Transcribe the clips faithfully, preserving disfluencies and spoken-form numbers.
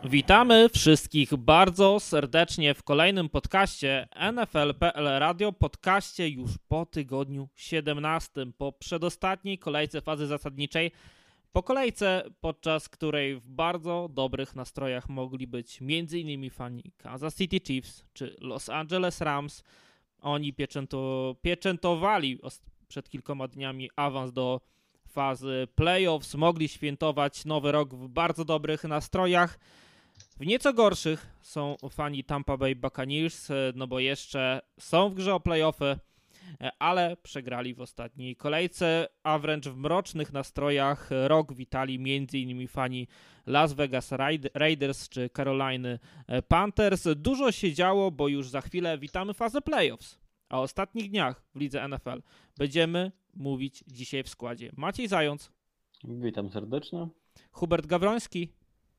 Witamy wszystkich bardzo serdecznie w kolejnym podcaście N F L kropka P L Radio, podcaście już po tygodniu siedemnastym, po przedostatniej kolejce fazy zasadniczej, po kolejce, podczas której w bardzo dobrych nastrojach mogli być m.in. fani Kansas City Chiefs czy Los Angeles Rams. Oni pieczęto, pieczętowali przed kilkoma dniami awans do fazy playoffs, mogli świętować nowy rok w bardzo dobrych nastrojach. W nieco gorszych są fani Tampa Bay Buccaneers, no bo jeszcze są w grze o playoffy, ale przegrali w ostatniej kolejce, a wręcz w mrocznych nastrojach rok witali m.in. fani Las Vegas Raiders czy Caroliny Panthers. Dużo się działo, bo już za chwilę witamy fazę playoffs, a o ostatnich dniach w lidze N F L będziemy mówić dzisiaj w składzie. Maciej Zając. Witam serdecznie. Hubert Gawroński.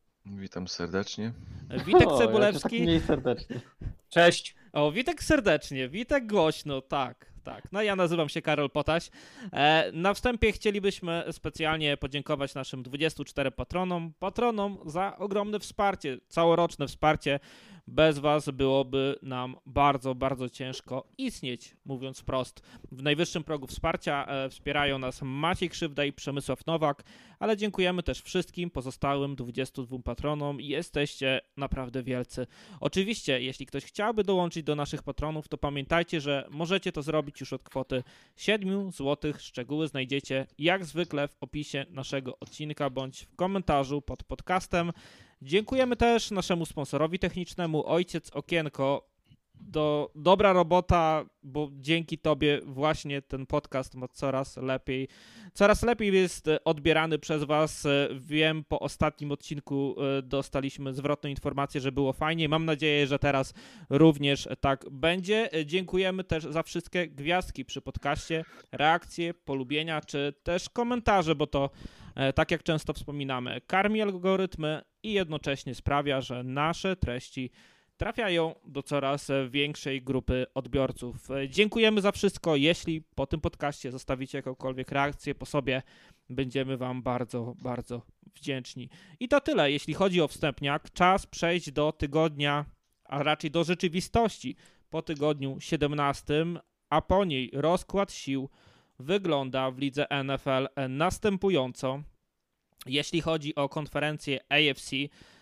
Witam serdecznie. Witek o, Cebulewski. Ja mniej serdecznie. Cześć. O, Witek serdecznie, Witek głośno, tak, tak. No ja nazywam się Karol Potaś. E, na wstępie chcielibyśmy specjalnie podziękować naszym dwudziestu czterem patronom, patronom za ogromne wsparcie, całoroczne wsparcie. Bez was byłoby nam bardzo, bardzo ciężko istnieć, mówiąc wprost. W najwyższym progu wsparcia e, wspierają nas Maciej Krzywda i Przemysław Nowak, ale dziękujemy też wszystkim pozostałym dwudziestu dwóm patronom i jesteście naprawdę wielcy. Oczywiście, jeśli ktoś chciałby dołączyć do naszych patronów, to pamiętajcie, że możecie to zrobić już od kwoty siedem złotych. Szczegóły znajdziecie jak zwykle w opisie naszego odcinka bądź w komentarzu pod podcastem. Dziękujemy też naszemu sponsorowi technicznemu Ojciec Okienko. Do, dobra robota, bo dzięki tobie właśnie ten podcast ma coraz lepiej, coraz lepiej jest odbierany przez was. Wiem, po ostatnim odcinku dostaliśmy zwrotną informację, że było fajnie. Mam nadzieję, że teraz również tak będzie. Dziękujemy też za wszystkie gwiazdki przy podcaście, reakcje, polubienia, czy też komentarze, bo to, tak jak często wspominamy, karmi algorytmy i jednocześnie sprawia, że nasze treści trafiają do coraz większej grupy odbiorców. Dziękujemy za wszystko. Jeśli po tym podcaście zostawicie jakąkolwiek reakcję po sobie, będziemy wam bardzo, bardzo wdzięczni. I to tyle, jeśli chodzi o wstępniak. Czas przejść do tygodnia, a raczej do rzeczywistości po tygodniu siedemnastym, a po niej rozkład sił wygląda w lidze N F L następująco. Jeśli chodzi o konferencję A F C,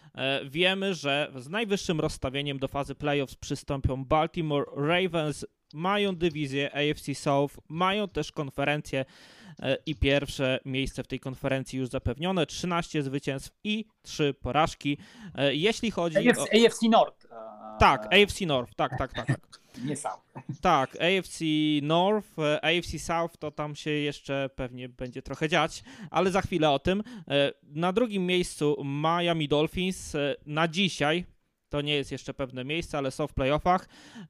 wiemy, że z najwyższym rozstawieniem do fazy playoffs przystąpią Baltimore Ravens, mają dywizję A F C South, mają też konferencję i pierwsze miejsce w tej konferencji już zapewnione, trzynaście zwycięstw i trzy porażki. Jeśli chodzi A F C, o... A F C North. Tak, A F C North, tak, tak, tak. tak. Nie South. Tak, A F C North, A F C South to tam się jeszcze pewnie będzie trochę dziać, ale za chwilę o tym. Na drugim miejscu Miami Dolphins na dzisiaj, to nie jest jeszcze pewne miejsce, ale są w playoffach.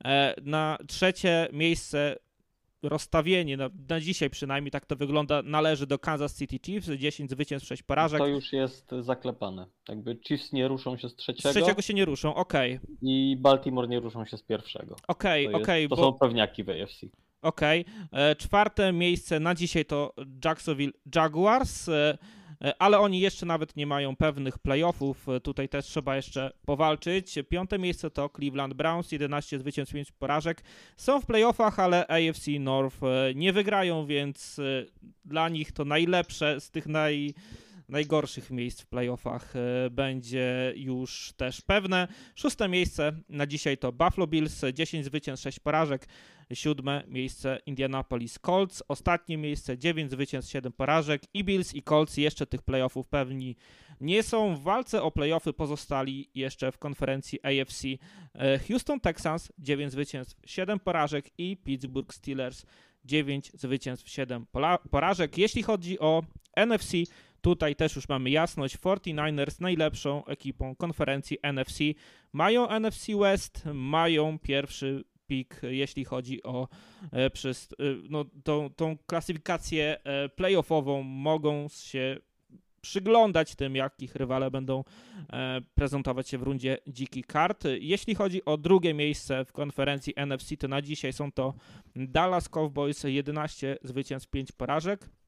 Na trzecie miejsce rozstawienie, na, na dzisiaj przynajmniej tak to wygląda, należy do Kansas City Chiefs, dziesięć zwycięstw, sześć porażek. To już jest zaklepane. Jakby Chiefs nie ruszą się z trzeciego. Z trzeciego się nie ruszą, okej. Okay. I Baltimore nie ruszą się z pierwszego. Okej, okay, okej. Okay, to bo... są pewniaki w A F C. Okej. Okay. Czwarte miejsce na dzisiaj to Jacksonville Jaguars, ale oni jeszcze nawet nie mają pewnych playoffów. Tutaj też trzeba jeszcze powalczyć. Piąte miejsce to Cleveland Browns, jedenaście zwycięstw, pięć porażek. Są w playoffach, ale A F C North nie wygrają, więc dla nich to najlepsze z tych naj... najgorszych miejsc w playoffach będzie już też pewne. Szóste miejsce na dzisiaj to Buffalo Bills, dziesięć zwycięstw, sześć porażek. Siódme miejsce Indianapolis Colts. Ostatnie miejsce dziewięć zwycięstw, siedem porażek. I Bills i Colts jeszcze tych playoffów pewni nie są. W walce o playoffy pozostali jeszcze w konferencji A F C Houston Texans, dziewięć zwycięstw, siedem porażek i Pittsburgh Steelers, dziewięć zwycięstw, siedem porażek. Jeśli chodzi o N F C, tutaj też już mamy jasność. czterdzieści-dziewięć najlepszą ekipą konferencji N F C. Mają N F C West, mają pierwszy pik, jeśli chodzi o e, przez, e, no, tą, tą klasyfikację e, playoffową. Mogą się przyglądać tym, jakich rywale będą e, prezentować się w rundzie dzikich kart. Jeśli chodzi o drugie miejsce w konferencji N F C, to na dzisiaj są to Dallas Cowboys, jedenaście zwycięstw, pięć porażek.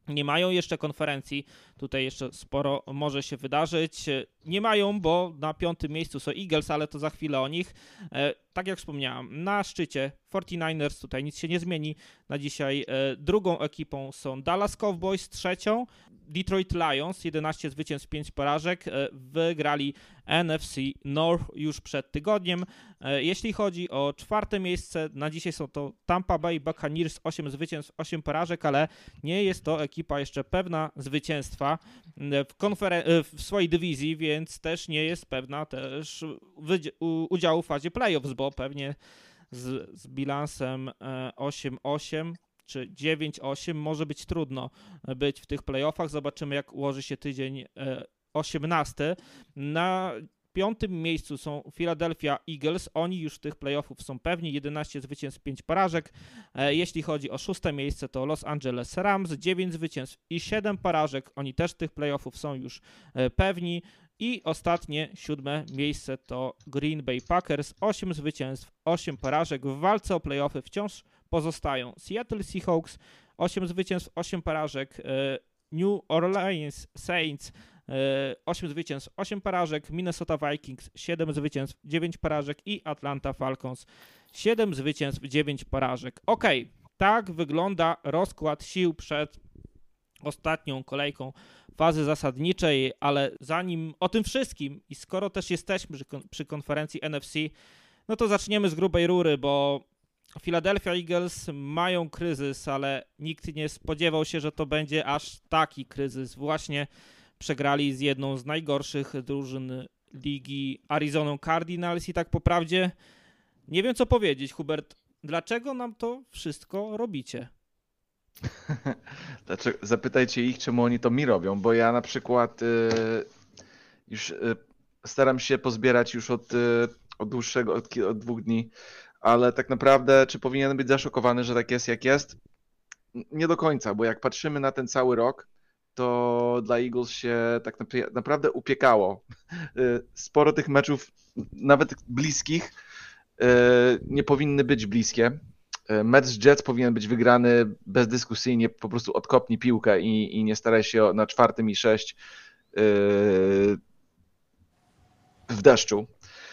Nie mają jeszcze konferencji, tutaj jeszcze sporo może się wydarzyć. Nie mają, bo na piątym miejscu są Eagles, ale to za chwilę o nich. E, tak jak wspomniałem, na szczycie czterdziestki ers, tutaj nic się nie zmieni. Na dzisiaj e, drugą ekipą są Dallas Cowboys, trzecią Detroit Lions, jedenaście zwycięstw, pięć porażek. E, wygrali N F C North już przed tygodniem. E, jeśli chodzi o czwarte miejsce, na dzisiaj są to Tampa Bay Buccaneers, osiem zwycięstw, osiem porażek, ale nie jest to ekipa jeszcze pewna zwycięstwa w, konferen- w swojej dywizji, więc też nie jest pewna też wydzie- u- udziału w fazie playoffs, bo pewnie z, z bilansem osiem osiem czy dziewięć osiem może być trudno być w tych playoffach. Zobaczymy, jak ułoży się tydzień osiemnasty. Na piątym miejscu są Philadelphia Eagles. Oni już tych playoffów są pewni. jedenaście zwycięstw, pięć porażek. Jeśli chodzi o szóste miejsce, to Los Angeles Rams. dziewięć zwycięstw i siedem porażek. Oni też tych playoffów są już pewni. I ostatnie, siódme miejsce to Green Bay Packers. osiem zwycięstw, osiem porażek. W walce o playoffy wciąż pozostają Seattle Seahawks. osiem zwycięstw, osiem porażek. New Orleans Saints. osiem zwycięstw, osiem porażek, Minnesota Vikings siedem zwycięstw, dziewięć porażek i Atlanta Falcons siedem zwycięstw, dziewięć porażek. Okej, okay, tak wygląda rozkład sił przed ostatnią kolejką fazy zasadniczej, ale zanim o tym wszystkim i skoro też jesteśmy przy, przy konferencji N F C, no to zaczniemy z grubej rury, bo Philadelphia Eagles mają kryzys, ale nikt nie spodziewał się, że to będzie aż taki kryzys. Właśnie przegrali z jedną z najgorszych drużyn ligi, Arizoną Cardinals, i tak po prawdzie nie wiem, co powiedzieć. Hubert, dlaczego nam to wszystko robicie? Dlaczego? Zapytajcie ich, czemu oni to mi robią, bo ja na przykład yy, już yy, staram się pozbierać już od, yy, od dłuższego, od, od dwóch dni, ale tak naprawdę, czy powinienem być zaszokowany, że tak jest, jak jest? Nie do końca, bo jak patrzymy na ten cały rok, to dla Eagles się tak naprawdę upiekało. Sporo tych meczów, nawet bliskich, nie powinny być bliskie. Mecz z Jets powinien być wygrany bezdyskusyjnie, po prostu odkopnij piłkę i, i nie staraj się na czwartym i sześć w deszczu.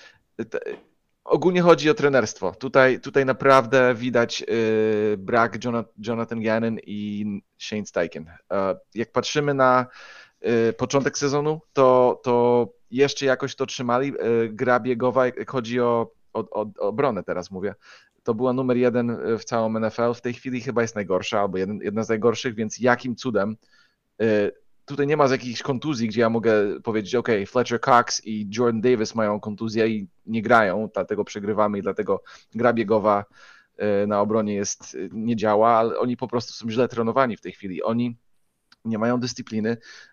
Ogólnie chodzi o trenerstwo. Tutaj, tutaj naprawdę widać yy, brak Jonathan, Jonathan Gannon i Shane Steichen. Yy, jak patrzymy na yy, początek sezonu, to, to jeszcze jakoś to trzymali. Yy, gra biegowa, jak chodzi o, o, o, o obronę teraz mówię, to była numer jeden w całym N F L. W tej chwili chyba jest najgorsza, albo jeden, jedna z najgorszych, więc jakim cudem yy, tutaj nie ma z jakichś kontuzji, gdzie ja mogę powiedzieć, ok, Fletcher Cox i Jordan Davis mają kontuzję i nie grają, dlatego przegrywamy i dlatego gra biegowa na obronie jest, nie działa, ale oni po prostu są źle trenowani w tej chwili. Oni nie mają dyscypliny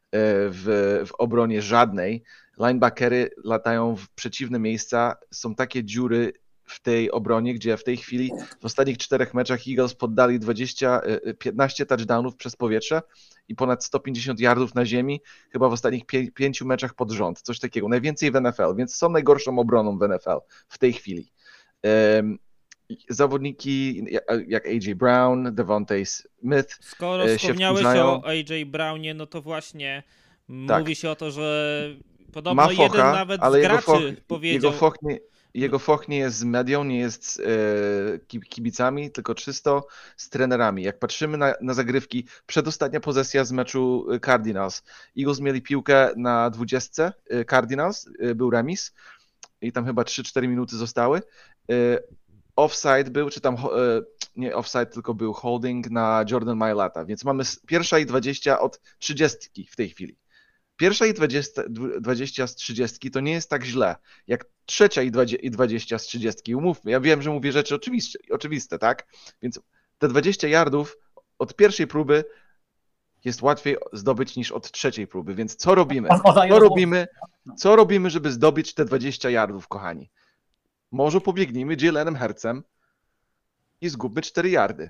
w, w obronie żadnej. Linebackery latają w przeciwne miejsca, są takie dziury w tej obronie, gdzie w tej chwili w ostatnich czterech meczach Eagles poddali dwadzieścia, piętnaście touchdownów przez powietrze i ponad sto pięćdziesiąt yardów na ziemi, chyba w ostatnich pię- pięciu meczach pod rząd, coś takiego, najwięcej w N F L, więc są najgorszą obroną w N F L w tej chwili. Um, zawodniki jak A J Brown, Devontae Smith Skoro się wspomniałeś wkurzają. o A J Brownie, no to właśnie tak. mówi się o to, że podobno Ma focha, jeden nawet ale z jego graczy foch, powiedział... Jego foch nie, Jego foch nie jest z medią, nie jest z e, kibicami, tylko czysto z trenerami. Jak patrzymy na, na zagrywki, przedostatnia pozycja z meczu Cardinals. Eagles mieli piłkę na dwudziestce, Cardinals, był remis i tam chyba trzy cztery minuty zostały. E, offside był, czy tam, e, nie offside, tylko był holding na Jordan Mailata, więc mamy pierwsza i dwadzieścia od trzydziestki w tej chwili. Pierwsza i dwadzieścia, dwadzieścia z trzydziestki to nie jest tak źle, jak trzecia i dwadzieścia z trzydziestki. Umówmy, ja wiem, że mówię rzeczy oczywiste, oczywiste, tak? Więc te dwadzieścia yardów od pierwszej próby jest łatwiej zdobyć niż od trzeciej próby, więc co robimy? Co robimy, co robimy, żeby zdobyć te dwadzieścia yardów, kochani? Może pobiegnijmy Jalenem Hurtsem i zgubmy cztery yardy.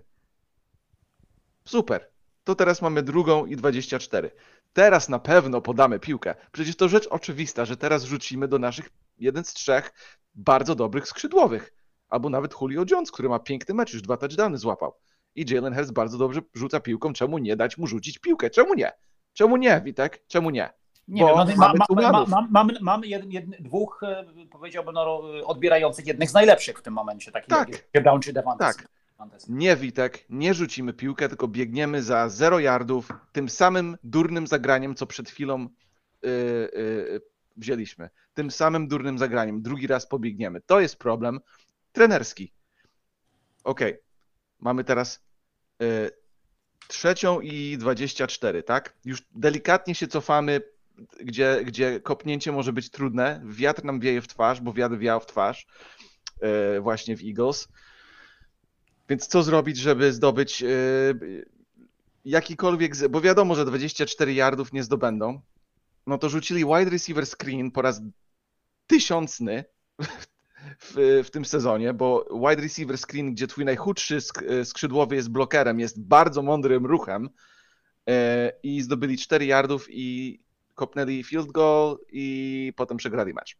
Super. To teraz mamy drugą i dwadzieścia cztery. Teraz na pewno podamy piłkę. Przecież to rzecz oczywista, że teraz rzucimy do naszych jeden z trzech bardzo dobrych skrzydłowych. Albo nawet Julio Jones, który ma piękny mecz, już dwa touchdowny złapał. i Jalen Hurts bardzo dobrze rzuca piłką, czemu nie dać mu rzucić piłkę? Czemu nie? Czemu nie, Witek? Czemu nie? Nie Bo wiem, mamy ma, tu ma, ma, manów. ma, mamy, mamy jed, jed, dwóch, powiedziałbym, no, odbierających jednych z najlepszych w tym momencie, takich Tak. jak Brown czy Devontae. Tak. Nie, Witek, nie rzucimy piłkę, tylko biegniemy za zero yardów tym samym durnym zagraniem, co przed chwilą yy, yy, wzięliśmy. Tym samym durnym zagraniem. Drugi raz pobiegniemy. To jest problem trenerski. Okej. Okay. Mamy teraz yy, trzecią i dwadzieścia cztery, tak? Już delikatnie się cofamy, gdzie, gdzie kopnięcie może być trudne. Wiatr nam wieje w twarz, bo wiatr wiał w twarz yy, właśnie w Eagles. Więc co zrobić, żeby zdobyć yy, jakikolwiek, bo wiadomo, że dwadzieścia cztery yardów nie zdobędą. No to rzucili wide receiver screen po raz tysiącny w, w tym sezonie, bo wide receiver screen, gdzie twój najchudszy skrzydłowy jest blokerem, jest bardzo mądrym ruchem yy, i zdobyli cztery yardów i kopnęli field goal i potem przegrali mecz.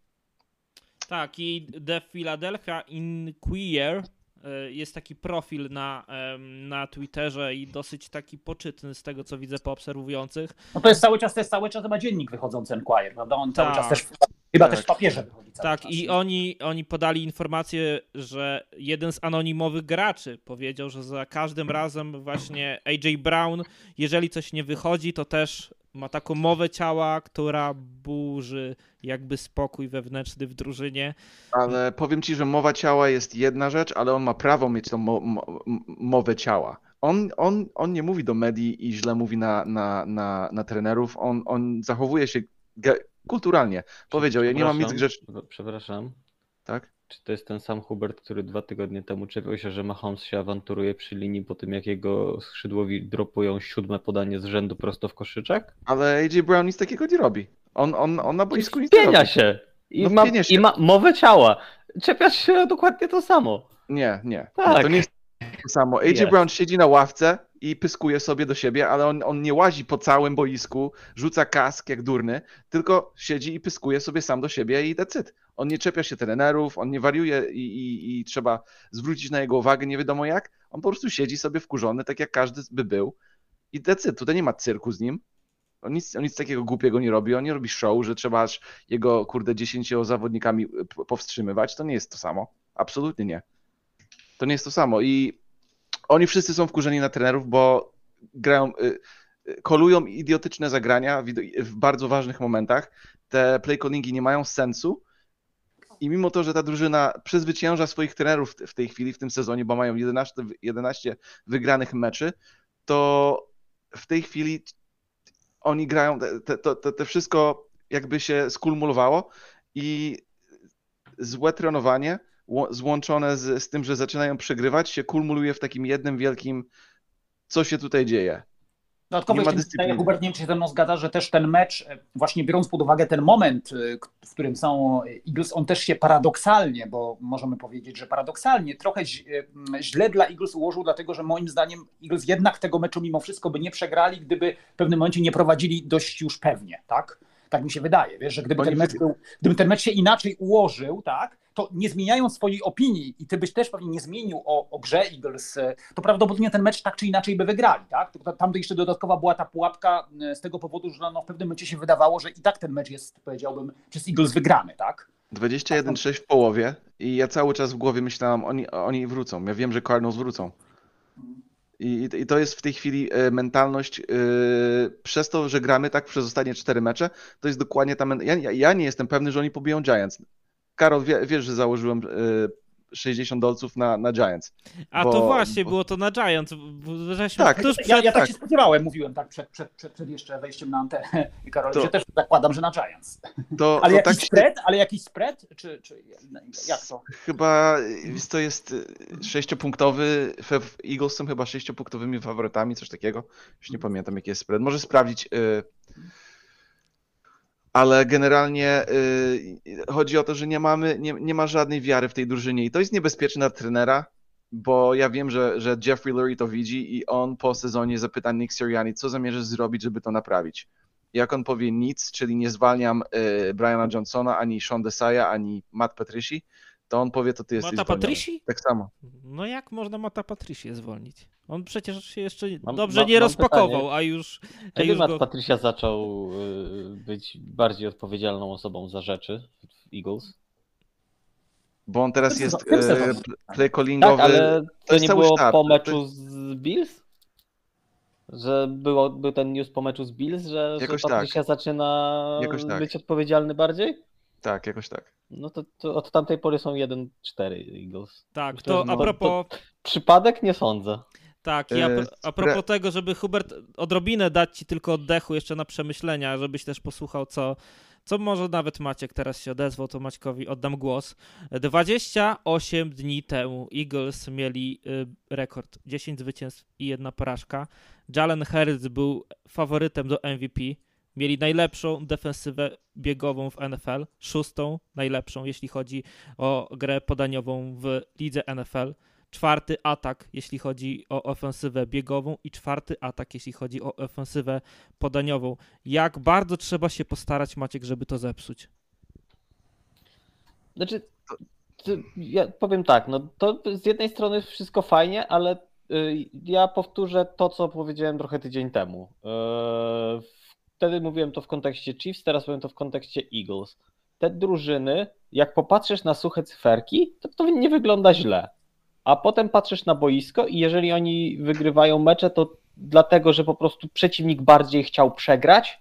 Tak, i The Philadelphia Inquirer, jest taki profil na, na Twitterze i dosyć taki poczytny z tego, co widzę po obserwujących. No to jest cały czas, to jest cały czas chyba dziennik wychodzący Enquirer, prawda? On cały tak. czas też, chyba tak. też w papierze wychodzi cały Tak, czas. i oni, oni podali informację, że jeden z anonimowych graczy powiedział, że za każdym razem właśnie A J Brown, jeżeli coś nie wychodzi, to też ma taką mowę ciała, która burzy jakby spokój wewnętrzny w drużynie. Ale powiem ci, że mowa ciała jest jedna rzecz, ale on ma prawo mieć tą mo- mo- mowę ciała. On, on, on nie mówi do medii i źle mówi na, na, na, na trenerów. On, on zachowuje się ge- kulturalnie. Powiedział, ja nie mam nic grzecznego. Przepraszam. Tak? Czy to jest ten sam Hubert, który dwa tygodnie temu czepiał się, że Mahomes się awanturuje przy linii po tym, jak jego skrzydłowi dropują siódme podanie z rzędu prosto w koszyczek? Ale A J Brown nic takiego nie robi. On, on, on na boisku nic nie robi. Pienia się. I, No, ma, pienie się. I ma mowę ciała. Czepiasz się dokładnie to samo. Nie, nie. Tak. To nie jest to samo. A J Jest. Brown siedzi na ławce i pyskuje sobie do siebie, ale on, on nie łazi po całym boisku, rzuca kask jak durny, tylko siedzi i pyskuje sobie sam do siebie i that's it. On nie czepia się trenerów, on nie wariuje i, i, i trzeba zwrócić na jego uwagę nie wiadomo jak. On po prostu siedzi sobie wkurzony, tak jak każdy by był i that's it. Tutaj nie ma cyrku z nim. On nic, on nic takiego głupiego nie robi, on nie robi show, że trzeba aż jego, kurde, dziesięcioma zawodnikami powstrzymywać. To nie jest to samo. Absolutnie nie. To nie jest to samo i oni wszyscy są wkurzeni na trenerów, bo grają, kolują idiotyczne zagrania w bardzo ważnych momentach. Te play callingi nie mają sensu i mimo to, że ta drużyna przezwycięża swoich trenerów w tej chwili, w tym sezonie, bo mają jedenaście, jedenaście wygranych meczy, to w tej chwili oni grają, te, te, te, te wszystko jakby się skumulowało i złe trenowanie złączone z, z tym, że zaczynają przegrywać, się kumuluje w takim jednym wielkim, co się tutaj dzieje. Dodatkowo jeszcze wydaje, Hubert, nie wiem, czy się ze mną zgadza, że też ten mecz, właśnie biorąc pod uwagę ten moment, w którym są Eagles, on też się paradoksalnie, bo możemy powiedzieć, że paradoksalnie trochę źle dla Eagles ułożył, dlatego że moim zdaniem Eagles jednak tego meczu mimo wszystko by nie przegrali, gdyby w pewnym momencie nie prowadzili dość już pewnie, tak? Tak mi się wydaje, wiesz, że gdyby ten mecz był, gdyby ten mecz się inaczej ułożył, tak, to nie zmieniając swojej opinii i ty byś też pewnie nie zmienił o, o grze Eagles, to prawdopodobnie ten mecz tak czy inaczej by wygrali, tak? Tam jeszcze dodatkowa była ta pułapka z tego powodu, że no w pewnym momencie się wydawało, że i tak ten mecz jest, powiedziałbym, przez Eagles wygrany, tak? dwadzieścia jeden sześć w połowie i ja cały czas w głowie myślałem, oni, oni wrócą. Ja wiem, że Cardinals wrócą. I, I to jest w tej chwili mentalność, yy, przez to, że gramy tak przez ostatnie cztery mecze, to jest dokładnie ta mentalność. Ja, ja nie jestem pewny, że oni pobiją Giants. Karol, wie, wiesz, że założyłem yy, sześćdziesiąt dolców na, na Giants. A bo, to właśnie, bo... było to na Giants. Żeśmy tak, tuż przed... ja, ja tak, tak się spodziewałem, mówiłem tak przed, przed, przed, przed jeszcze wejściem na antenę i Karol, to, że też zakładam, że na Giants. To, ale to jakiś tak spread? Ale jakiś spread? Czy, czy jak to? Chyba to jest sześciopunktowy, Eagles są chyba sześciopunktowymi faworytami, coś takiego. Już nie pamiętam, jaki jest spread. Może sprawdzić. Ale generalnie chodzi o to, że nie mamy, nie, nie ma żadnej wiary w tej drużynie i to jest niebezpieczne dla trenera, bo ja wiem, że, że Jeffrey Lurie to widzi i on po sezonie zapyta Nick Sirianni, co zamierzasz zrobić, żeby to naprawić. Jak on powie nic, czyli nie zwalniam y, Briana Johnsona, ani Sean Desai'a, ani Matt Patricia, to on powie, to ty jesteś Mata zwolniony. Patrici? Tak samo. No jak można Mata Patricia zwolnić? On przecież się jeszcze Mam- dobrze mam- nie mam rozpakował, pytanie. a już, a Kiedy już Matt go... Patricia zaczął y, być bardziej odpowiedzialną osobą za rzeczy w Eagles? Bo on teraz W tym jest sezonie- w tym e, sezonie. play callingowy. Tak, ale to to jest nie cały było sztab. po To- meczu z Bills? Że było, był ten news po meczu z Bills, że, że Jakoś Patricia zaczyna Jakoś tak. być odpowiedzialny bardziej? Tak, jakoś tak. No to, to od tamtej pory są jeden cztery Eagles. Tak, Myślę, to że a to- propos... Przypadek nie sądzę. Tak, i a, E, a propos tego, żeby Hubert odrobinę dać ci tylko oddechu jeszcze na przemyślenia, żebyś też posłuchał, co, co może nawet Maciek teraz się odezwał, to Maćkowi oddam głos. dwadzieścia osiem dni temu Eagles mieli y, rekord, dziesięć zwycięstw i jedna porażka. Jalen Hurts był faworytem do M V P. Mieli najlepszą defensywę biegową w N F L, szóstą najlepszą, jeśli chodzi o grę podaniową w lidze N F L. Czwarty atak, jeśli chodzi o ofensywę biegową i czwarty atak, jeśli chodzi o ofensywę podaniową. Jak bardzo trzeba się postarać, Maciek, żeby to zepsuć? Znaczy, to, ja powiem tak, no to z jednej strony wszystko fajnie, ale y, ja powtórzę to, co powiedziałem trochę tydzień temu. Y, wtedy mówiłem to w kontekście Chiefs, teraz powiem to w kontekście Eagles. Te drużyny, jak popatrzysz na suche cyferki, to to nie wygląda źle. A potem patrzysz na boisko i jeżeli oni wygrywają mecze, to dlatego, że po prostu przeciwnik bardziej chciał przegrać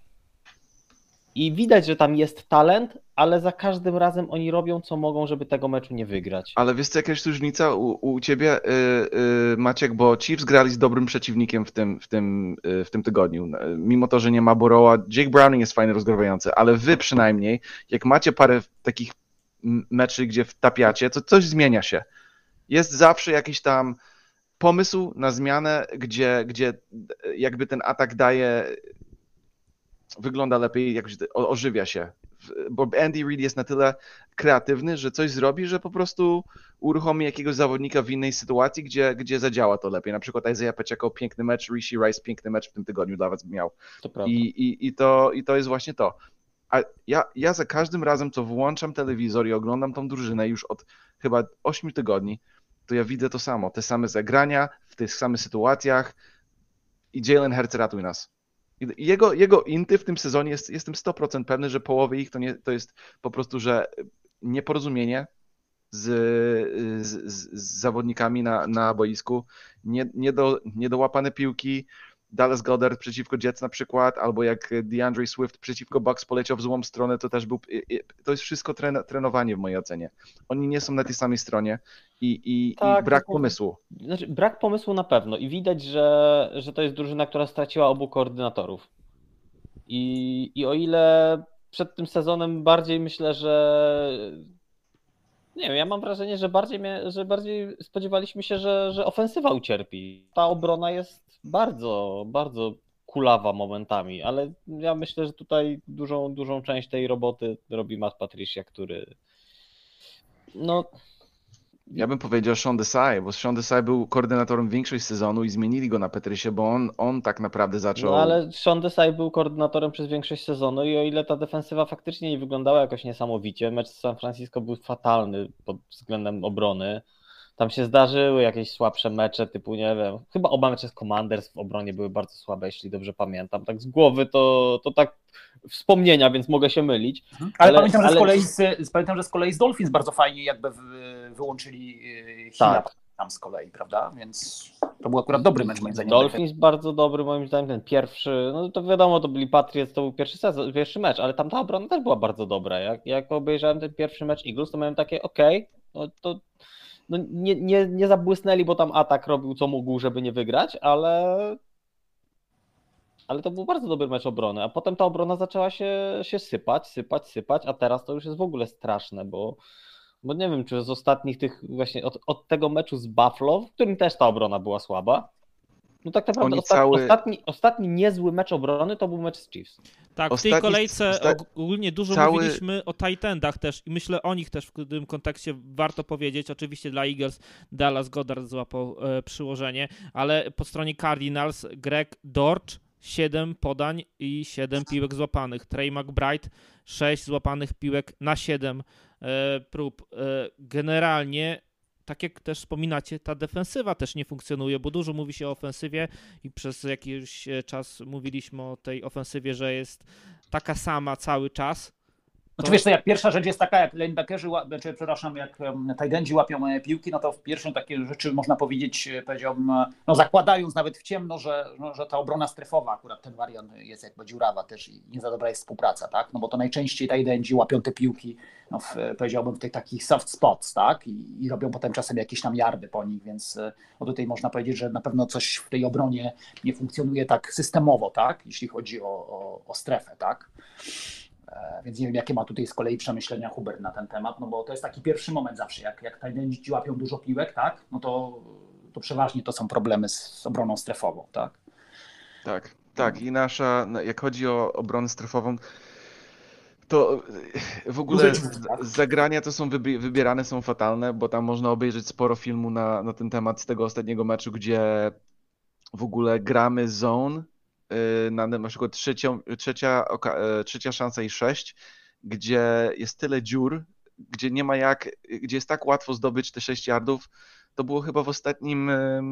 i widać, że tam jest talent, ale za każdym razem oni robią co mogą, żeby tego meczu nie wygrać. Ale wiesz co, jaka jest różnica u, u ciebie, yy, yy, Maciek, bo Chiefs grali z dobrym przeciwnikiem w tym, w tym, yy, w tym tygodniu. Mimo to, że nie ma Burrowa, Jake Browning jest fajny rozgrywający, ale wy przynajmniej, jak macie parę takich meczy, gdzie wtapiacie, to coś zmienia się. Jest zawsze jakiś tam pomysł na zmianę, gdzie, gdzie jakby ten atak daje, wygląda lepiej, jakoś ożywia się. Bo Andy Reid jest na tyle kreatywny, że coś zrobi, że po prostu uruchomi jakiegoś zawodnika w innej sytuacji, gdzie, gdzie zadziała to lepiej. Na przykład Isaiah Pacheco, piękny mecz, Rishi Rice, piękny mecz w tym tygodniu dla was miał. To prawda. I, i, i, to, I to jest właśnie to. A ja, ja za każdym razem, co włączam telewizor i oglądam tą drużynę już od chyba ośmiu tygodni, to ja widzę to samo, te same zagrania, w tych samych sytuacjach i Jalen Hurts ratuj nas. I jego, jego inty w tym sezonie, jest, jestem sto procent pewny, że połowy ich to, nie, to jest po prostu, że nieporozumienie z, z, z zawodnikami na, na boisku, nie, nie do, niedołapane piłki, Dallas Goedert przeciwko Jets na przykład, albo jak DeAndre Swift przeciwko Bucks poleciał w złą stronę, to też był, to jest wszystko tren, trenowanie w mojej ocenie. Oni nie są na tej samej stronie i, i, Tak, i brak to- pomysłu. Znaczy, brak pomysłu na pewno i widać, że, że to jest drużyna, która straciła obu koordynatorów. I, I o ile przed tym sezonem bardziej myślę, że nie wiem, ja mam wrażenie, że bardziej, mia- że bardziej spodziewaliśmy się, że, że ofensywa ucierpi. Ta obrona jest bardzo, bardzo kulawa momentami, ale ja myślę, że tutaj dużą, dużą część tej roboty robi Matt Patricia, który no Ja bym powiedział Sean Desai, bo Sean Desai był koordynatorem większość sezonu i zmienili go na Patricie, bo on, on tak naprawdę zaczął... No ale Sean Desai był koordynatorem przez większość sezonu i o ile ta defensywa faktycznie nie wyglądała jakoś niesamowicie, mecz z San Francisco był fatalny pod względem obrony. Tam się zdarzyły jakieś słabsze mecze typu, nie wiem, chyba oba mecze z Commanders w obronie były bardzo słabe, jeśli dobrze pamiętam. Tak z głowy to, to tak wspomnienia, więc mogę się mylić. Ale, Ale- pamiętam, że ale- z kolei z, z, pamiętam, że z kolei z Dolphins bardzo fajnie jakby w, wyłączyli y, Hilla Tak. tam z kolei, prawda? Więc to był akurat dobry mecz moim zdaniem. Dolphins bardzo dobry, moim zdaniem ten pierwszy, no to wiadomo, to byli Patriots, to był pierwszy sezon, pierwszy mecz, ale tam ta obrona też była bardzo dobra. Jak, jak obejrzałem ten pierwszy mecz Eagles, to miałem takie, okej, no to no nie, nie, nie zabłysnęli, bo tam atak robił co mógł, żeby nie wygrać, ale ale to był bardzo dobry mecz obrony, a potem ta obrona zaczęła się, się sypać, sypać, sypać, a teraz to już jest w ogóle straszne, bo Bo nie wiem, czy z ostatnich tych właśnie od, od tego meczu z Buffalo, w którym też ta obrona była słaba. No tak naprawdę Oni ostatni, cały- ostatni, ostatni niezły mecz obrony to był mecz z Chiefs. Tak, w Ostatni- tej kolejce osta- ogólnie dużo cały- mówiliśmy o tight endach też i myślę o nich też w tym kontekście warto powiedzieć. Oczywiście dla Eagles Dallas Goedert złapał e, przyłożenie, ale po stronie Cardinals Greg Dortch siedem podań i siedem piłek złapanych. Trey McBride sześć złapanych piłek na siedem prób. Generalnie, tak jak też wspominacie, ta defensywa też nie funkcjonuje, bo dużo mówi się o ofensywie i przez jakiś czas mówiliśmy o tej ofensywie, że jest taka sama cały czas. To... Znaczy, wiesz co, jak pierwsza rzecz jest taka, jak linebackerzy, czy przepraszam, jak tight endzi łapią piłki, no to w pierwszym takie rzeczy można powiedzieć, powiedziałbym, no zakładając nawet w ciemno, że, no, że ta obrona strefowa, akurat ten wariant jest jakby dziurawa też i nie za dobra jest współpraca, tak? No bo to najczęściej tight endzi łapią te piłki, no w, powiedziałbym, w tych takich soft spots, tak? I, i robią potem czasem jakieś tam yardy po nich, więc no tutaj można powiedzieć, że na pewno coś w tej obronie nie funkcjonuje tak systemowo, tak? Jeśli chodzi o, o, o strefę, tak? Więc nie wiem, jakie ma tutaj z kolei przemyślenia Hubert na ten temat, no bo to jest taki pierwszy moment zawsze, jak, jak tajemnici łapią dużo piłek, tak, no to, to przeważnie to są problemy z, z obroną strefową, tak? Tak, tak i nasza, jak chodzi o obronę strefową, to w ogóle z, zagrania to są wybierane, są fatalne, bo tam można obejrzeć sporo filmu na, na ten temat z tego ostatniego meczu, gdzie w ogóle gramy zone, na, na przykład trzecią, trzecia, trzecia szansa i sześć, gdzie jest tyle dziur, gdzie nie ma jak, gdzie jest tak łatwo zdobyć te sześć yardów. To było chyba w ostatnim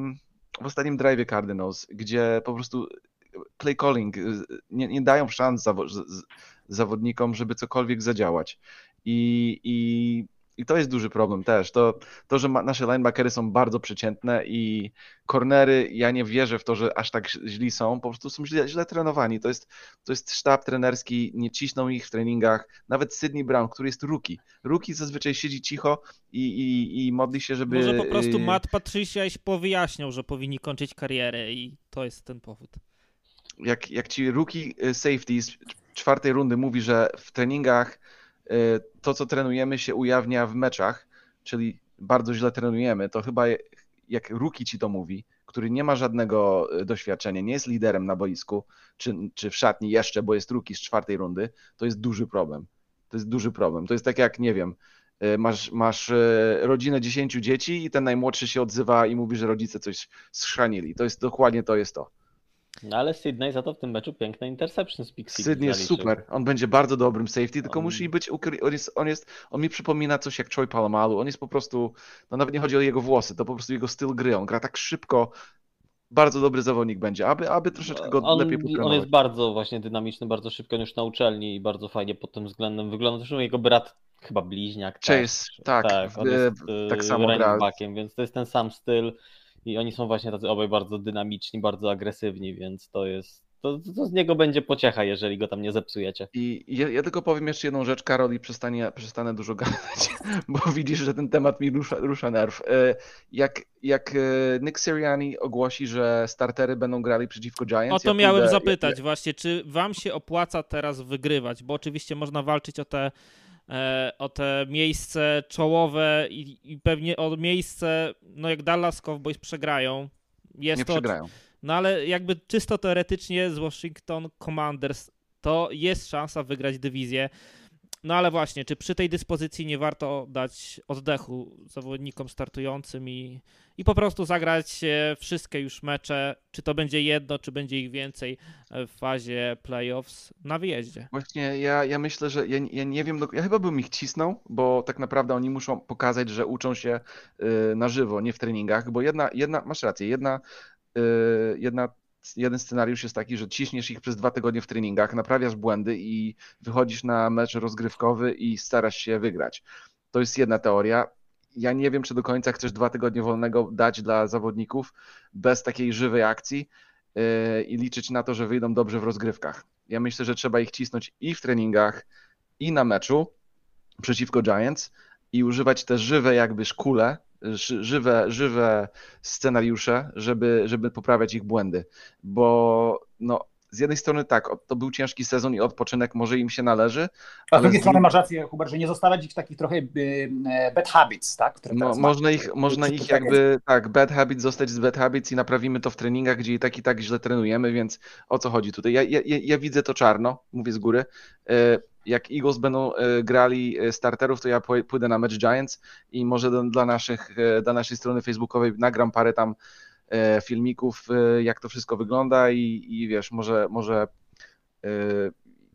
w ostatnim drive'ie Cardinals, gdzie po prostu play calling nie, nie dają szans zawo- z, zawodnikom, żeby cokolwiek zadziałać. I, i I to jest duży problem też. To, to że ma, nasze linebackery są bardzo przeciętne i cornery, ja nie wierzę w to, że aż tak źli są, po prostu są źle, źle trenowani. To jest, to jest sztab trenerski, nie cisną ich w treningach. Nawet Sydney Brown, który jest rookie. Rookie zazwyczaj siedzi cicho i, i, i modli się, żeby... Może po prostu Matt Patricia powyjaśniał, że powinni kończyć karierę i to jest ten powód. Jak, jak ci rookie safety z czwartej rundy mówi, że w treningach to, co trenujemy, się ujawnia w meczach, czyli bardzo źle trenujemy, to chyba jak rookie ci to mówi, który nie ma żadnego doświadczenia, nie jest liderem na boisku, czy, czy w szatni jeszcze, bo jest rookie z czwartej rundy, to jest duży problem. To jest duży problem. To jest tak jak, nie wiem, masz, masz rodzinę dziesięciu dzieci i ten najmłodszy się odzywa i mówi, że rodzice coś schrzanili. To jest dokładnie to jest to. No ale Sydney za to w tym meczu piękne interception z Pick Six Sydney jest zaliczył. super, on będzie bardzo dobrym safety, tylko on... musi być ukry... on jest, on jest, on mi przypomina coś jak Troy Polamalu, on jest po prostu, no nawet nie chodzi o jego włosy, to po prostu jego styl gry, on gra tak szybko, bardzo dobry zawodnik będzie, aby, aby troszeczkę go on, lepiej potrenować. On jest bardzo właśnie dynamiczny, bardzo szybko, on już na uczelni i bardzo fajnie pod tym względem wygląda. Zresztą jego brat, chyba bliźniak, Chase, tak, tak, on jest tak samo gra. Backiem, więc to jest ten sam styl i oni są właśnie tacy obaj bardzo dynamiczni, bardzo agresywni, więc to jest To, to z niego będzie pociecha, jeżeli go tam nie zepsujecie. I ja, ja tylko powiem jeszcze jedną rzecz, Karol, i przestanie, przestanę dużo gadać, bo widzisz, że ten temat mi rusza, rusza nerw. Jak, jak Nick Sirianni ogłosi, że startery będą grali przeciwko Giants... O to ja miałem pójdę, zapytać ja, właśnie, czy wam się opłaca teraz wygrywać, bo oczywiście można walczyć o te, o te miejsce czołowe i, i pewnie o miejsce, no jak Dallas Cowboys przegrają. Jest nie to, przegrają. No ale jakby czysto teoretycznie z Washington Commanders to jest szansa wygrać dywizję. No ale właśnie, czy przy tej dyspozycji nie warto dać oddechu zawodnikom startującym i, i po prostu zagrać wszystkie już mecze, czy to będzie jedno, czy będzie ich więcej w fazie playoffs na wyjeździe? Właśnie ja, ja myślę, że ja, ja nie wiem, ja chyba bym ich cisnął, bo tak naprawdę oni muszą pokazać, że uczą się na żywo, nie w treningach, bo jedna, jedna masz rację, jedna Jedna, jeden scenariusz jest taki, że ciśniesz ich przez dwa tygodnie w treningach, naprawiasz błędy i wychodzisz na mecz rozgrywkowy i starasz się wygrać. To jest jedna teoria. Ja nie wiem, czy do końca chcesz dwa tygodnie wolnego dać dla zawodników bez takiej żywej akcji yy, i liczyć na to, że wyjdą dobrze w rozgrywkach. Ja myślę, że trzeba ich cisnąć i w treningach, i na meczu przeciwko Giants i używać te żywe jakby szkule, żywe, żywe scenariusze, żeby, żeby poprawiać ich błędy, bo no, z jednej strony tak, to był ciężki sezon i odpoczynek może im się należy. A z drugiej strony masz rację, Hubert, że nie zostawiać ich w takich trochę bad habits, tak? Które Mo, można ich, tak, można ich jakby, tak, bad habits, zostać z bad habits i naprawimy to w treningach, gdzie i tak i tak źle trenujemy, więc o co chodzi tutaj? Ja, ja, ja widzę to czarno, mówię z góry. Jak Eagles będą grali starterów, to ja pójdę na mecz Giants i może dla, naszych, dla naszej strony facebookowej nagram parę tam filmików, jak to wszystko wygląda i, i wiesz, może, może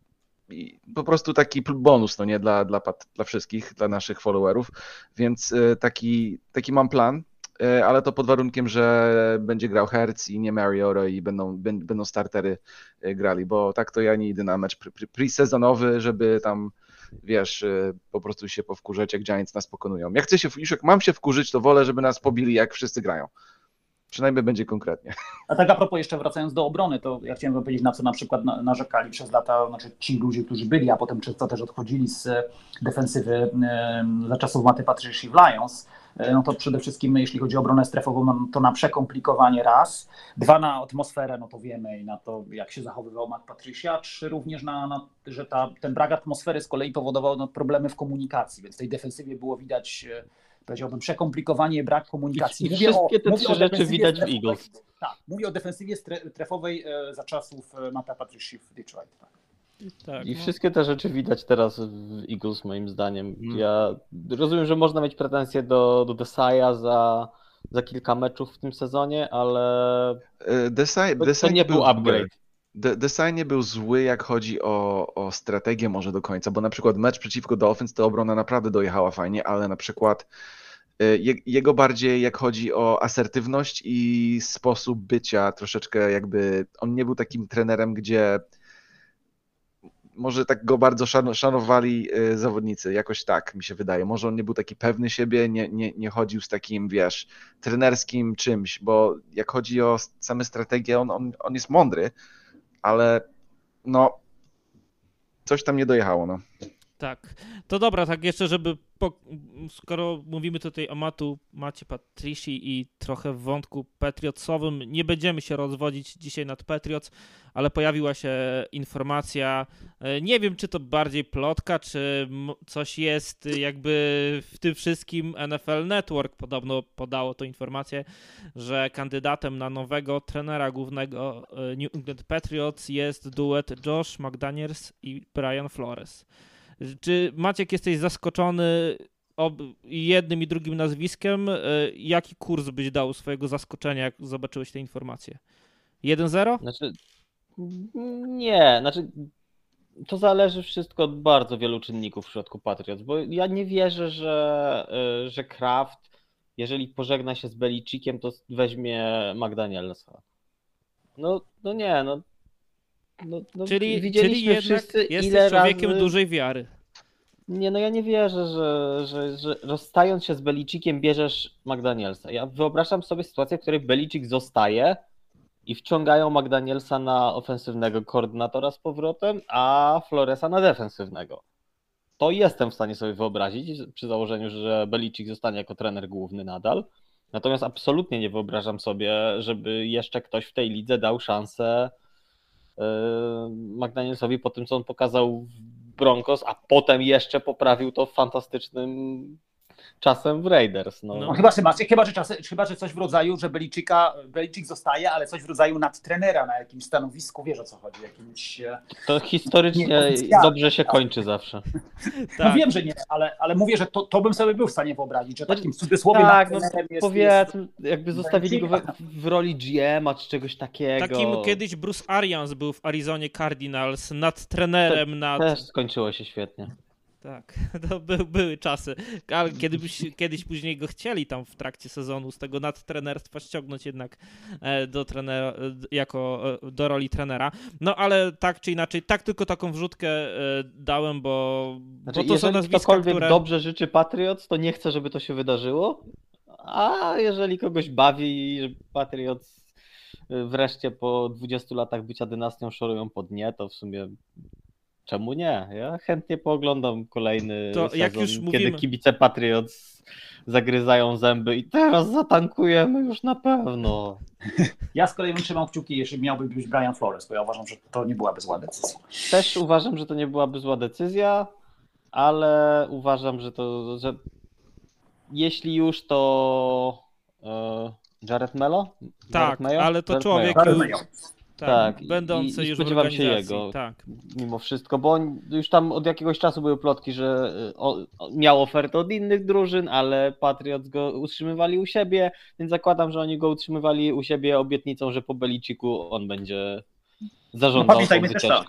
i po prostu taki bonus, no nie, dla, dla, dla wszystkich, dla naszych followerów, więc taki, taki mam plan, ale to pod warunkiem, że będzie grał Hertz i nie Mariota i będą, będą startery grali, bo tak to ja nie idę na mecz pre-sezonowy, żeby tam, wiesz, po prostu się powkurzać, jak Giants nas pokonują. Jak chcę się, już jak mam się wkurzyć, to wolę, żeby nas pobili, jak wszyscy grają. Przynajmniej będzie konkretnie. A tak a propos jeszcze wracając do obrony, to ja chciałem powiedzieć, na co na przykład narzekali przez lata, znaczy ci ludzie, którzy byli, a potem często też odchodzili z defensywy za czasów Matty Patricia w Lions, no to przede wszystkim jeśli chodzi o obronę strefową, no to na przekomplikowanie raz, dwa na atmosferę, no to wiemy i na to, jak się zachowywał Matt Patricia, trzy również na, na że ta, ten brak atmosfery z kolei powodował no, problemy w komunikacji, więc w tej defensywie było widać, powiedziałbym, przekomplikowanie, brak komunikacji. I wszystkie te trzy rzeczy widać w Eagles. Tak, mówię o defensywie strefowej za czasów Matta Patricia w Detroit. Tak. Tak, I no. wszystkie te rzeczy widać teraz w Eagles, moim zdaniem. Ja rozumiem, że można mieć pretensje do, do Desai'a za, za kilka meczów w tym sezonie, ale Desai, to, Desai to nie był upgrade. Desai nie był zły, jak chodzi o, o strategię może do końca, bo na przykład mecz przeciwko Dolphins to obrona naprawdę dojechała fajnie, ale na przykład je, jego bardziej jak chodzi o asertywność i sposób bycia troszeczkę jakby, on nie był takim trenerem, gdzie może tak go bardzo szanowali zawodnicy, jakoś tak mi się wydaje. Może on nie był taki pewny siebie, nie, nie, nie chodził z takim, wiesz, trenerskim czymś, bo jak chodzi o same strategie, on, on, on jest mądry, ale no coś tam nie dojechało, no. Tak, to dobra, tak jeszcze, żeby, po, skoro mówimy tutaj o Matu, Macie Patrici i trochę w wątku Patriotsowym, nie będziemy się rozwodzić dzisiaj nad Patriots, ale pojawiła się informacja, nie wiem czy to bardziej plotka, czy coś jest jakby w tym wszystkim. N F L Network podobno podało tą informację, że kandydatem na nowego trenera głównego New England Patriots jest duet Josh McDaniels i Brian Flores. Czy Maciek jesteś zaskoczony jednym i drugim nazwiskiem? Jaki kurs byś dał swojego zaskoczenia, jak zobaczyłeś te informacje? jeden zero? Znaczy, nie, znaczy to zależy wszystko od bardzo wielu czynników w przypadku Patriots, bo ja nie wierzę, że, że Kraft, jeżeli pożegna się z Belichickiem, to weźmie McDanielsa. No, no nie, no. No, no czyli, widzieliśmy czyli jednak wszyscy, jesteś ile człowiekiem razy... dużej wiary. Nie, no ja nie wierzę, że, że, że rozstając się z Belichickiem bierzesz McDanielsa. Ja wyobrażam sobie sytuację, w której Belichick zostaje i wciągają McDanielsa na ofensywnego koordynatora z powrotem, a Floresa na defensywnego. To jestem w stanie sobie wyobrazić przy założeniu, że Belichick zostanie jako trener główny nadal. Natomiast absolutnie nie wyobrażam sobie, żeby jeszcze ktoś w tej lidze dał szansę McDanielsowi po tym, co on pokazał w Broncos, a potem jeszcze poprawił to fantastycznym czasem w Raiders. No. No, chyba, że macie, chyba, że czasy, chyba, że coś w rodzaju, że Belichicka, Belichick zostaje, ale coś w rodzaju nadtrenera na jakimś stanowisku, wiesz o co chodzi, jakimś... To historycznie dobrze się kończy zawsze. Tak. No wiem, że nie, ale, ale mówię, że to, to bym sobie był w stanie wyobrazić, że takim w cudzysłowie tak, no, jest... powiedzmy, jakby zostawili go w, w roli G M a czy czegoś takiego. Takim kiedyś Bruce Arians był w Arizonie Cardinals nad trenerem, Te, nad... Też skończyło się świetnie. Tak, to by, były czasy, ale kiedyś, kiedyś później go chcieli tam w trakcie sezonu z tego nadtrenerstwa ściągnąć jednak do trenera, jako do roli trenera. No ale tak czy inaczej, tak tylko taką wrzutkę dałem, bo, znaczy, bo to są nazwiska, ktokolwiek które... dobrze życzy Patriots, to nie chce, żeby to się wydarzyło, a jeżeli kogoś bawi, że Patriots wreszcie po dwudziestu latach bycia dynastią szorują po dnie, to w sumie... Czemu nie? Ja chętnie pooglądam kolejny to sezon, jak już kiedy mówimy... kibice Patriots zagryzają zęby i teraz zatankujemy już na pewno. Ja z kolei bym trzymał kciuki, jeśli miałby być Brian Flores, bo ja uważam, że to nie byłaby zła decyzja. Też uważam, że to nie byłaby zła decyzja, ale uważam, że to, że jeśli już to uh, Jared Mello? Tak, Jared ale to Jared człowiek... Mayo. Tak, tak, będący i, i już spodziewam w się jego, tak. Mimo wszystko, bo on, już tam od jakiegoś czasu były plotki, że o, o, miał ofertę od innych drużyn, ale Patriots go utrzymywali u siebie, więc zakładam, że oni go utrzymywali u siebie obietnicą, że po Belichicku on będzie zarządzał no, tą wycieczką.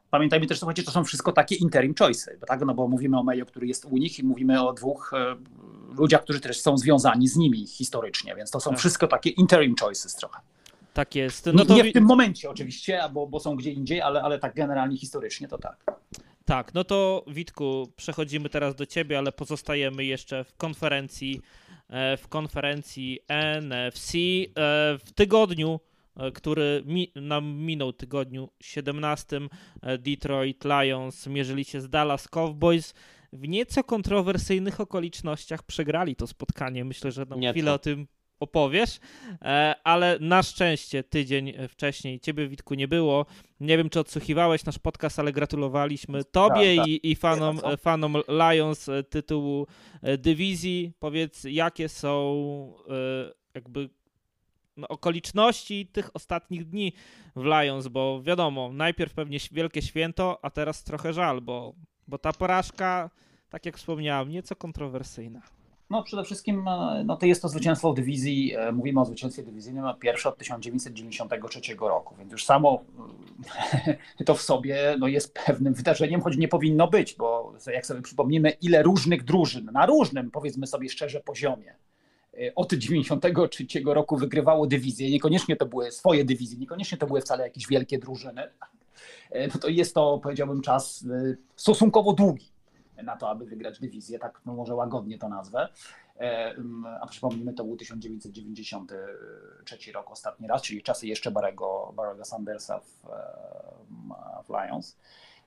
pamiętajmy też, słuchajcie, to są wszystko takie interim choice'y, tak? No bo mówimy o Mayo, który jest u nich i mówimy o dwóch e, ludziach, którzy też są związani z nimi historycznie, więc to są tak. wszystko takie interim choices trochę. Tak jest. No to... Nie w tym momencie oczywiście, bo, bo są gdzie indziej, ale, ale tak generalnie historycznie to tak. Tak, no to Witku, przechodzimy teraz do ciebie, ale pozostajemy jeszcze w konferencji, w konferencji N F C w tygodniu, który mi, nam minął tygodniu siedemnastym. Detroit Lions mierzyli się z Dallas Cowboys. W nieco kontrowersyjnych okolicznościach przegrali to spotkanie. Myślę, że na chwilę o tym opowiesz, ale na szczęście tydzień wcześniej ciebie, Witku, nie było. Nie wiem, czy odsłuchiwałeś nasz podcast, ale gratulowaliśmy tobie tak, tak. I, i fanom, fanom Lions tytułu dywizji. Powiedz, jakie są jakby no, okoliczności tych ostatnich dni w Lions, bo wiadomo, najpierw pewnie wielkie święto, a teraz trochę żal, bo, bo ta porażka, tak jak wspomniałem, nieco kontrowersyjna. No przede wszystkim no to jest to zwycięstwo w dywizji, mówimy o zwycięstwie dywizyjnym, pierwsze od tysiąc dziewięćset dziewięćdziesiątego trzeciego roku, więc już samo to w sobie no jest pewnym wydarzeniem, choć nie powinno być, bo jak sobie przypomnimy, ile różnych drużyn na różnym, powiedzmy sobie szczerze, poziomie od dziewięćdziesiątego trzeciego roku wygrywało dywizje, niekoniecznie to były swoje dywizje, niekoniecznie to były wcale jakieś wielkie drużyny, no to jest to, powiedziałbym, czas stosunkowo długi na to, aby wygrać dywizję, tak no może łagodnie to nazwę. A przypomnijmy, to był tysiąc dziewięćset dziewięćdziesiąty trzeci rok ostatni raz, czyli czasy jeszcze Barry'ego, Barry'ego Sandersa w, w Lions.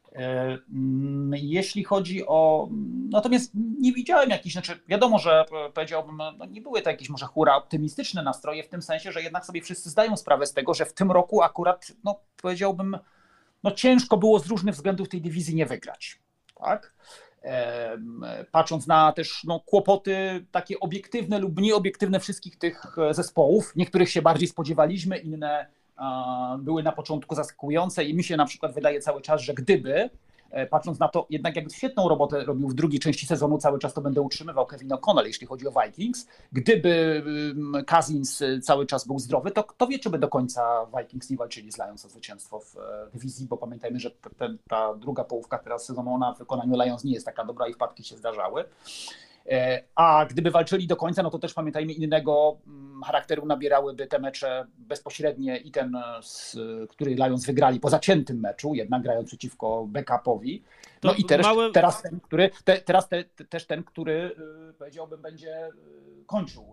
Jeśli chodzi o... Natomiast nie widziałem jakichś, znaczy wiadomo, że powiedziałbym, no nie były to jakieś może hura optymistyczne nastroje w tym sensie, że jednak sobie wszyscy zdają sprawę z tego, że w tym roku akurat, no powiedziałbym, no ciężko było z różnych względów tej dywizji nie wygrać. Tak? Patrząc na też no, kłopoty takie obiektywne lub nieobiektywne wszystkich tych zespołów. Niektórych się bardziej spodziewaliśmy, inne były na początku zaskakujące i mi się na przykład wydaje cały czas, że gdyby, patrząc na to, jednak jak świetną robotę robił w drugiej części sezonu, cały czas to będę utrzymywał Kevin O'Connell, jeśli chodzi o Vikings, gdyby Cousins cały czas był zdrowy, to kto wie, czy by do końca Vikings nie walczyli z Lions o zwycięstwo w dywizji, bo pamiętajmy, że ta, ta druga połówka teraz sezonu, ona w wykonaniu Lions nie jest taka dobra i wpadki się zdarzały. A gdyby walczyli do końca, no to też pamiętajmy, innego charakteru nabierałyby te mecze bezpośrednie i ten, który Lions wygrali po zaciętym meczu, jednak grając przeciwko backupowi. No to i teraz, małe... teraz, ten, który, te, teraz te, te, też ten, który powiedziałbym będzie kończył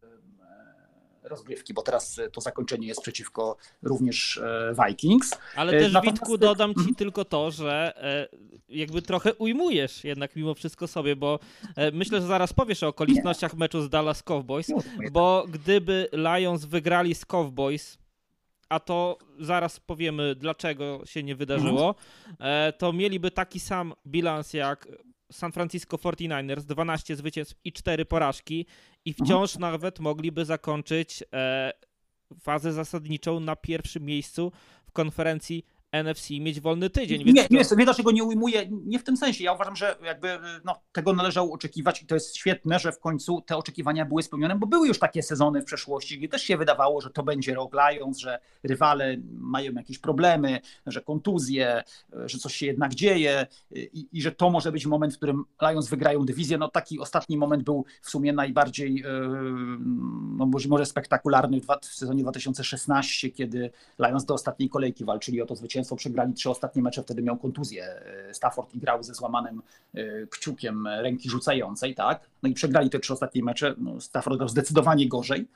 rozgrywki, bo teraz to zakończenie jest przeciwko również Vikings. Ale też, Natomiast... Witku, dodam ci tylko to, że jakby trochę ujmujesz jednak mimo wszystko sobie, bo myślę, że zaraz powiesz o okolicznościach nie. meczu z Dallas Cowboys, bo gdyby Lions wygrali z Cowboys, a to zaraz powiemy, dlaczego się nie wydarzyło, to mieliby taki sam bilans jak San Francisco forty-niners, dwanaście zwycięstw i cztery porażki i wciąż mhm. nawet mogliby zakończyć e, fazę zasadniczą na pierwszym miejscu w konferencji N F C i mieć wolny tydzień. Nie, nie, to... nie, dlaczego nie ujmuję, nie w tym sensie. Ja uważam, że jakby no, tego należało oczekiwać i to jest świetne, że w końcu te oczekiwania były spełnione, bo były już takie sezony w przeszłości, gdzie też się wydawało, że to będzie rok Lions, że rywale mają jakieś problemy, że kontuzje, że coś się jednak dzieje i, i że to może być moment, w którym Lions wygrają dywizję. No taki ostatni moment był w sumie najbardziej no, może spektakularny w sezonie dwa tysiące szesnastym, kiedy Lions do ostatniej kolejki walczyli o to zwycięstwo. Przegrali trzy ostatnie mecze, wtedy miał kontuzję Stafford i grał ze złamanym kciukiem ręki rzucającej, tak? No i przegrali te trzy ostatnie mecze. No, Stafford grał zdecydowanie gorzej.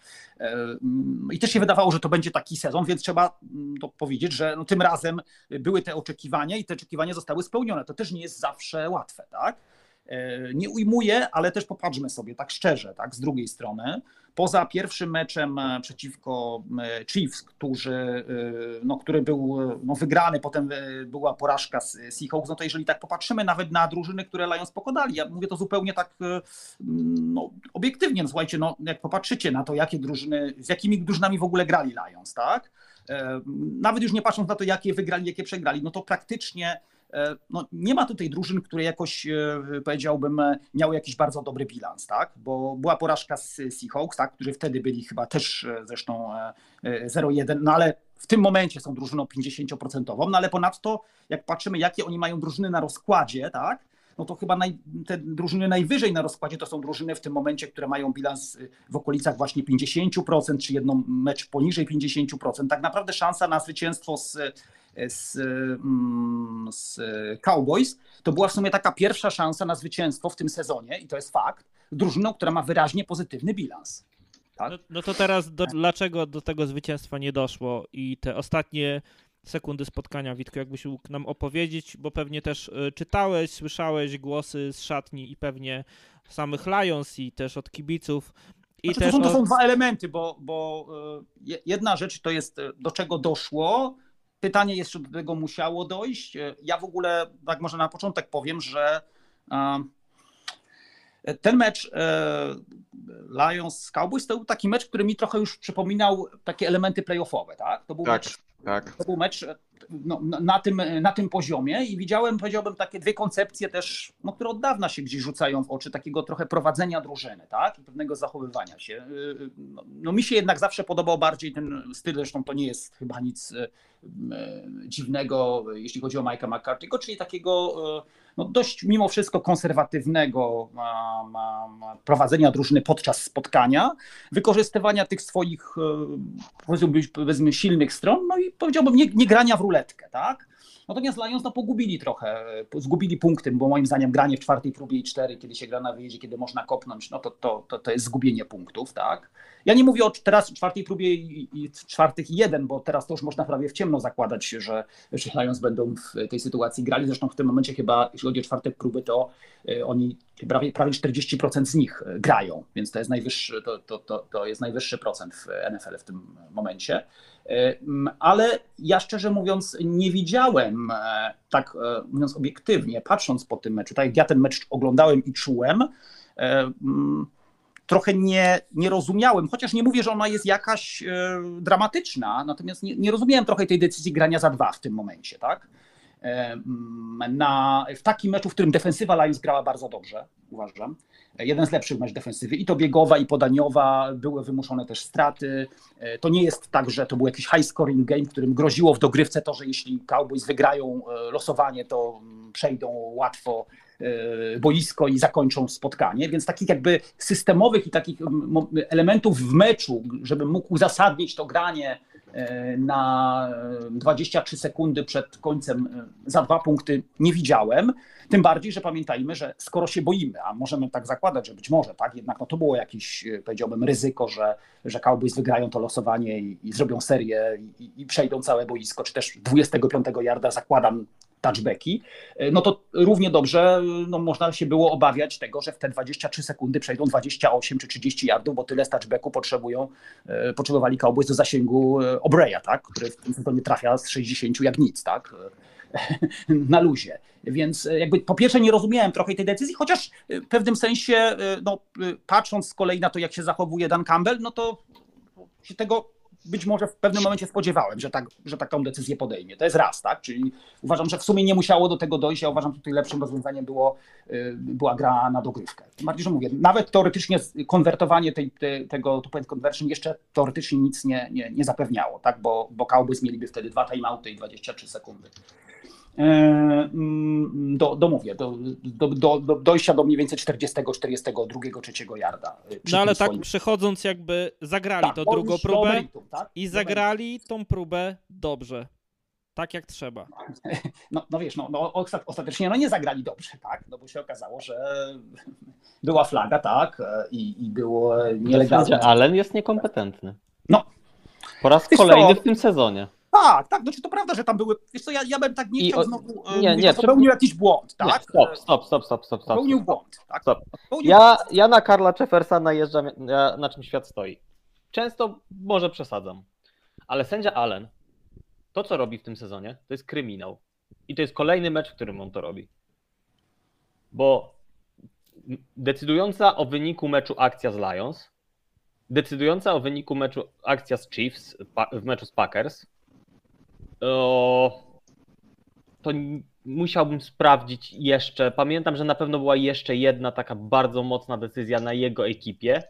I też się wydawało, że to będzie taki sezon, więc trzeba to powiedzieć, że no, tym razem były te oczekiwania i te oczekiwania zostały spełnione. To też nie jest zawsze łatwe, tak? Nie ujmuję, ale też popatrzmy sobie tak szczerze, tak, z drugiej strony. Poza pierwszym meczem przeciwko Chiefs, którzy, no, który był no, wygrany, potem była porażka z Seahawks, no to jeżeli tak popatrzymy nawet na drużyny, które Lions pokonali, ja mówię to zupełnie tak no, obiektywnie, no, słuchajcie, no, jak popatrzycie na to, jakie drużyny, z jakimi drużynami w ogóle grali Lions, tak? Nawet już nie patrząc na to, jakie wygrali, jakie przegrali, no to praktycznie no, nie ma tutaj drużyn, które jakoś, powiedziałbym, miały jakiś bardzo dobry bilans, tak? Bo była porażka z Seahawks, tak? Którzy wtedy byli chyba też zresztą zero jeden, no ale w tym momencie są drużyną pięćdziesięcioprocentową, no ale ponadto jak patrzymy, jakie oni mają drużyny na rozkładzie, tak? No to chyba naj, te drużyny najwyżej na rozkładzie to są drużyny w tym momencie, które mają bilans w okolicach właśnie pięćdziesiąt procent, czy jedną mecz poniżej pięćdziesiąt procent. Tak naprawdę szansa na zwycięstwo z, z, z Cowboys to była w sumie taka pierwsza szansa na zwycięstwo w tym sezonie i to jest fakt, drużyną, która ma wyraźnie pozytywny bilans. Tak? No, no to teraz do, dlaczego do tego zwycięstwa nie doszło i te ostatnie sekundy spotkania, Witku, jakbyś mógł nam opowiedzieć, bo pewnie też y, czytałeś, słyszałeś głosy z szatni i pewnie samych Lions i też od kibiców. I znaczy, też to, są, to od... są dwa elementy, bo, bo y, jedna rzecz to jest do czego doszło, pytanie jest, czy do tego musiało dojść. Ja w ogóle, tak może na początek powiem, że y, ten mecz y, Lions Cowboys to był taki mecz, który mi trochę już przypominał takie elementy playoffowe, tak? To był tak. mecz Tak. To był mecz no, na, tym, na tym poziomie i widziałem, powiedziałbym, takie dwie koncepcje też, no, które od dawna się gdzieś rzucają w oczy, takiego trochę prowadzenia drużyny, tak? I pewnego zachowywania się. No, no mi się jednak zawsze podobał bardziej ten styl, zresztą to nie jest chyba nic e, dziwnego, jeśli chodzi o Mike'a McCarthy'ego, czyli takiego no, dość mimo wszystko konserwatywnego ma, ma, ma prowadzenia drużyny podczas spotkania, wykorzystywania tych swoich powiedzmy silnych stron, no i powiedziałbym nie, nie grania w ruletkę, tak? Natomiast Lions no, pogubili trochę, zgubili punkty, bo moim zdaniem granie w czwartej próbie i cztery, kiedy się gra na wyjeździe, kiedy można kopnąć, no to, to, to, to jest zgubienie punktów, tak? Ja nie mówię o teraz czwartej próbie i, i czwartych i jeden, bo teraz to już można prawie w ciemno zakładać, że, że Lions będą w tej sytuacji grali. Zresztą w tym momencie chyba, jeśli chodzi o czwarte próby, to oni prawie, prawie czterdzieści procent z nich grają, więc to jest najwyższy, to, to, to, to jest najwyższy procent w N F L w tym momencie. Ale ja szczerze mówiąc nie widziałem, tak mówiąc obiektywnie, patrząc po tym meczu, tak jak ja ten mecz oglądałem i czułem, trochę nie, nie rozumiałem, chociaż nie mówię, że ona jest jakaś dramatyczna, natomiast nie, nie rozumiałem trochę tej decyzji grania za dwa w tym momencie, tak? Na, w takim meczu, w którym defensywa Lions grała bardzo dobrze, uważam. Jeden z lepszych mecz defensywy, i to biegowa, i podaniowa, były wymuszone też straty. To nie jest tak, że to był jakiś high scoring game, którym groziło w dogrywce to, że jeśli Cowboys wygrają losowanie, to przejdą łatwo boisko i zakończą spotkanie, więc takich jakby systemowych i takich elementów w meczu, żeby mógł uzasadnić to granie na dwadzieścia trzy sekundy przed końcem za dwa punkty nie widziałem. Tym bardziej, że pamiętajmy, że skoro się boimy, a możemy tak zakładać, że być może, tak, jednak no to było jakieś, powiedziałbym, ryzyko, że, że Cowboys wygrają to losowanie i, i zrobią serię i, i przejdą całe boisko, czy też dwudziestego piątego yarda, zakładam, touchbacki, no to równie dobrze no, można się było obawiać tego, że w te dwadzieścia trzy sekundy przejdą dwadzieścia osiem czy trzydzieści yardów, bo tyle z touchbacku potrzebują, potrzebowali Cowboys do zasięgu Obreya, tak, który w tym sezonie trafia z sześćdziesięciu jak nic, tak, na luzie. Więc jakby po pierwsze nie rozumiałem trochę tej decyzji, chociaż w pewnym sensie, no, patrząc z kolei na to, jak się zachowuje Dan Campbell, no to się tego być może w pewnym momencie spodziewałem, że, tak, że taką decyzję podejmie. To jest raz, tak? Czyli uważam, że w sumie nie musiało do tego dojść. Ja uważam, że tutaj lepszym rozwiązaniem było, była gra na dogrywkę. Tym bardziej, że mówię, nawet teoretycznie konwertowanie tej, tej, tego two-point conversion jeszcze teoretycznie nic nie, nie, nie zapewniało, tak? Bo, bo Cowboys mieliby wtedy dwa timeouty i dwadzieścia trzy sekundy. Do, do, mówię, do, do, do, do dojścia do mniej więcej czterdziestego, czterdziestego drugiego, trzeciego yarda. No ale tak swoim... przechodząc jakby zagrali tak, to drugą próbę meritum, tak? I zagrali tą próbę dobrze, tak jak trzeba. No, no wiesz, no, no ostatecznie no nie zagrali dobrze, tak? No bo się okazało, że była flaga, tak? I, i było nielegalne. Allen jest niekompetentny. No. Po raz kolejny w tym sezonie. Tak, tak, no, to prawda, że tam były, wiesz co, ja, ja bym tak nie I chciał o, znowu, nie, mówić, nie, popełnił czy... jakiś błąd, tak? Nie, stop, stop, stop, stop, stop. Popełnił błąd, tak? Stop. Popełnił ja, błąd. ja na Karla Jeffersa najeżdżam, na, na czym świat stoi. Często może przesadzam, ale sędzia Allen, to co robi w tym sezonie, to jest kryminał. I to jest kolejny mecz, w którym on to robi. Bo decydująca o wyniku meczu akcja z Lions, decydująca o wyniku meczu akcja z Chiefs w meczu z Packers, O, to musiałbym sprawdzić jeszcze. Pamiętam, że na pewno była jeszcze jedna taka bardzo mocna decyzja na jego ekipie.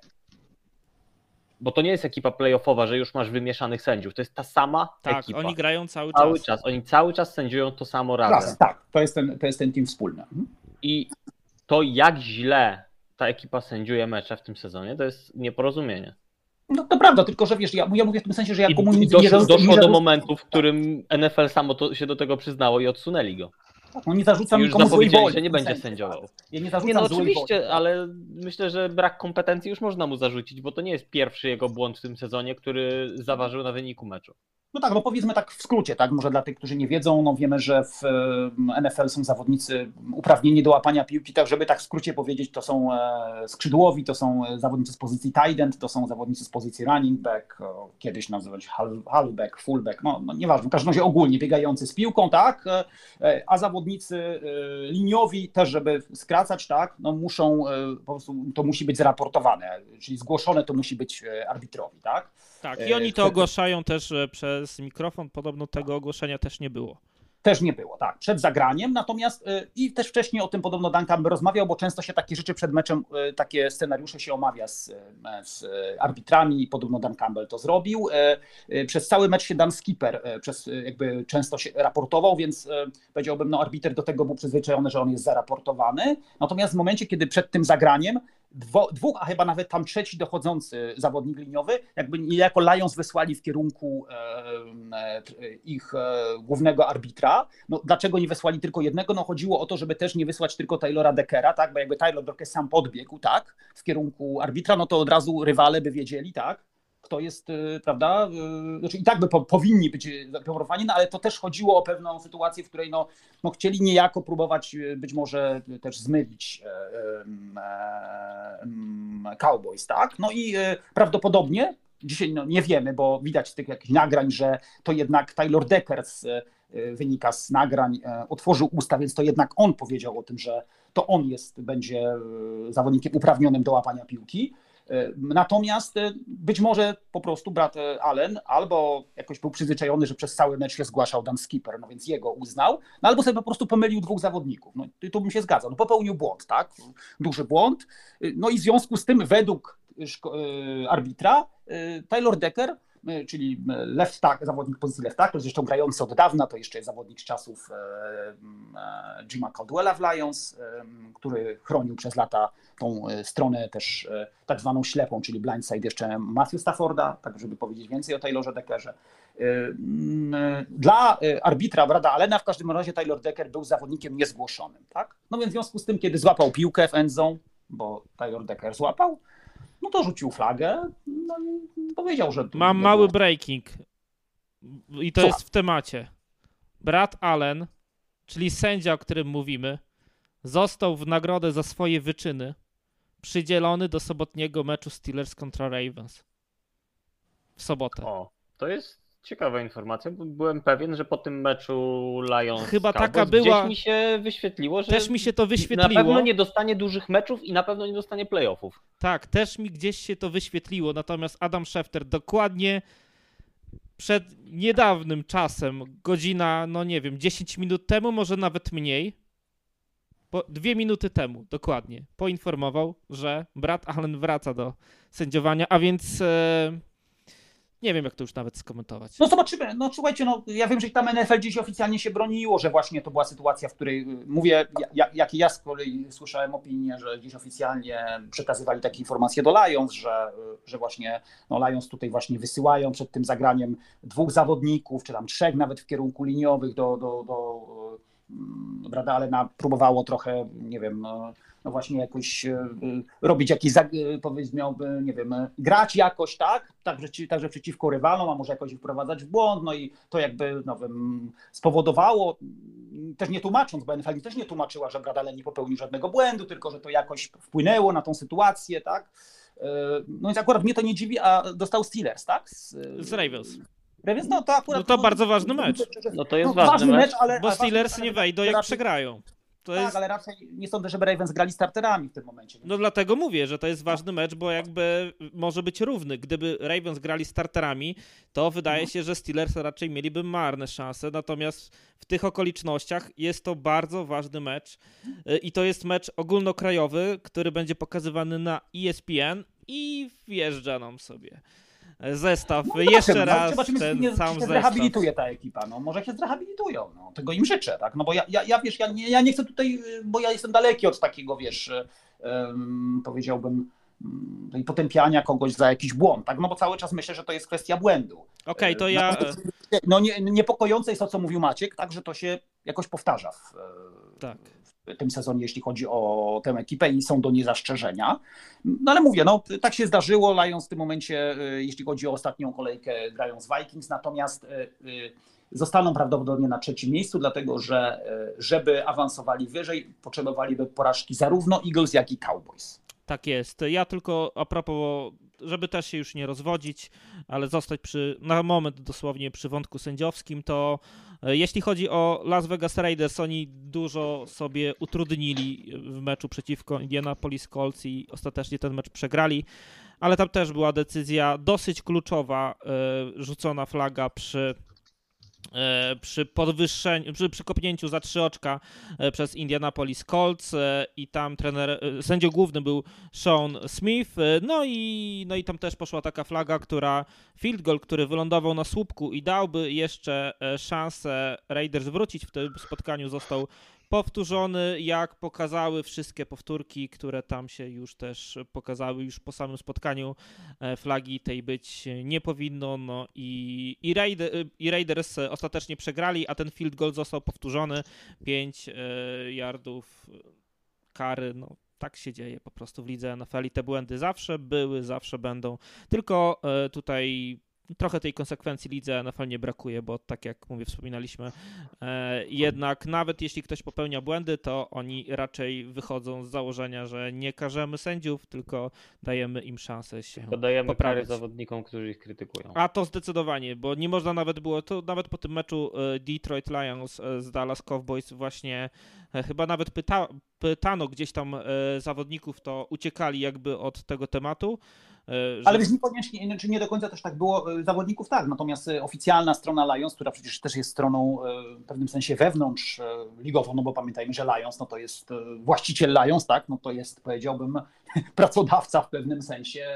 Bo to nie jest ekipa playoffowa, że już masz wymieszanych sędziów. To jest ta sama tak, ekipa. Tak, oni grają cały czas. Cały czas. Oni cały czas sędziują to samo razem. Raz, tak, to jest, ten, to jest ten team wspólny. I to, jak źle ta ekipa sędziuje mecze w tym sezonie, to jest nieporozumienie. No to prawda, tylko że wiesz, ja, ja mówię w tym sensie, że ja I, komu i nic doszło, nie doszło nie do momentu, w którym N F L samo to, się do tego przyznało i odsunęli go. No nie zarzucam już nikomu złej woli, że nie będzie sensie, sędziował. Tak. Ja nie Nie, zarzucam no złej oczywiście, woli. ale myślę, że brak kompetencji już można mu zarzucić, bo to nie jest pierwszy jego błąd w tym sezonie, który zaważył na wyniku meczu. No tak, no powiedzmy tak w skrócie, tak, może dla tych, którzy nie wiedzą, no wiemy, że w N F L są zawodnicy uprawnieni do łapania piłki, tak żeby tak w skrócie powiedzieć, to są skrzydłowi, to są zawodnicy z pozycji tight end, to są zawodnicy z pozycji running back, kiedyś nazywać halfback, fullback, no, no nieważne, w każdym razie ogólnie biegający z piłką, tak, a zawodnicy liniowi też, żeby skracać, tak, no muszą, po prostu to musi być zraportowane, czyli zgłoszone to musi być arbitrowi, tak. Tak, i oni to ogłaszają też przez mikrofon, podobno tego ogłoszenia też nie było. Też nie było, tak, przed zagraniem, natomiast i też wcześniej o tym podobno Dan Campbell rozmawiał, bo często się takie rzeczy przed meczem, takie scenariusze się omawia z, z arbitrami i podobno Dan Campbell to zrobił. Przez cały mecz się Dan Skipper przez jakby często się raportował, więc powiedziałbym, no arbiter do tego był przyzwyczajony, że on jest zaraportowany, natomiast w momencie, kiedy przed tym zagraniem Dwo, dwóch, a chyba nawet tam trzeci dochodzący zawodnik liniowy, jakby niejako Lions wysłali w kierunku e, e, ich e, głównego arbitra. No, dlaczego nie wysłali tylko jednego? No chodziło o to, żeby też nie wysłać tylko Taylora Deckera, tak? Bo jakby Taylor Decker sam podbiegł, tak? W kierunku arbitra, no to od razu rywale by wiedzieli, tak? Kto jest, prawda, znaczy i tak by po, powinni być zaproponowani, no ale to też chodziło o pewną sytuację, w której no, no chcieli niejako próbować być może też zmylić e, e, Cowboys, tak? No i e, prawdopodobnie, dzisiaj no, nie wiemy, bo widać z tych jakichś nagrań, że to jednak Taylor Decker z, e, wynika z nagrań, e, otworzył usta, więc to jednak on powiedział o tym, że to on jest, będzie zawodnikiem uprawnionym do łapania piłki. Natomiast być może po prostu brat Allen albo jakoś był przyzwyczajony, że przez cały mecz się zgłaszał Dan Skipper, no więc jego uznał, no albo sobie po prostu pomylił dwóch zawodników. No i tu bym się zgadzał. No popełnił błąd, tak? Duży błąd. No i w związku z tym według arbitra Taylor Decker, czyli left tackle, zawodnik pozycji left tackle, zresztą grający od dawna, to jeszcze jest zawodnik z czasów Jima Caldwella w Lions, który chronił przez lata tą stronę też tak zwaną ślepą, czyli blindside jeszcze Matthew Stafforda, tak żeby powiedzieć więcej o Taylorze Deckerze. Dla arbitra Brada Allena w każdym razie Taylor Decker był zawodnikiem niezgłoszonym, tak? No więc w związku z tym, kiedy złapał piłkę w endzone, bo Taylor Decker złapał, no to rzucił flagę, no i powiedział, że... Mam to mały było... breaking i to Co? jest w temacie. Brad Allen, czyli sędzia, o którym mówimy, został w nagrodę za swoje wyczyny przydzielony do sobotniego meczu Steelers kontra Ravens. W sobotę. O, to jest ciekawa informacja, bo byłem pewien, że po tym meczu Lions Chyba Cowboys taka była... gdzieś mi się wyświetliło, że Też mi się to wyświetliło. na pewno nie dostanie dużych meczów i na pewno nie dostanie playoffów. Tak, też mi gdzieś się to wyświetliło, natomiast Adam Schefter dokładnie przed niedawnym czasem, godzina, no nie wiem, dziesięć minut temu, może nawet mniej, po, dwie minuty temu dokładnie, poinformował, że Brad Allen wraca do sędziowania, a więc e, nie wiem, jak to już nawet skomentować. No zobaczymy, no słuchajcie, no ja wiem, że tam N F L gdzieś oficjalnie się broniło, że właśnie to była sytuacja, w której, mówię, ja, jak ja z kolei słyszałem opinię, że gdzieś oficjalnie przekazywali takie informacje do Lions, że, że właśnie no Lions tutaj właśnie wysyłają przed tym zagraniem dwóch zawodników, czy tam trzech nawet w kierunku liniowych do, do, do Brada Allena, próbowało trochę, nie wiem, no, no właśnie jakoś y, robić jakiś, y, powiedzmy, nie wiem, grać jakoś, tak? Także, także przeciwko rywalom, a może jakoś ich wprowadzać w błąd, no i to jakby no, wiem, spowodowało, też nie tłumacząc, bo N F L też nie tłumaczyła, że Brad Allen nie popełnił żadnego błędu, tylko że to jakoś wpłynęło na tą sytuację, tak? Y, no więc akurat mnie to nie dziwi, a dostał Steelers, tak? Z, Z Ravens. Ravens, no to akurat... No to bardzo ważny mecz. No to jest no, ważny, ważny mecz, mecz, ale... Bo Steelers ważny, nie wejdą, jak przegrają. To tak, jest... ale raczej nie sądzę, żeby Ravens grali starterami w tym momencie. No dlatego mówię, że to jest ważny mecz, bo jakby może być równy. Gdyby Ravens grali starterami, to wydaje się, że Steelers raczej mieliby marne szanse, natomiast w tych okolicznościach jest to bardzo ważny mecz i to jest mecz ogólnokrajowy, który będzie pokazywany na E S P N i wjeżdża nam sobie zestaw. No, jeszcze zobaczymy, raz zobaczymy, ten nie, sam się zestaw. zrehabilituje ta ekipa, no może się zrehabilitują, no tego im życzę, tak, no bo ja, ja, ja wiesz, ja nie, ja nie chcę tutaj, bo ja jestem daleki od takiego, wiesz, um, powiedziałbym, um, potępiania kogoś za jakiś błąd, tak, no bo cały czas myślę, że to jest kwestia błędu. Okej, okay, to ja... No nie, niepokojące jest to, co mówił Maciek, tak, że to się jakoś powtarza w, tak. w tym sezonie, jeśli chodzi o tę ekipę i są do niej zastrzeżenia. No ale mówię, no tak się zdarzyło, Lions w tym momencie, jeśli chodzi o ostatnią kolejkę, grają z Vikings, natomiast zostaną prawdopodobnie na trzecim miejscu, dlatego że żeby awansowali wyżej, potrzebowaliby porażki zarówno Eagles, jak i Cowboys. Tak jest. Ja tylko a propos, żeby też się już nie rozwodzić, ale zostać przy, na moment dosłownie przy wątku sędziowskim, to jeśli chodzi o Las Vegas Raiders, oni dużo sobie utrudnili w meczu przeciwko Indianapolis Colts i ostatecznie ten mecz przegrali, ale tam też była decyzja dosyć kluczowa, rzucona flaga przy przy podwyższeniu, przy przykopnięciu za trzy oczka przez Indianapolis Colts i tam trener, sędzią głównym był Sean Smith, no i, no i tam też poszła taka flaga, która field goal, który wylądował na słupku i dałby jeszcze szansę Raiders wrócić w tym spotkaniu, został powtórzony, jak pokazały wszystkie powtórki, które tam się już też pokazały już po samym spotkaniu. Flagi tej być nie powinno, no i, i, Raider, i Raiders ostatecznie przegrali, a ten field goal został powtórzony. pięć yardów kary, no tak się dzieje po prostu w lidze N F L i te błędy zawsze były, zawsze będą. Tylko tutaj trochę tej konsekwencji lidze N F L nie brakuje, bo tak jak mówię, wspominaliśmy, e, jednak nawet jeśli ktoś popełnia błędy, to oni raczej wychodzą z założenia, że nie karzemy sędziów, tylko dajemy im szansę się tylko dajemy poprawić. kary zawodnikom, którzy ich krytykują. A to zdecydowanie, bo nie można nawet było, to nawet po tym meczu Detroit Lions z Dallas Cowboys właśnie e, chyba nawet pyta, pytano gdzieś tam e, zawodników, to uciekali jakby od tego tematu. Że... Ale wiesz, niekoniecznie, czy nie do końca też tak było, zawodników tak, natomiast oficjalna strona Lions, która przecież też jest stroną w pewnym sensie wewnątrz ligową, no bo pamiętajmy, że Lions, no to jest właściciel Lions, tak, no to jest, powiedziałbym, pracodawca w pewnym sensie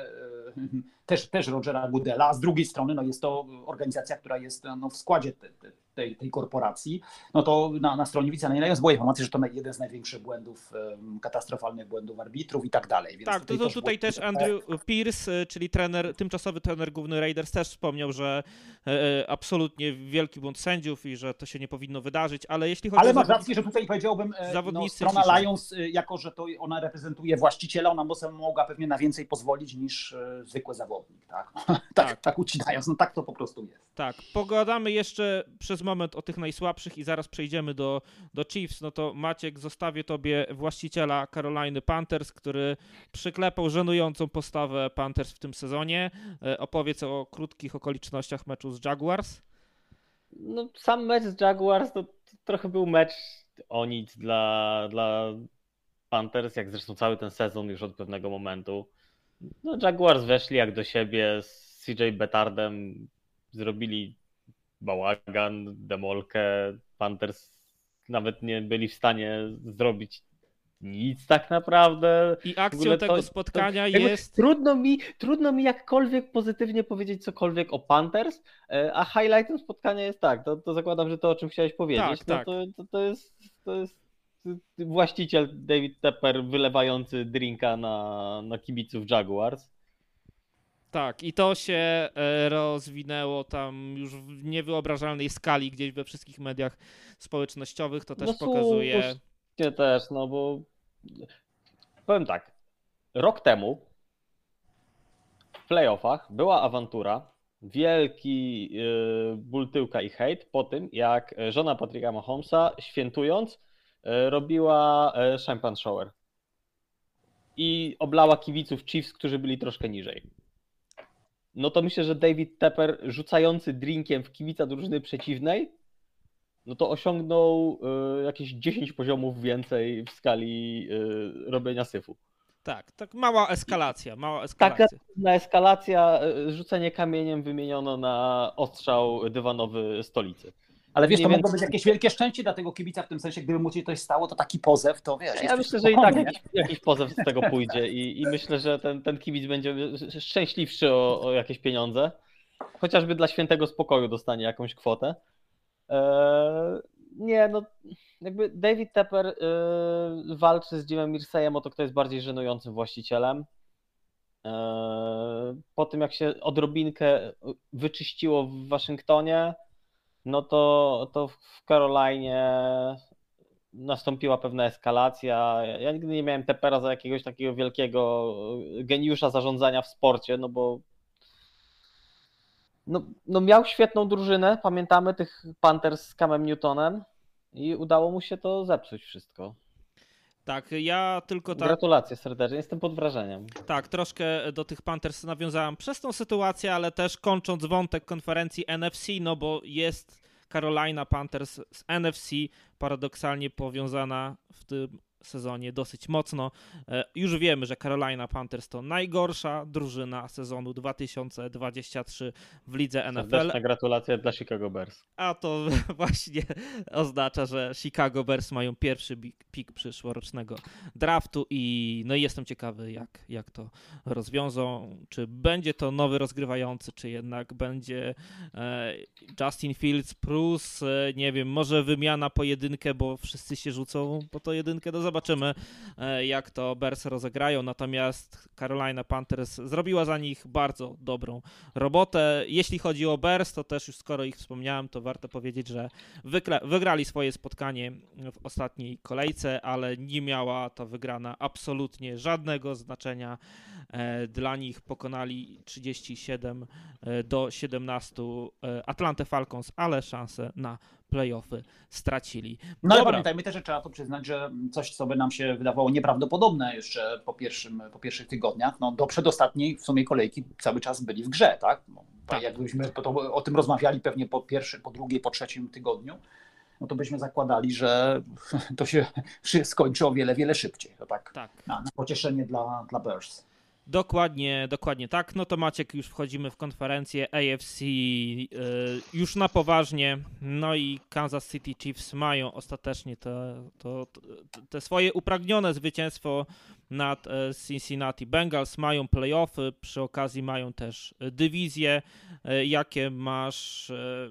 też, też Rogera Goodella, a z drugiej strony no jest to organizacja, która jest no, w składzie te, te, tej, tej korporacji, no to na, na stronie oficjalnej Lions była informacja, że to jeden z największych błędów, katastrofalnych błędów arbitrów i tak dalej. Więc tak, tutaj, to, to też, tutaj też Andrew Pierce, czyli trener, tymczasowy trener główny Raiders, też wspomniał, że e, absolutnie wielki błąd sędziów i że to się nie powinno wydarzyć, ale jeśli chodzi ale o... masz rację, że tutaj powiedziałbym, no, strona ciszej. Lions, jako że to ona reprezentuje właściciela, ona mogła pewnie na więcej pozwolić niż e, zwykły zawodnik, tak? tak, tak, tak ucinając, no tak to po prostu jest. Tak, pogadamy jeszcze przez moment o tych najsłabszych i zaraz przejdziemy do, do Chiefs. No to Maciek, zostawię tobie właściciela Caroliny Panthers, który przyklepał żenującą postawę Panthers w tym sezonie. Opowiedz o krótkich okolicznościach meczu z Jaguars. No sam mecz z Jaguars to, to trochę był mecz o nic dla, dla Panthers, jak zresztą cały ten sezon już od pewnego momentu. No Jaguars weszli jak do siebie z C J Beathardem, zrobili bałagan, demolkę. Panthers nawet nie byli w stanie zrobić nic tak naprawdę. I akcją tego to, spotkania to, jest... Trudno mi, trudno mi jakkolwiek pozytywnie powiedzieć cokolwiek o Panthers, a highlightem spotkania jest tak, to, to zakładam, że to o czym chciałeś powiedzieć, tak, no tak. To, to, to, jest, to jest właściciel David Tepper wylewający drinka na, na kibiców Jaguars. Tak, i to się rozwinęło tam już w niewyobrażalnej skali gdzieś we wszystkich mediach społecznościowych, to też no, pokazuje... No też, no bo powiem tak, rok temu w playoffach była awantura, wielki yy, ból tyłka i hejt po tym, jak żona Patricka Mahomesa świętując yy, robiła yy, champagne shower i oblała kibiców Chiefs, którzy byli troszkę niżej. No to myślę, że David Tepper rzucający drinkiem w kibica drużyny przeciwnej no to osiągnął y, jakieś dziesięć poziomów więcej w skali y, robienia syfu. Tak, tak mała eskalacja, mała eskalacja. Taka na eskalacja, y, rzucenie kamieniem wymieniono na ostrzał dywanowy stolicy. Ale wiesz, Nie to wiem, mogło być jakieś wielkie szczęście dla tego kibica w tym sensie, gdyby mu się coś stało, to taki pozew, to wiesz... Ja myślę, że i tak jakiś, jakiś pozew z tego pójdzie i, i myślę, że ten, ten kibic będzie szczęśliwszy o, o jakieś pieniądze. Chociażby dla świętego spokoju dostanie jakąś kwotę. Eee, nie, no jakby David Tepper yy, walczy z Jimem Irsayem o to, kto jest bardziej żenującym właścicielem. Eee, po tym jak się odrobinkę wyczyściło w Waszyngtonie, no to, to w Carolinie nastąpiła pewna eskalacja. Ja nigdy nie miałem Teppera za jakiegoś takiego wielkiego geniusza zarządzania w sporcie, no bo no, no miał świetną drużynę, pamiętamy tych Panthers z Camem Newtonem i udało mu się to zepsuć wszystko. Tak, ja tylko tak... Gratulacje serdecznie, jestem pod wrażeniem. Tak, troszkę do tych Panthers nawiązałem przez tą sytuację, ale też kończąc wątek konferencji N F C, no bo jest Carolina Panthers z N F C paradoksalnie powiązana w tym sezonie dosyć mocno. Już wiemy, że Carolina Panthers to najgorsza drużyna sezonu dwa tysiące dwudziestego trzeciego w lidze N F L. Serdeczne gratulacje dla Chicago Bears. A to właśnie oznacza, że Chicago Bears mają pierwszy pik przyszłorocznego draftu i no i jestem ciekawy, jak, jak to rozwiążą. Czy będzie to nowy rozgrywający, czy jednak będzie e, Justin Fields plus, e, nie wiem, może wymiana po jedynkę, bo wszyscy się rzucą po to jedynkę, no zobaczymy, e, jak to Bears rozegrają. Natomiast Carolina Panthers zrobiła za nich bardzo dobrą robotę. Jeśli chodzi o Bears, to też już skoro ich wspomniałem, to warto powiedzieć, że wykra- wygrali swoje spotkanie w ostatniej kolejce, ale nie miała ta wygrana absolutnie żadnego znaczenia. E, dla nich pokonali trzydzieści siedem do siedemnastu Atlanta Falcons, ale szanse na playoffy stracili. No ale pamiętajmy też, że trzeba to przyznać, że coś, co by nam się wydawało nieprawdopodobne jeszcze po, pierwszym, po pierwszych tygodniach, no do przedostatniej w sumie kolejki cały czas byli w grze, tak? No, tak. Jakbyśmy to, o tym rozmawiali pewnie po pierwszym, po drugiej, po trzecim tygodniu, no to byśmy zakładali, że to się skończy o wiele, wiele szybciej. To tak, tak. Na, na pocieszenie dla, dla Bears. Dokładnie, dokładnie tak. No to Maciek, już wchodzimy w konferencję A F C yy, już na poważnie. No i Kansas City Chiefs mają ostatecznie te, to, te swoje upragnione zwycięstwo nad Cincinnati Bengals. Mają playoffy, przy okazji mają też dywizję. Jakie masz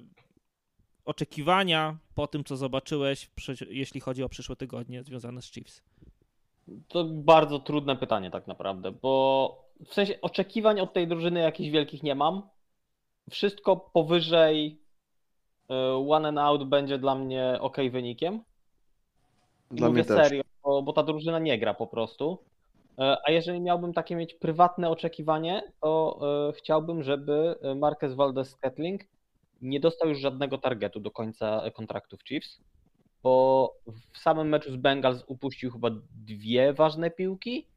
oczekiwania po tym, co zobaczyłeś, jeśli chodzi o przyszłe tygodnie związane z Chiefs? To bardzo trudne pytanie tak naprawdę, bo w sensie oczekiwań od tej drużyny jakichś wielkich nie mam. Wszystko powyżej one and out będzie dla mnie ok wynikiem. Dla Mówię mnie też. serio, bo, bo ta drużyna nie gra po prostu. A jeżeli miałbym takie mieć prywatne oczekiwanie, to chciałbym, żeby Marquez Valdes-Scantling nie dostał już żadnego targetu do końca kontraktu w Chiefs, bo w samym meczu z Bengals upuścił chyba dwie ważne piłki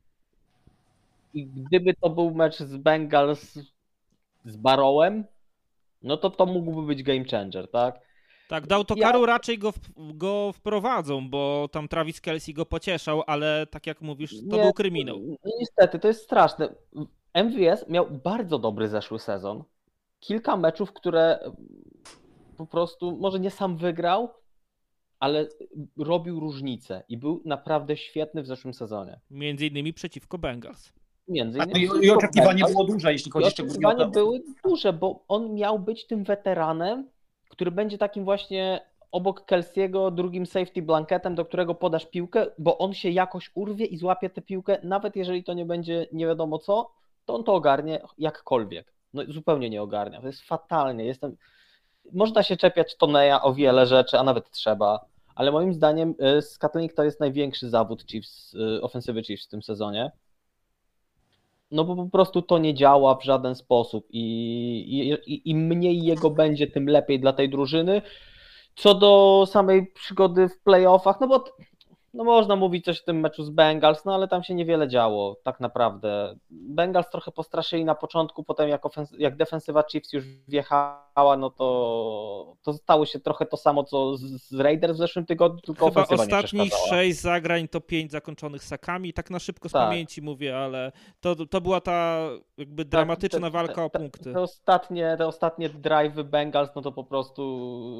i gdyby to był mecz z Bengals z Barrowem, no to to mógłby być game changer, tak? Tak, do autokaru ja... raczej go, w, go wprowadzą, bo tam Travis Kelce go pocieszał, ale tak jak mówisz, to nie, był kryminał. No niestety, to jest straszne. M V S miał bardzo dobry zeszły sezon. Kilka meczów, które po prostu, może nie sam wygrał, ale robił różnicę i był naprawdę świetny w zeszłym sezonie. Między innymi przeciwko Bengals. Między innymi. I, i oczekiwanie było duże, jeśli chodzi szczególnie o to. Oczekiwanie były duże, bo on miał być tym weteranem, który będzie takim właśnie obok Kelce'ego drugim safety blanketem, do którego podasz piłkę, bo on się jakoś urwie i złapie tę piłkę, nawet jeżeli to nie będzie nie wiadomo co, to on to ogarnie jakkolwiek. No zupełnie nie ogarnia, to jest fatalnie. Jestem... Można się czepiać Toneja o wiele rzeczy, a nawet trzeba, ale moim zdaniem Scantling to jest największy zawód Chiefs, ofensywy Chiefs w tym sezonie. No bo po prostu to nie działa w żaden sposób i, i, im mniej jego będzie, tym lepiej dla tej drużyny. Co do samej przygody w playoffach, no bo no można mówić coś w tym meczu z Bengals, no ale tam się niewiele działo, tak naprawdę. Bengals trochę postraszyli na początku, potem jak, ofens- jak defensywa Chiefs już wjechała, no to, to stało się trochę to samo, co z, z Raiders w zeszłym tygodniu, tylko Chyba ofensywa nie ostatnich przeszkadzała. sześć zagrań to pięć zakończonych sakami, tak na szybko z Tak. pamięci mówię, ale to, to była ta jakby dramatyczna te, walka o te, punkty. Te ostatnie, te ostatnie drive'y Bengals, no to po prostu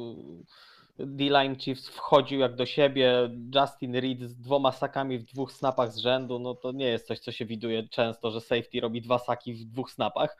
D-line Chiefs wchodził jak do siebie, Justin Reed z dwoma sakami w dwóch snapach z rzędu, no to nie jest coś, co się widuje często, że safety robi dwa saki w dwóch snapach.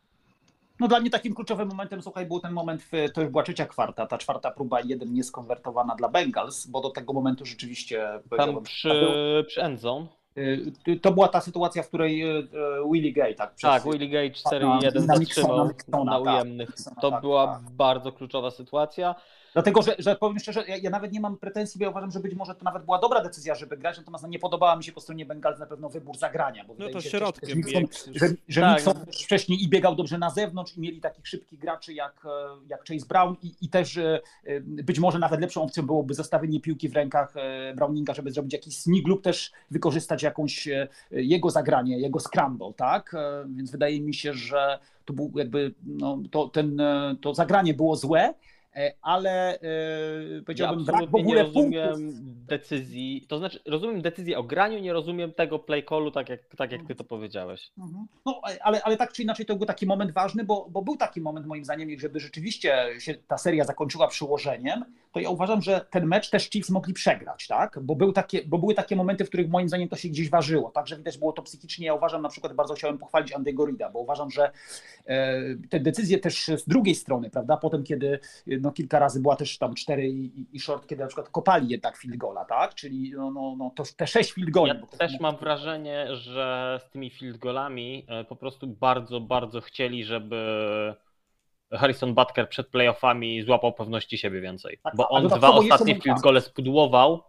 No dla mnie takim kluczowym momentem, słuchaj, był ten moment, w, to już była trzecia kwarta, ta czwarta próba jeden nieskonwertowana dla Bengals, bo do tego momentu rzeczywiście... Tam przy, przy end zone. To była ta sytuacja, w której Willie Gay, tak? Przez, tak, Willie Gay cztery jeden zatrzymał na, na ujemnych. To tak, była tak. bardzo kluczowa sytuacja. Dlatego, że, że powiem szczerze, ja, ja nawet nie mam pretensji, bo ja uważam, że być może to nawet była dobra decyzja, żeby grać, natomiast nie podobała mi się po stronie Bengals na pewno wybór zagrania. Bo no to się, środkiem. Nixon, że że tak. Nixon wcześniej i biegał dobrze na zewnątrz i mieli takich szybkich graczy jak, jak Chase Brown i, i też być może nawet lepszą opcją byłoby zostawienie piłki w rękach Browninga, żeby zrobić jakiś sneak lub też wykorzystać jakąś jego zagranie, jego scramble, tak? Więc wydaje mi się, że to był jakby, no, to, ten, to zagranie było złe, ale yy, powiedziałbym, ja brak w ogóle nie rozumiem punktów. decyzji, to znaczy rozumiem decyzję o graniu, nie rozumiem tego play callu, tak jak, tak jak ty to powiedziałeś. No, ale, ale tak czy inaczej to był taki moment ważny, bo, bo był taki moment moim zdaniem, żeby rzeczywiście się ta seria zakończyła przyłożeniem, to ja uważam, że ten mecz też Chiefs mogli przegrać, tak? Bo, był takie, bo były takie momenty, w których moim zdaniem to się gdzieś ważyło, także widać było to psychicznie. Ja uważam, na przykład bardzo chciałem pochwalić Andy'ego Reida, bo uważam, że e, te decyzje też z drugiej strony, prawda, potem kiedy no kilka razy była też tam cztery i, i short, kiedy na przykład kopali jednak field goala, tak? Czyli no, no, no to te sześć field goali. Ja też mam wrażenie, że z tymi field goalami po prostu bardzo, bardzo chcieli, żeby Harrison Butker przed playoffami złapał pewności siebie więcej. Tak, bo on dwa ostatnie field goale spudłował,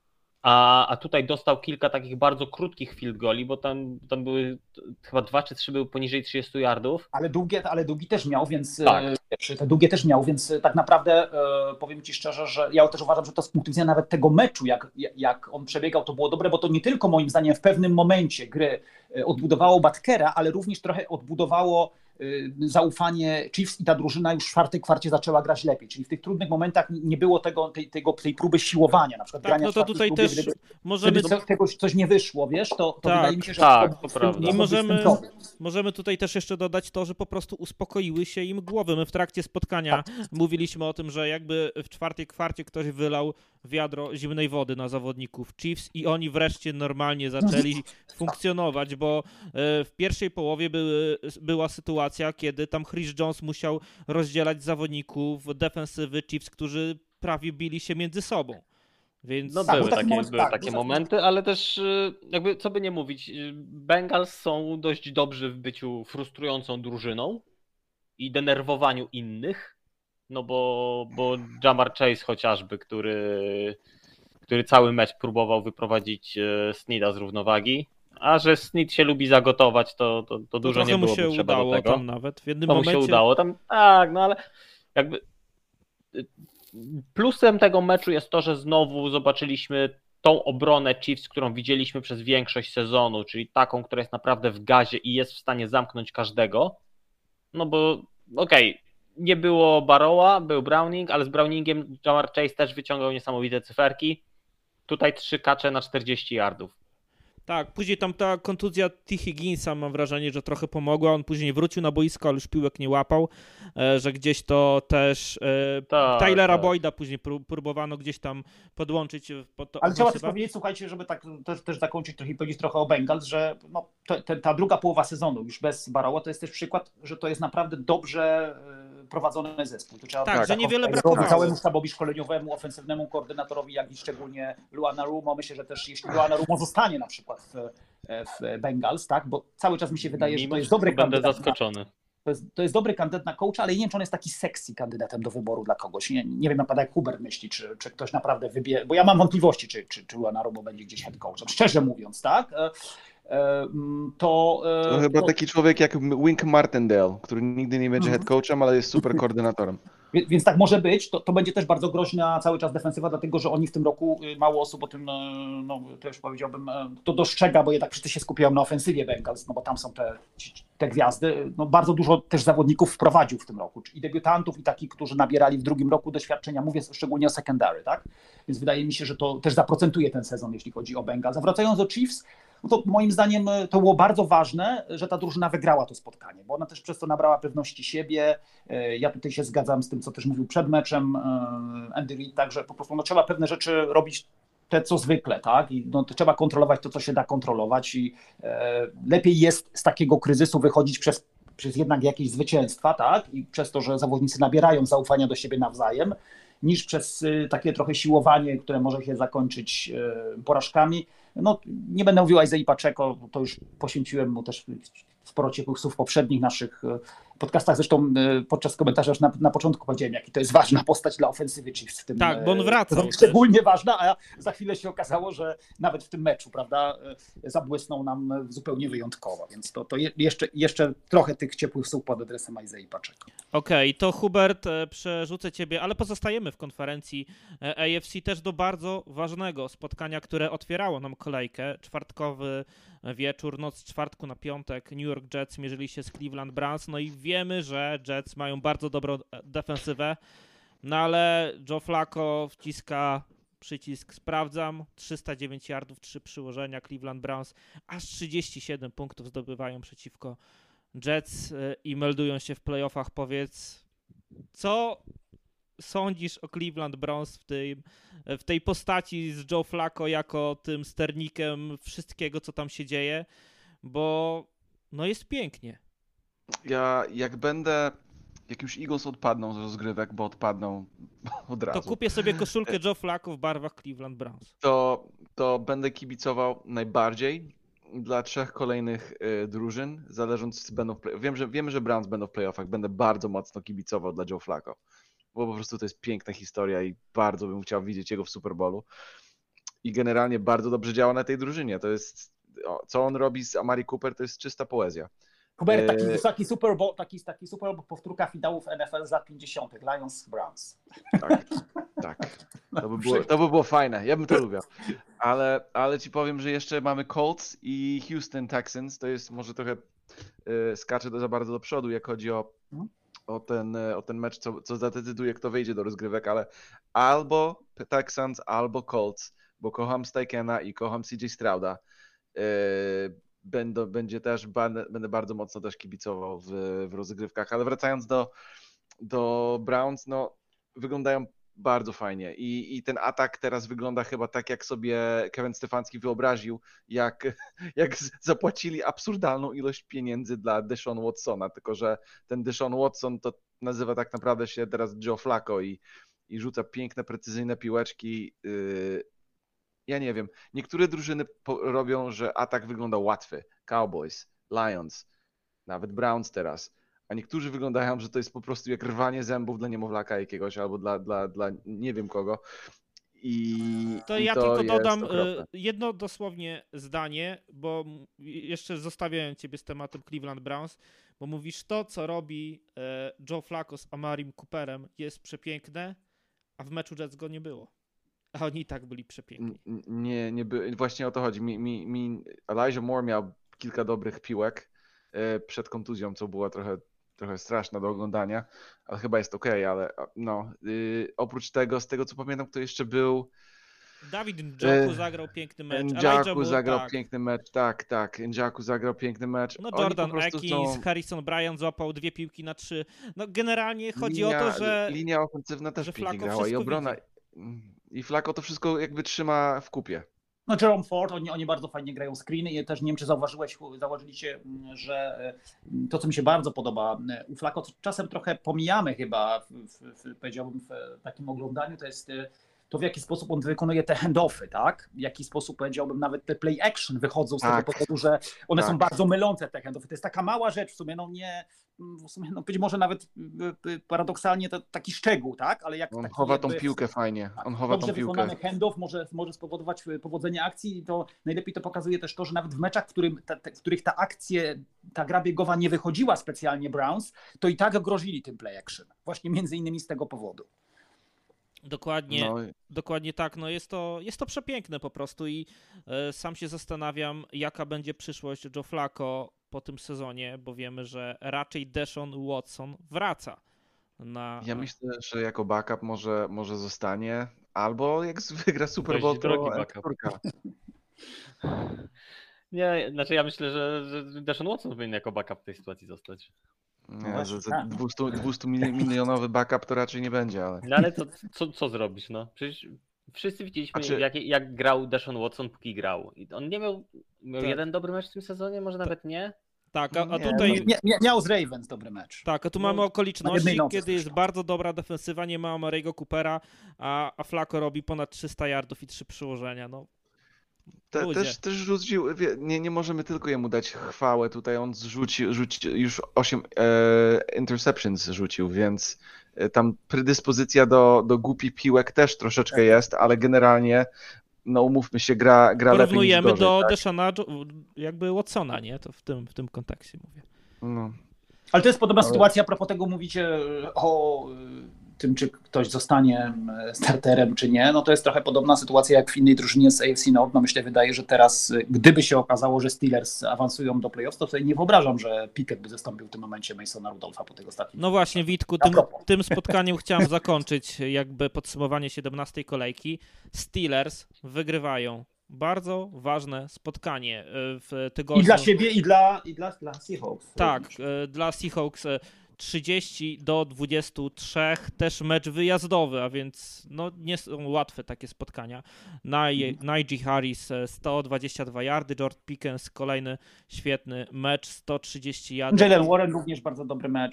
a, a tutaj dostał kilka takich bardzo krótkich field goali, bo tam, tam były chyba dwa czy trzy były poniżej trzydziestu yardów. Ale długie, ale długi też miał, więc tak. te długie też miał, więc tak naprawdę powiem ci szczerze, że ja też uważam, że to z punktu widzenia nawet tego meczu, jak, jak on przebiegał, to było dobre, bo to nie tylko moim zdaniem w pewnym momencie gry odbudowało Butkera, ale również trochę odbudowało zaufanie Chiefs i ta drużyna już w czwartej kwarcie zaczęła grać lepiej, czyli w tych trudnych momentach nie było tego, tej, tego, tej próby siłowania, na przykład tak, grania no to tutaj próbie, też gdyby, możemy... gdyby czegoś coś nie wyszło, wiesz, to, to tak, wydaje mi się, że tak, to, to prawda. I możemy, możemy tutaj też jeszcze dodać to, że po prostu uspokoiły się im głowy. My w trakcie spotkania tak. mówiliśmy o tym, że jakby w czwartej kwarcie ktoś wylał wiadro zimnej wody na zawodników Chiefs i oni wreszcie normalnie zaczęli funkcjonować, bo w pierwszej połowie były, była sytuacja, kiedy tam Chris Jones musiał rozdzielać zawodników defensywy Chiefs, którzy prawie bili się między sobą. Więc... No tak, były takie, moment, były tak, takie momenty, ale też jakby co by nie mówić, Bengals są dość dobrzy w byciu frustrującą drużyną i denerwowaniu innych, no bo, bo Ja'Marr Chase chociażby, który, który cały mecz próbował wyprowadzić Sneada z równowagi, a że Snead się lubi zagotować, to, to, to dużo nie byłoby mu się trzeba udało do tego. Tam nawet w jednym to momencie... mu się udało, tam tak, no ale jakby plusem tego meczu jest to, że znowu zobaczyliśmy tą obronę Chiefs, którą widzieliśmy przez większość sezonu, czyli taką, która jest naprawdę w gazie i jest w stanie zamknąć każdego, no bo okej, okay, nie było Barrowa, był Browning, ale z Browningiem Ja'Marr Chase też wyciągał niesamowite cyferki. Tutaj trzy kacze na czterdzieści yardów. Tak, później tam ta kontuzja T. Higginsa, mam wrażenie, że trochę pomogła. On później wrócił na boisko, ale już piłek nie łapał, że gdzieś to też tak, Tylera tak. Boyda później próbowano gdzieś tam podłączyć. Pod to ale trzeba też powiedzieć, słuchajcie, żeby tak też, też zakończyć trochę i powiedzieć trochę o Bengals, że no, to, te, ta druga połowa sezonu już bez Barrowa to jest też przykład, że to jest naprawdę dobrze prowadzony zespół. To trzeba tak, że niewiele brakowało. Całemu sztabowi szkoleniowemu, ofensywnemu koordynatorowi, jak i szczególnie Luana Rumo. Myślę, że też jeśli Luana Rumo zostanie na przykład w, w Bengals, tak, bo cały czas mi się wydaje, Mimo że to jest dobry będę kandydat. zaskoczony. To jest, to jest dobry kandydat na coacha, ale nie wiem, czy on jest taki sexy kandydatem do wyboru dla kogoś. Nie, nie wiem, naprawdę jak Hubert myśli, czy, czy ktoś naprawdę wybierze, bo ja mam wątpliwości, czy, czy, czy Luana Rumo będzie gdzieś head coachem, szczerze mówiąc, tak. To, to chyba to... taki człowiek jak Wink Martindale, który nigdy nie będzie head coachem, ale jest super koordynatorem. Więc tak może być, to, to będzie też bardzo groźna cały czas defensywa, dlatego że oni w tym roku, mało osób o tym, no to już powiedziałbym, to dostrzega, bo jednak wszyscy się skupiają na ofensywie Bengals, no bo tam są te, te gwiazdy. No bardzo dużo też zawodników wprowadził w tym roku, i debiutantów, i takich, którzy nabierali w drugim roku doświadczenia, mówię szczególnie o secondary, tak? Więc wydaje mi się, że to też zaprocentuje ten sezon, jeśli chodzi o Bengals. A wracając do Chiefs, no to moim zdaniem to było bardzo ważne, że ta drużyna wygrała to spotkanie, bo ona też przez to nabrała pewności siebie. Ja tutaj się zgadzam z tym, co też mówił przed meczem Andy Reid, także po prostu no, trzeba pewne rzeczy robić te, co zwykle, tak? I no, trzeba kontrolować to, co się da kontrolować i e, lepiej jest z takiego kryzysu wychodzić przez, przez jednak jakieś zwycięstwa, tak? I przez to, że zawodnicy nabierają zaufania do siebie nawzajem, niż przez y, takie trochę siłowanie, które może się zakończyć y, porażkami. No, nie będę mówił o Isaiah Pacheco, to już poświęciłem mu też sporo ciepłych słów w poprzednich naszych podcastach. Zresztą podczas komentarza już na, na początku powiedziałem, jaki to jest ważna postać dla ofensywy Chiefs w tym. Tak, bo on wracał. Szczególnie ważna, a za chwilę się okazało, że nawet w tym meczu, prawda, zabłysnął nam zupełnie wyjątkowo, więc to, to jeszcze, jeszcze trochę tych ciepłych słów pod adresem Isaiah Pacheco. Okej, okay, to Hubert, przerzucę ciebie, ale pozostajemy w konferencji A F C też do bardzo ważnego spotkania, które otwierało nam kolejkę. Czwartkowy wieczór, noc z czwartku na piątek, New York Jets mierzyli się z Cleveland Browns, no i wiemy, że Jets mają bardzo dobrą defensywę, no ale Joe Flacco wciska przycisk sprawdzam, trzysta dziewięć yardów, trzy przyłożenia, Cleveland Browns aż trzydzieści siedem punktów zdobywają przeciwko Jets i meldują się w playoffach. Powiedz, co sądzisz o Cleveland Browns w tej, w tej postaci z Joe Flacco jako tym sternikiem wszystkiego, co tam się dzieje, bo no jest pięknie. Ja jak będę, jak już Eagles odpadną z rozgrywek, bo odpadną od razu. To kupię sobie koszulkę Joe Flacco w barwach Cleveland Browns. To, to będę kibicował najbardziej dla trzech kolejnych y, drużyn, zależąc czy będą w play- Wiem, że wiemy, że Browns będą w playoffach, będę bardzo mocno kibicował dla Joe Flacco, bo po prostu to jest piękna historia i bardzo bym chciał widzieć jego w Super Bowlu. I generalnie bardzo dobrze działa na tej drużynie. To jest, o, co on robi z Amari Cooper, to jest czysta poezja. Hubert, taki, taki Super Bowl, taki, taki Super Bowl powtórka finałów N F L z lat pięćdziesiątych. Lions Browns. Tak, tak. To by było, to by było fajne. Ja bym to lubił. Ale, ale ci powiem, że jeszcze mamy Colts i Houston Texans. To jest może trochę y, skacze do, za bardzo do przodu, jak chodzi o, o, ten, o ten mecz, co, co zadecyduje, kto wejdzie do rozgrywek, ale albo Texans, albo Colts, bo kocham Steikena i kocham C J Strouda. Y, Będę, będzie też, będę bardzo mocno też kibicował w, w rozgrywkach, ale wracając do, do Browns, no wyglądają bardzo fajnie i, i ten atak teraz wygląda chyba tak, jak sobie Kevin Stefanski wyobraził, jak, jak zapłacili absurdalną ilość pieniędzy dla Deshaun Watsona, tylko że ten Deshaun Watson to nazywa tak naprawdę się teraz Joe Flacco i, i rzuca piękne, precyzyjne piłeczki. Yy, Ja nie wiem, niektóre drużyny robią, że atak wygląda łatwy. Cowboys, Lions, nawet Browns teraz. A niektórzy wyglądają, że to jest po prostu jak rwanie zębów dla niemowlaka jakiegoś albo dla, dla, dla nie wiem kogo. I to i ja to tylko dodam okropne. jedno dosłownie zdanie, bo jeszcze zostawiając ciebie z tematem Cleveland Browns, bo mówisz, to co robi Joe Flacco z Amarim Cooperem jest przepiękne, a w meczu Jets go nie było. A oni i tak byli przepiękni. Nie, nie by... właśnie o to chodzi. Mi, mi, mi Elijah Moore miał kilka dobrych piłek przed kontuzją, co była trochę, trochę straszna do oglądania, ale chyba jest okej, okay, ale no, yy, oprócz tego, z tego co pamiętam, kto jeszcze był... Dawid Njoku zagrał piękny mecz. Njoku zagrał tak. piękny mecz, tak, tak. Njoku zagrał piękny mecz. No Jordan Akins, są... Harrison Bryant złapał dwie piłki na trzy. No generalnie chodzi linia, o to, że... Linia ofensywna też pięknie grała i obrona... Widzi. I Flacco to wszystko jakby trzyma w kupie. No Jerome Ford, oni, oni bardzo fajnie grają screeny i też nie wiem, czy zauważyłeś, zauważyliście, że to, co mi się bardzo podoba u Flacco, czasem trochę pomijamy chyba, w, w, w, powiedziałbym, w takim oglądaniu, to jest to w jaki sposób on wykonuje te handoffy, tak? W jaki sposób, powiedziałbym, nawet te play action wychodzą z tak. tego powodu, że one tak. są bardzo mylące, te handoffy. To jest taka mała rzecz w sumie, no nie, w sumie, no być może nawet paradoksalnie to taki szczegół, tak? Ale jak on taki chowa jakby, tą piłkę fajnie, on chowa dobrze tą piłkę. wykonany handoff może, może spowodować powodzenie akcji i to najlepiej to pokazuje też to, że nawet w meczach, w, którym ta, te, w których ta akcja, ta gra biegowa nie wychodziła specjalnie Browns, to i tak grozili tym play action. Właśnie między innymi z tego powodu. Dokładnie, No. dokładnie tak. No jest to, jest to przepiękne po prostu i e, sam się zastanawiam, jaka będzie przyszłość Joe Flacco po tym sezonie, bo wiemy, że raczej Deshaun Watson wraca. Na... Ja myślę, że jako backup może, może zostanie, albo jak wygra Super Bowl, Dość drogi to backup. Nie, znaczy ja myślę, że, że Deshaun Watson powinien jako backup w tej sytuacji zostać. Nie, właśnie, że, że tak. dwieście, dwieście milionowy backup to raczej nie będzie, ale... No ale to, co, co zrobić, no? Przecież wszyscy widzieliśmy, Znaczy- jak, jak grał Deshaun Watson, póki grał. I on nie miał, miał Tak. jeden dobry mecz w tym sezonie, może nawet nie? Tak, a, a Nie, tutaj... Nie, nie, miał z Ravens dobry mecz. Tak, a tu No, mamy na okoliczności, jednej nodze kiedy jest zresztą. bardzo dobra defensywa, nie ma Mary'ego Coopera, a, a Flacco robi ponad trzysta yardów i trzy przyłożenia. No, Te, ludzie. też, też rzucił, wie, nie, nie możemy tylko jemu dać chwałę, tutaj on zrzucił, rzucił już osiem e, interceptions rzucił, więc e, tam predyspozycja do, do głupich piłek też troszeczkę jest, ale generalnie, no umówmy się, gra, gra lepiej niż Porównujemy gorzej. do tak? Deshana, jakby Watsona, nie? To w tym, w tym kontekście mówię. No. Ale to jest podobna Ale- sytuacja, a propos tego mówicie o tym, czy ktoś zostanie starterem, czy nie. No to jest trochę podobna sytuacja jak w innej drużynie z A F C North. No myślę, wydaje, że teraz, gdyby się okazało, że Steelers awansują do playoffs, to sobie nie wyobrażam, że Pickett by zastąpił w tym momencie Masona Rudolpha po tych ostatnich. No właśnie, Witku, A tym, propos. tym spotkaniem chciałem zakończyć jakby podsumowanie siedemnastej kolejki. Steelers wygrywają bardzo ważne spotkanie w tygodniu. I dla siebie, i dla, i dla, dla Seahawks. Tak, e, dla Seahawks e, trzydzieści do dwudziestu trzech, też mecz wyjazdowy, a więc no, nie są łatwe takie spotkania. Naj- Najee Harris e, sto dwadzieścia dwa yardy, George Pickens kolejny świetny mecz, sto trzydzieści yardów. Jalen Warren również bardzo dobry mecz.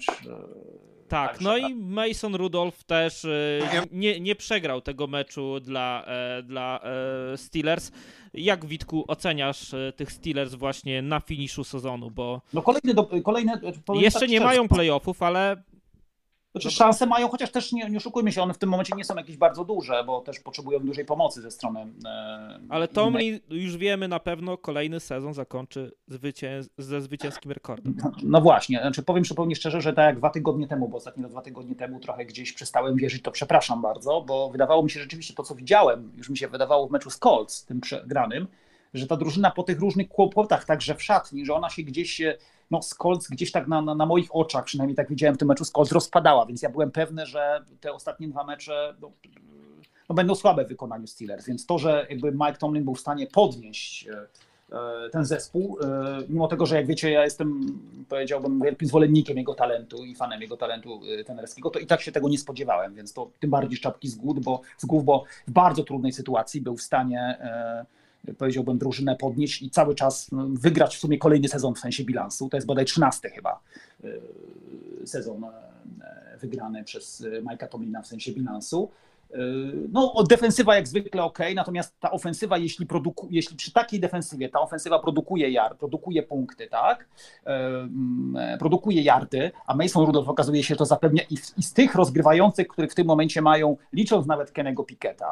Tak, Także no tak. i Mason Rudolph też e, nie, nie przegrał tego meczu dla, e, dla e, Steelers. Jak, Witku, oceniasz e, tych Steelers właśnie na finiszu sezonu, bo No kolejny, do, kolejne, powiem jeszcze tak nie szczerze, mają playoffów, ale Znaczy szanse mają, chociaż też nie, nie oszukujmy się, one w tym momencie nie są jakieś bardzo duże, bo też potrzebują dużej pomocy ze strony. E, Ale Tomlin, już wiemy na pewno, kolejny sezon zakończy zwycię... ze zwycięskim rekordem. No, no właśnie, znaczy powiem zupełnie szczerze, że tak jak dwa tygodnie temu, bo ostatnio dwa tygodnie temu trochę gdzieś przestałem wierzyć, to przepraszam bardzo, bo wydawało mi się rzeczywiście to, co widziałem, już mi się wydawało w meczu z Colts, tym przegranym, że ta drużyna po tych różnych kłopotach, także w szatni, że ona się gdzieś, no z Colts gdzieś tak na, na, na moich oczach, przynajmniej tak widziałem w tym meczu z Colts, rozpadała, więc ja byłem pewny, że te ostatnie dwa mecze no, no będą słabe w wykonaniu Steelers, więc to, że jakby Mike Tomlin był w stanie podnieść ten zespół, mimo tego, że jak wiecie, ja jestem, powiedziałbym, wielkim zwolennikiem jego talentu i fanem jego talentu trenerskiego, to i tak się tego nie spodziewałem, więc to tym bardziej czapki z głów, bo, z głów, bo w bardzo trudnej sytuacji był w stanie, powiedziałbym, drużynę podnieść i cały czas wygrać w sumie kolejny sezon w sensie bilansu. To jest bodaj trzynasty chyba sezon wygrany przez Mike'a Tomlina w sensie bilansu. No, defensywa jak zwykle ok, natomiast ta ofensywa, jeśli, produku, jeśli przy takiej defensywie ta ofensywa produkuje yard, produkuje punkty, tak, produkuje yardy, a Mason Rudolph okazuje się to zapewnia i, i z tych rozgrywających, których w tym momencie mają, licząc nawet Kennego Pickett'a,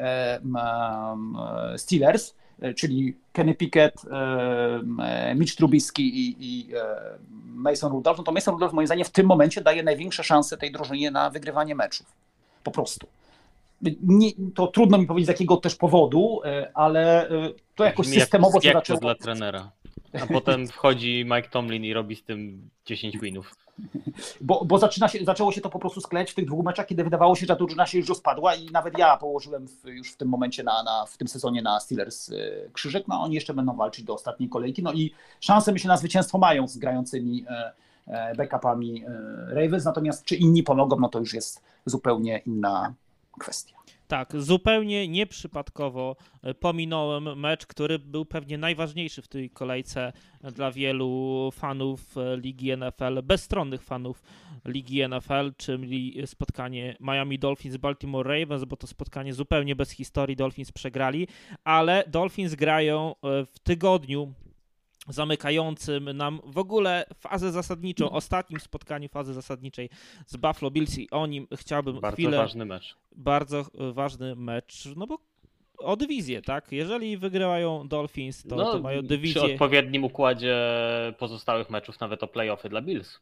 Steelers, czyli Kenny Pickett, Mitch Trubisky i, i Mason Rudolph, no to Mason Rudolph moim zdaniem w tym momencie daje największe szanse tej drużynie na wygrywanie meczów. Po prostu. Nie, to trudno mi powiedzieć z jakiego też powodu, ale to jakoś Brzmi systemowo jak się piekło zaczęło. dla trenera. A potem wchodzi Mike Tomlin i robi z tym dziesięć winów. Bo, bo zaczyna się, zaczęło się to po prostu sklejać w tych dwóch meczach, kiedy wydawało się, że ta drużyna się już rozpadła i nawet ja położyłem w, już w tym momencie na, na, w tym sezonie na Steelers krzyżyk, no oni jeszcze będą walczyć do ostatniej kolejki, no i szanse myślę na zwycięstwo mają z grającymi backupami Ravens, natomiast czy inni pomogą, no to już jest zupełnie inna kwestia. Tak, zupełnie nieprzypadkowo pominąłem mecz, który był pewnie najważniejszy w tej kolejce dla wielu fanów Ligi N F L, bezstronnych fanów Ligi N F L, czyli spotkanie Miami Dolphins Baltimore Ravens, bo to spotkanie zupełnie bez historii, Dolphins przegrali, ale Dolphins grają w tygodniu zamykającym nam w ogóle fazę zasadniczą, ostatnim spotkaniu fazy zasadniczej z Buffalo Bills i o nim chciałbym bardzo chwilę... Bardzo ważny mecz. Bardzo ważny mecz, no bo o dywizję, tak? Jeżeli wygrywają Dolphins, to, no, to mają dywizję. Przy odpowiednim układzie pozostałych meczów nawet o playoffy dla Bills.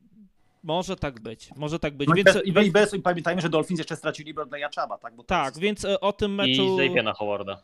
Może tak być, może tak być. No więc, i, bez, i, bez, i pamiętajmy, że Dolphins jeszcze stracili Bradley'a Chubba, tak? Bo tak, jest... więc o tym meczu... I Xaviera Howarda.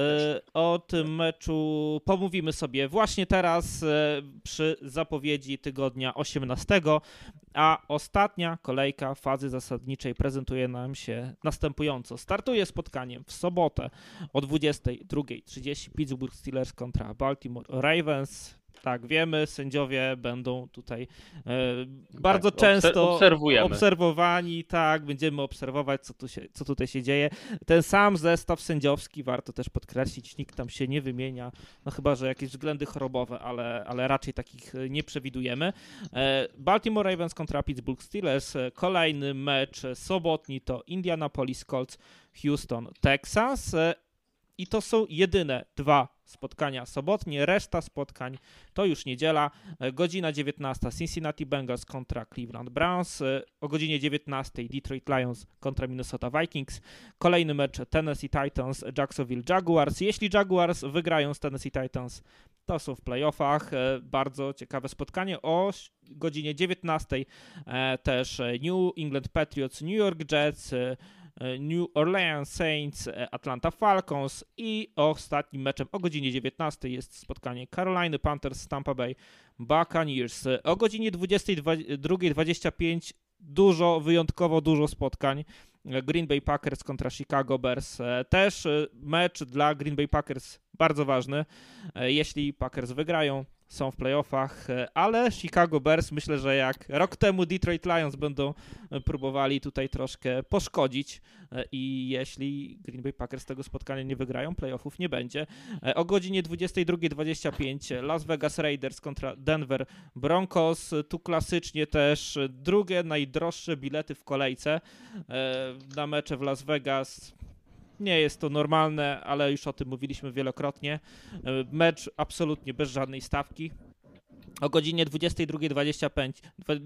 O tym meczu pomówimy sobie właśnie teraz przy zapowiedzi tygodnia osiemnastego, a ostatnia kolejka fazy zasadniczej prezentuje nam się następująco. Startuje spotkaniem w sobotę o dwudziestej drugiej trzydzieści Pittsburgh Steelers kontra Baltimore Ravens. Tak, wiemy, sędziowie będą tutaj e, bardzo tak, często obserwujemy. obserwowani, tak, będziemy obserwować, co, tu się, co tutaj się dzieje. Ten sam zestaw sędziowski, warto też podkreślić, nikt tam się nie wymienia, no chyba, że jakieś względy chorobowe, ale, ale raczej takich nie przewidujemy. E, Baltimore Ravens kontra Pittsburgh Steelers, kolejny mecz sobotni to Indianapolis Colts, Houston, Texas. E, I to są jedyne dwa spotkania sobotnie, reszta spotkań to już niedziela, godzina dziewiętnasta Cincinnati Bengals kontra Cleveland Browns, o godzinie dziewiętnastej Detroit Lions kontra Minnesota Vikings, kolejny mecz Tennessee Titans, Jacksonville Jaguars. Jeśli Jaguars wygrają z Tennessee Titans, to są w playoffach, bardzo ciekawe spotkanie. O godzinie dziewiętnastej też New England Patriots, New York Jets, New Orleans Saints, Atlanta Falcons i ostatnim meczem o godzinie dziewiętnastej jest spotkanie Carolina Panthers, Tampa Bay Buccaneers. O godzinie dwudziestej drugiej dwadzieścia pięć dużo, wyjątkowo dużo spotkań. Green Bay Packers kontra Chicago Bears. Też mecz dla Green Bay Packers bardzo ważny. Jeśli Packers wygrają, są w playoffach, ale Chicago Bears myślę, że jak rok temu Detroit Lions będą próbowali tutaj troszkę poszkodzić i jeśli Green Bay Packers tego spotkania nie wygrają, playoffów nie będzie. O godzinie dwudziestej drugiej dwadzieścia pięć Las Vegas Raiders kontra Denver Broncos. Tu klasycznie też drugie najdroższe bilety w kolejce na mecze w Las Vegas. Nie jest to normalne, ale już o tym mówiliśmy wielokrotnie. Mecz absolutnie bez żadnej stawki. O godzinie dwudziestej drugiej dwadzieścia pięć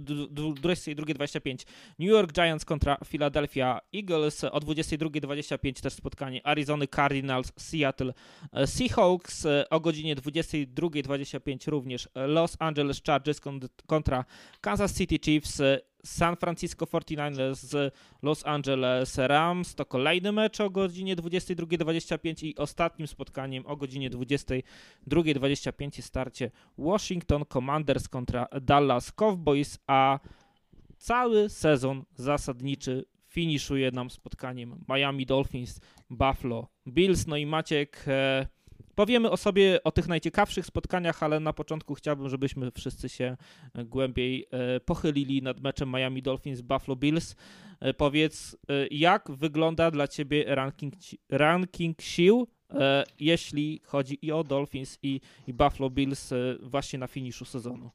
New York Giants kontra Philadelphia Eagles. O dwudziestej drugiej dwadzieścia pięć też spotkanie Arizony Cardinals, Seattle Seahawks. O godzinie dwudziestej drugiej dwadzieścia pięć również Los Angeles Chargers kontra Kansas City Chiefs. San Francisco forty-niners z Los Angeles Rams. To kolejny mecz o godzinie dwudziestej drugiej dwadzieścia pięć i ostatnim spotkaniem o godzinie dwudziestej drugiej dwadzieścia pięć jest starcie Washington Commanders kontra Dallas Cowboys, a cały sezon zasadniczy finiszuje nam spotkaniem Miami Dolphins Buffalo Bills. No i Maciek, e, powiemy o sobie, o tych najciekawszych spotkaniach, ale na początku chciałbym, żebyśmy wszyscy się głębiej pochylili nad meczem Miami Dolphins Buffalo Bills. Powiedz, jak wygląda dla ciebie ranking, ranking sił, jeśli chodzi i o Dolphins i, i Buffalo Bills właśnie na finiszu sezonu?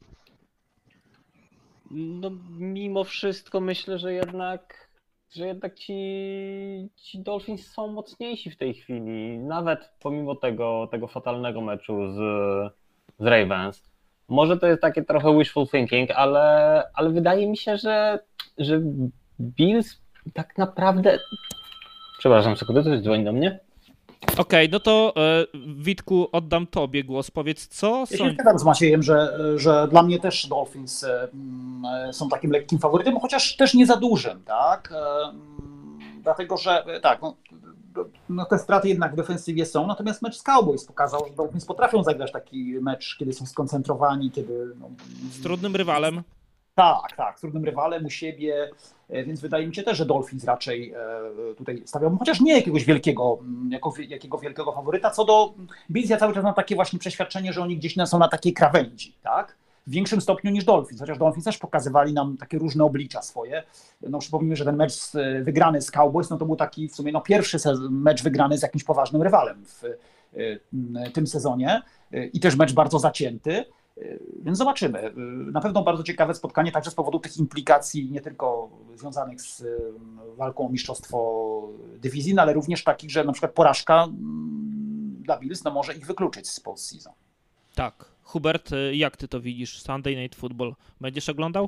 No mimo wszystko myślę, że jednak że jednak ci, ci Dolphins są mocniejsi w tej chwili, nawet pomimo tego, tego fatalnego meczu z, z Ravens. Może to jest takie trochę wishful thinking, ale, ale wydaje mi się, że, że Bills tak naprawdę... Przepraszam sekundę, coś dzwoni do mnie. Okej, okay, no to e, Witku, oddam tobie głos. Powiedz, co... Ja są... się zgadzam z Maciejem, że, że dla mnie też Dolphins e, są takim lekkim faworytem, chociaż też nie za dużym, tak? E, dlatego, że tak, no, no te straty jednak w defensywie są, natomiast mecz z Cowboys pokazał, że Dolphins potrafią zagrać taki mecz, kiedy są skoncentrowani, kiedy... No, z trudnym rywalem. Tak, tak, z trudnym rywalem u siebie, więc wydaje mi się też, że Dolphins raczej tutaj stawiałbym, chociaż nie jakiegoś wielkiego, jako, jakiego wielkiego faworyta. Co do Bills, ja cały czas mam takie właśnie przeświadczenie, że oni gdzieś są na takiej krawędzi, tak? w większym stopniu niż Dolphins, chociaż Dolphins też pokazywali nam takie różne oblicza swoje. No przypomnijmy, że ten mecz wygrany z Cowboys, no to był taki w sumie no, pierwszy mecz wygrany z jakimś poważnym rywalem w tym sezonie i też mecz bardzo zacięty. Więc zobaczymy. Na pewno bardzo ciekawe spotkanie także z powodu tych implikacji nie tylko związanych z walką o mistrzostwo dywizji, ale również takich, że na przykład porażka dla Bills no może ich wykluczyć z postseason. Tak. Hubert, jak ty to widzisz? Sunday Night Football. Będziesz oglądał?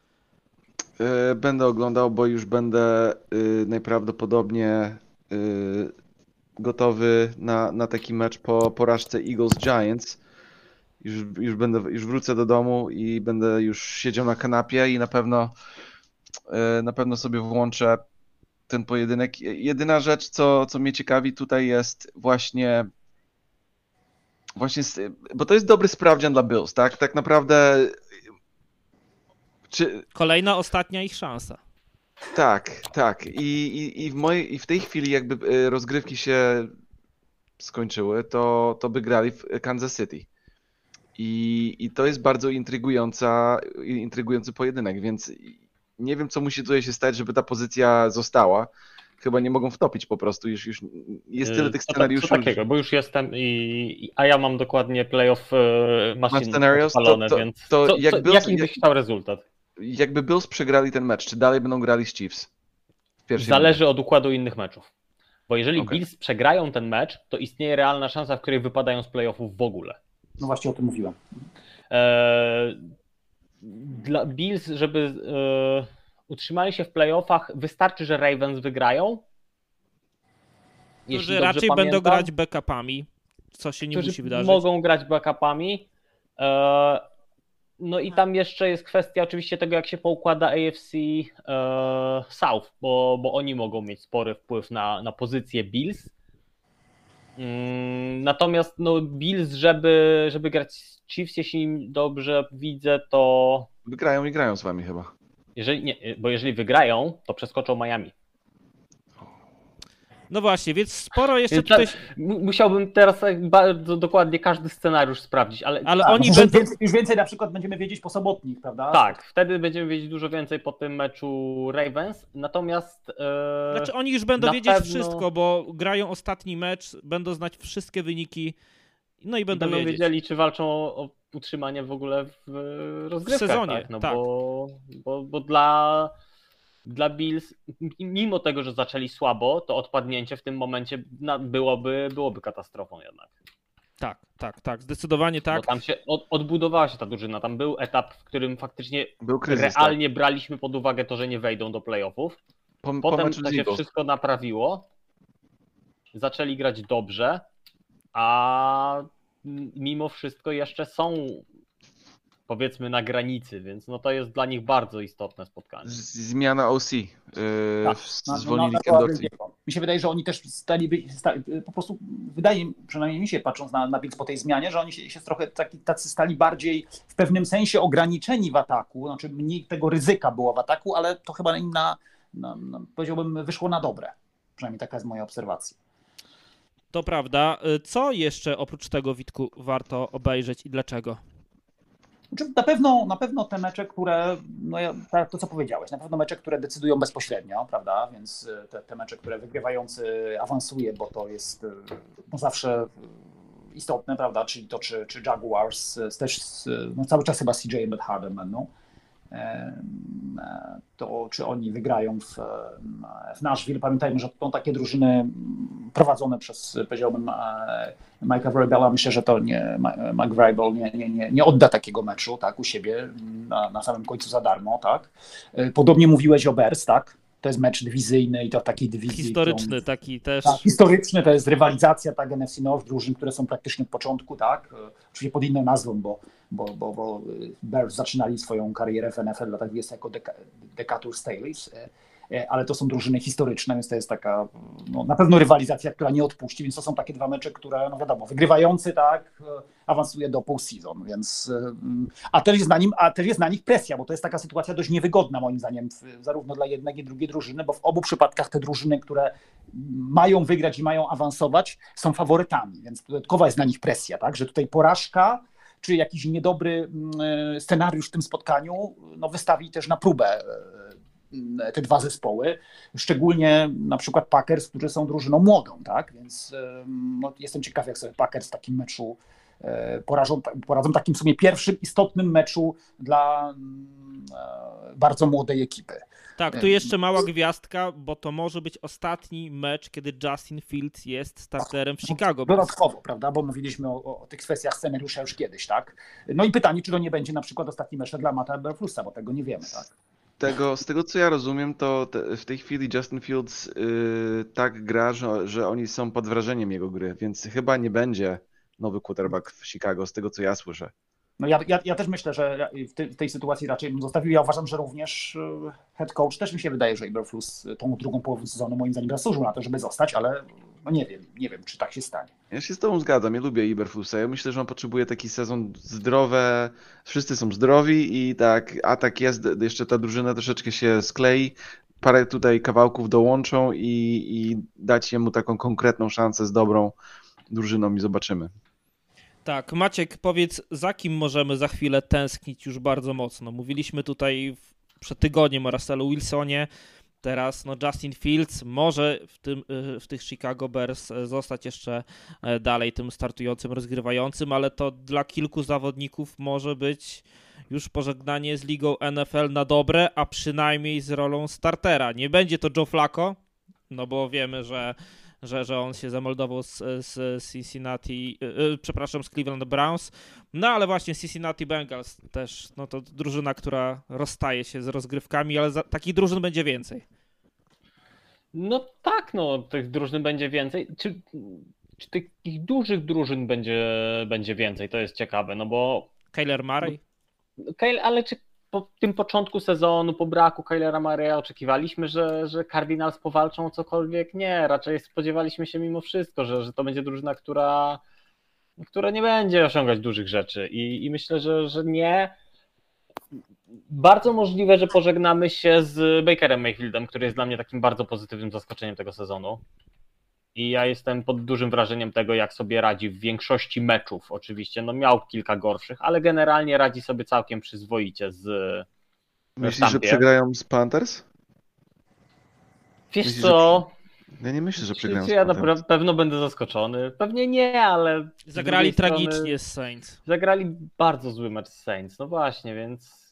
Będę oglądał, bo już będę najprawdopodobniej gotowy na, na taki mecz po porażce Eagles-Giants. Już, już, będę, już wrócę do domu i będę już siedział na kanapie i na pewno, na pewno sobie włączę ten pojedynek. Jedyna rzecz, co, co mnie ciekawi tutaj jest właśnie, właśnie, bo to jest dobry sprawdzian dla Bills, tak? Tak naprawdę... Czy... Kolejna, ostatnia ich szansa. Tak, tak. I, i, i, w mojej, i w tej chwili jakby rozgrywki się skończyły, to, to by grali w Kansas City. I, I to jest bardzo intrygująca, intrygujący pojedynek, więc nie wiem, co musi tutaj się stać, żeby ta pozycja została. Chyba nie mogą wtopić po prostu, już, już jest tyle tych scenariuszy. Co takiego, bo już jestem, i, a ja mam dokładnie playoff machine odpalone, to, to, więc to co, jak co, Bills, jaki byś chciał rezultat? Jakby Bills przegrali ten mecz, czy dalej będą grali z Chiefs? Zależy minute. od układu innych meczów. Bo jeżeli Okay. Bills przegrają ten mecz, to istnieje realna szansa, w której wypadają z playoffów w ogóle. No właśnie o tym mówiłem. Eee, dla Bills, żeby e, utrzymali się w playoffach, wystarczy, że Ravens wygrają. Którzy raczej pamiętam, będą grać backupami, co się nie musi wydarzyć. Mogą grać backupami. Eee, no i tam jeszcze jest kwestia oczywiście tego, jak się poukłada A F C e, South, bo, bo oni mogą mieć spory wpływ na, na pozycję Bills. Natomiast no, Bills, żeby, żeby grać z Chiefs, jeśli dobrze widzę, to... Wygrają i grają z wami chyba. Jeżeli, nie, bo jeżeli wygrają, to przeskoczą Miami. No właśnie, więc sporo jeszcze tutaj... Musiałbym teraz bardzo dokładnie każdy scenariusz sprawdzić, ale... Ale A, oni już, będą... więcej, już więcej na przykład będziemy wiedzieć po sobotnich, prawda? Tak, wtedy będziemy wiedzieć dużo więcej po tym meczu Ravens, natomiast... E... Znaczy oni już będą wiedzieć pewno... wszystko, bo grają ostatni mecz, będą znać wszystkie wyniki, no i będą, I będą wiedzieć. wiedzieli, czy walczą o utrzymanie w ogóle w rozgrywkach. W sezonie, tak, no tak. Bo, bo, bo dla... Dla Bills, mimo tego, że zaczęli słabo, to odpadnięcie w tym momencie byłoby, byłoby katastrofą jednak. Tak, tak, tak, zdecydowanie tak. Bo tam się od, odbudowała się ta drużyna, tam był etap, w którym faktycznie był kryzys, realnie tak. braliśmy pod uwagę to, że nie wejdą do playoffów. Po, Potem po to się wszystko naprawiło, zaczęli grać dobrze, a mimo wszystko jeszcze są, powiedzmy, na granicy, więc no to jest dla nich bardzo istotne spotkanie. Zmiana O C. Yy, tak, zwolnili no, no, no, no, mi się wydaje, że oni też stali, stali po prostu, wydaje przynajmniej mi się, patrząc na, na Bills po tej zmianie, że oni się, się trochę taki, tacy stali bardziej w pewnym sensie ograniczeni w ataku, znaczy mniej tego ryzyka było w ataku, ale to chyba im na, na, na powiedziałbym, wyszło na dobre. Przynajmniej taka jest moja obserwacja. To prawda. Co jeszcze oprócz tego, Witku, warto obejrzeć i dlaczego? Na pewno, na pewno te mecze, które, no to co powiedziałeś, na pewno mecze, które decydują bezpośrednio, prawda, więc te, te mecze, które wygrywający awansuje, bo to jest no zawsze istotne, prawda, czyli to czy, czy Jaguars, też no cały czas chyba C J Beathardem będą, to czy oni wygrają w, w Nashville. Pamiętajmy, że to są takie drużyny prowadzone przez, powiedziałbym, Mike'a Vrabela. Myślę, że to nie, Mike Vrabel nie, nie, nie, nie odda takiego meczu, tak, u siebie na, na samym końcu za darmo, tak. Podobnie mówiłeś o Bears, tak. To jest mecz dywizyjny i to w takiej dywizji. Historyczny którą, taki też. Tak, historyczny, to jest rywalizacja, tak, N F C North, drużyn, które są praktycznie od początku, tak, oczywiście pod inną nazwą, bo, bo, bo, bo Bears zaczynali swoją karierę w N F L w latach dwudziestych jako Decatur Staleys, ale to są drużyny historyczne, więc to jest taka no, na pewno rywalizacja, która nie odpuści, więc to są takie dwa mecze, które, no wiadomo, wygrywający, tak, awansuje do postseason, więc a też jest na nim, a też jest na nich presja, bo to jest taka sytuacja dość niewygodna moim zdaniem, zarówno dla jednej, jak i drugiej drużyny, bo w obu przypadkach te drużyny, które mają wygrać i mają awansować, są faworytami, więc dodatkowa jest na nich presja, tak, że tutaj porażka czy jakiś niedobry scenariusz w tym spotkaniu no, wystawi też na próbę te dwa zespoły, szczególnie na przykład Packers, którzy są drużyną młodą, tak? Więc no, jestem ciekaw, jak sobie Packers w takim meczu poradzą, poradzą takim w sumie pierwszym istotnym meczu dla bardzo młodej ekipy. Tak, tu jeszcze mała gwiazdka, bo to może być ostatni mecz, kiedy Justin Fields jest starterem w Chicago. Dodatkowo, prawda, bo mówiliśmy o, o tych kwestiach scenariusza już kiedyś, tak? No i pytanie, czy to nie będzie na przykład ostatni mecz dla Matta Eberflusa, bo tego nie wiemy, tak? Tego, z tego co ja rozumiem, to te, w tej chwili Justin Fields yy, tak gra, że, że oni są pod wrażeniem jego gry, więc chyba nie będzie nowy quarterback w Chicago, z tego co ja słyszę. No ja, ja, ja też myślę, że w, te, w tej sytuacji raczej bym zostawił. Ja uważam, że również head coach też mi się wydaje, że Eberflus tą drugą połowę sezonu moim zdaniem zasłużył na to, żeby zostać, ale no nie wiem, nie wiem, czy tak się stanie. Ja się z tobą zgadzam, ja lubię Eberflusa. Ja myślę, że on potrzebuje taki sezon zdrowe, wszyscy są zdrowi i tak atak jest, jeszcze ta drużyna troszeczkę się sklei, parę tutaj kawałków dołączą i, i dać jemu taką konkretną szansę z dobrą drużyną i zobaczymy. Tak, Maciek, powiedz, za kim możemy za chwilę tęsknić już bardzo mocno? Mówiliśmy tutaj przed tygodniem o Russellu Wilsonie, teraz no Justin Fields może w, tym, w tych Chicago Bears zostać jeszcze dalej tym startującym, rozgrywającym, ale to dla kilku zawodników może być już pożegnanie z ligą N F L na dobre, a przynajmniej z rolą startera. Nie będzie to Joe Flacco, no bo wiemy, że Że, że on się zamoldował z, z Cincinnati, yy, przepraszam, z Cleveland Browns, no ale właśnie Cincinnati Bengals też, no to drużyna, która rozstaje się z rozgrywkami, ale za, takich drużyn będzie więcej. No tak, no tych drużyn będzie więcej. Czy, czy takich dużych drużyn będzie, będzie więcej? To jest ciekawe, no bo... Kyler Murray? Kyler, ale czy po tym początku sezonu, po braku Kylera Murraya oczekiwaliśmy, że, że Cardinals powalczą o cokolwiek? Nie, raczej spodziewaliśmy się mimo wszystko, że, że to będzie drużyna, która, która nie będzie osiągać dużych rzeczy i, i myślę, że, że nie. Bardzo możliwe, że pożegnamy się z Bakerem Mayfieldem, który jest dla mnie takim bardzo pozytywnym zaskoczeniem tego sezonu. I ja jestem pod dużym wrażeniem tego, jak sobie radzi w większości meczów. Oczywiście no miał kilka gorszych, ale generalnie radzi sobie całkiem przyzwoicie z Myślisz, że przegrają z Panthers? Wiesz Myślisz, co? Że... Ja nie myślę, że przegrają Czy ja z Panthers. na pewno będę zaskoczony. Pewnie nie, ale... Zagrali tragicznie z Saints. Zagrali bardzo zły mecz z Saints. No właśnie, więc...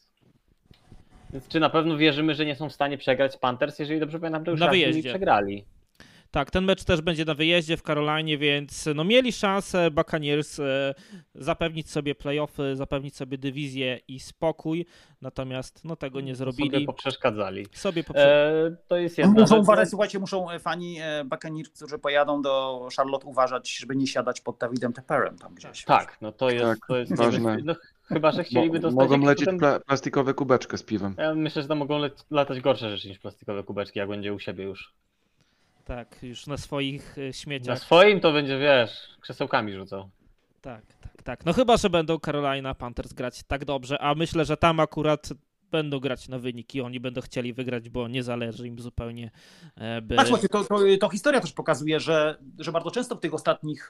Więc czy na pewno wierzymy, że nie są w stanie przegrać z Panthers? Jeżeli dobrze pamiętam, to już na raz wyjeździe przegrali. Tak, ten mecz też będzie na wyjeździe w Carolinie, więc no mieli szansę Buccaneers zapewnić sobie playoffy, zapewnić sobie dywizję i spokój, natomiast no tego nie zrobili. Sobie poprzeszkadzali. Sobie poprzeszkadzali. E, to jest jedna muszą rzecz. uważać, słuchajcie, muszą fani Buccaneers, którzy pojadą do Charlotte uważać, żeby nie siadać pod Davidem Tepperem tam gdzieś. Tak, no to jest, tak, to jest ważne. No, chyba, że chcieliby dostać... Mogą lecieć potem... pla- plastikowe kubeczkę z piwem. Ja myślę, że tam mogą le- latać gorsze rzeczy niż plastikowe kubeczki, jak będzie u siebie już. Tak, już na swoich śmieciach. Na swoim to będzie, wiesz, krzesełkami rzucał. Tak, tak, tak. No chyba, że będą Carolina Panthers grać tak dobrze, a myślę, że tam akurat będą grać na wyniki, oni będą chcieli wygrać, bo nie zależy im zupełnie, by... Tak, słuchajcie, to, to, to historia też pokazuje, że, że bardzo często w tych ostatnich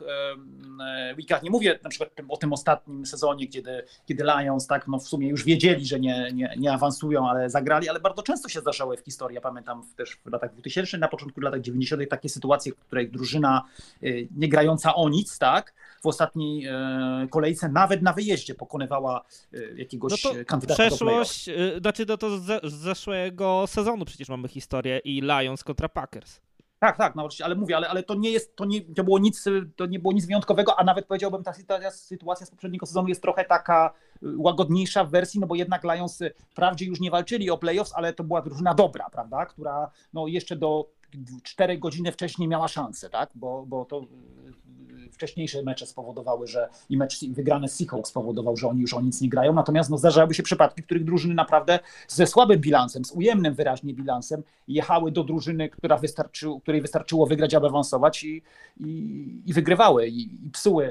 e, weekach, nie mówię na przykład o tym ostatnim sezonie, kiedy, kiedy Lions tak, no w sumie już wiedzieli, że nie, nie, nie awansują, ale zagrali, ale bardzo często się zdarzały w historii. Ja pamiętam też w latach dwutysięcznych, na początku latach dziewięćdziesiątych takie sytuacje, w której drużyna e, nie grająca o nic, tak, w ostatniej e, kolejce nawet na wyjeździe pokonywała e, jakiegoś no to kandydata przeszłość, do Znaczy, no to z, z zeszłego sezonu przecież mamy historię i Lions kontra Packers. Tak, tak, no, ale mówię, ale, ale to nie jest, to nie, to było nic, to nie było nic wyjątkowego, a nawet powiedziałbym, ta sytuacja, sytuacja z poprzedniego sezonu jest trochę taka łagodniejsza w wersji, no bo jednak Lions wprawdzie już nie walczyli o playoffs, ale to była drużyna dobra, prawda, która no jeszcze do cztery godziny wcześniej miała szansę, tak, bo, bo to wcześniejsze mecze spowodowały, że i mecz wygrany z Seahawks spowodował, że oni już o nic nie grają, natomiast no, zdarzały się przypadki, w których drużyny naprawdę ze słabym bilansem, z ujemnym wyraźnie bilansem jechały do drużyny, która wystarczy, której wystarczyło wygrać, aby awansować i, i, i wygrywały i, i psuły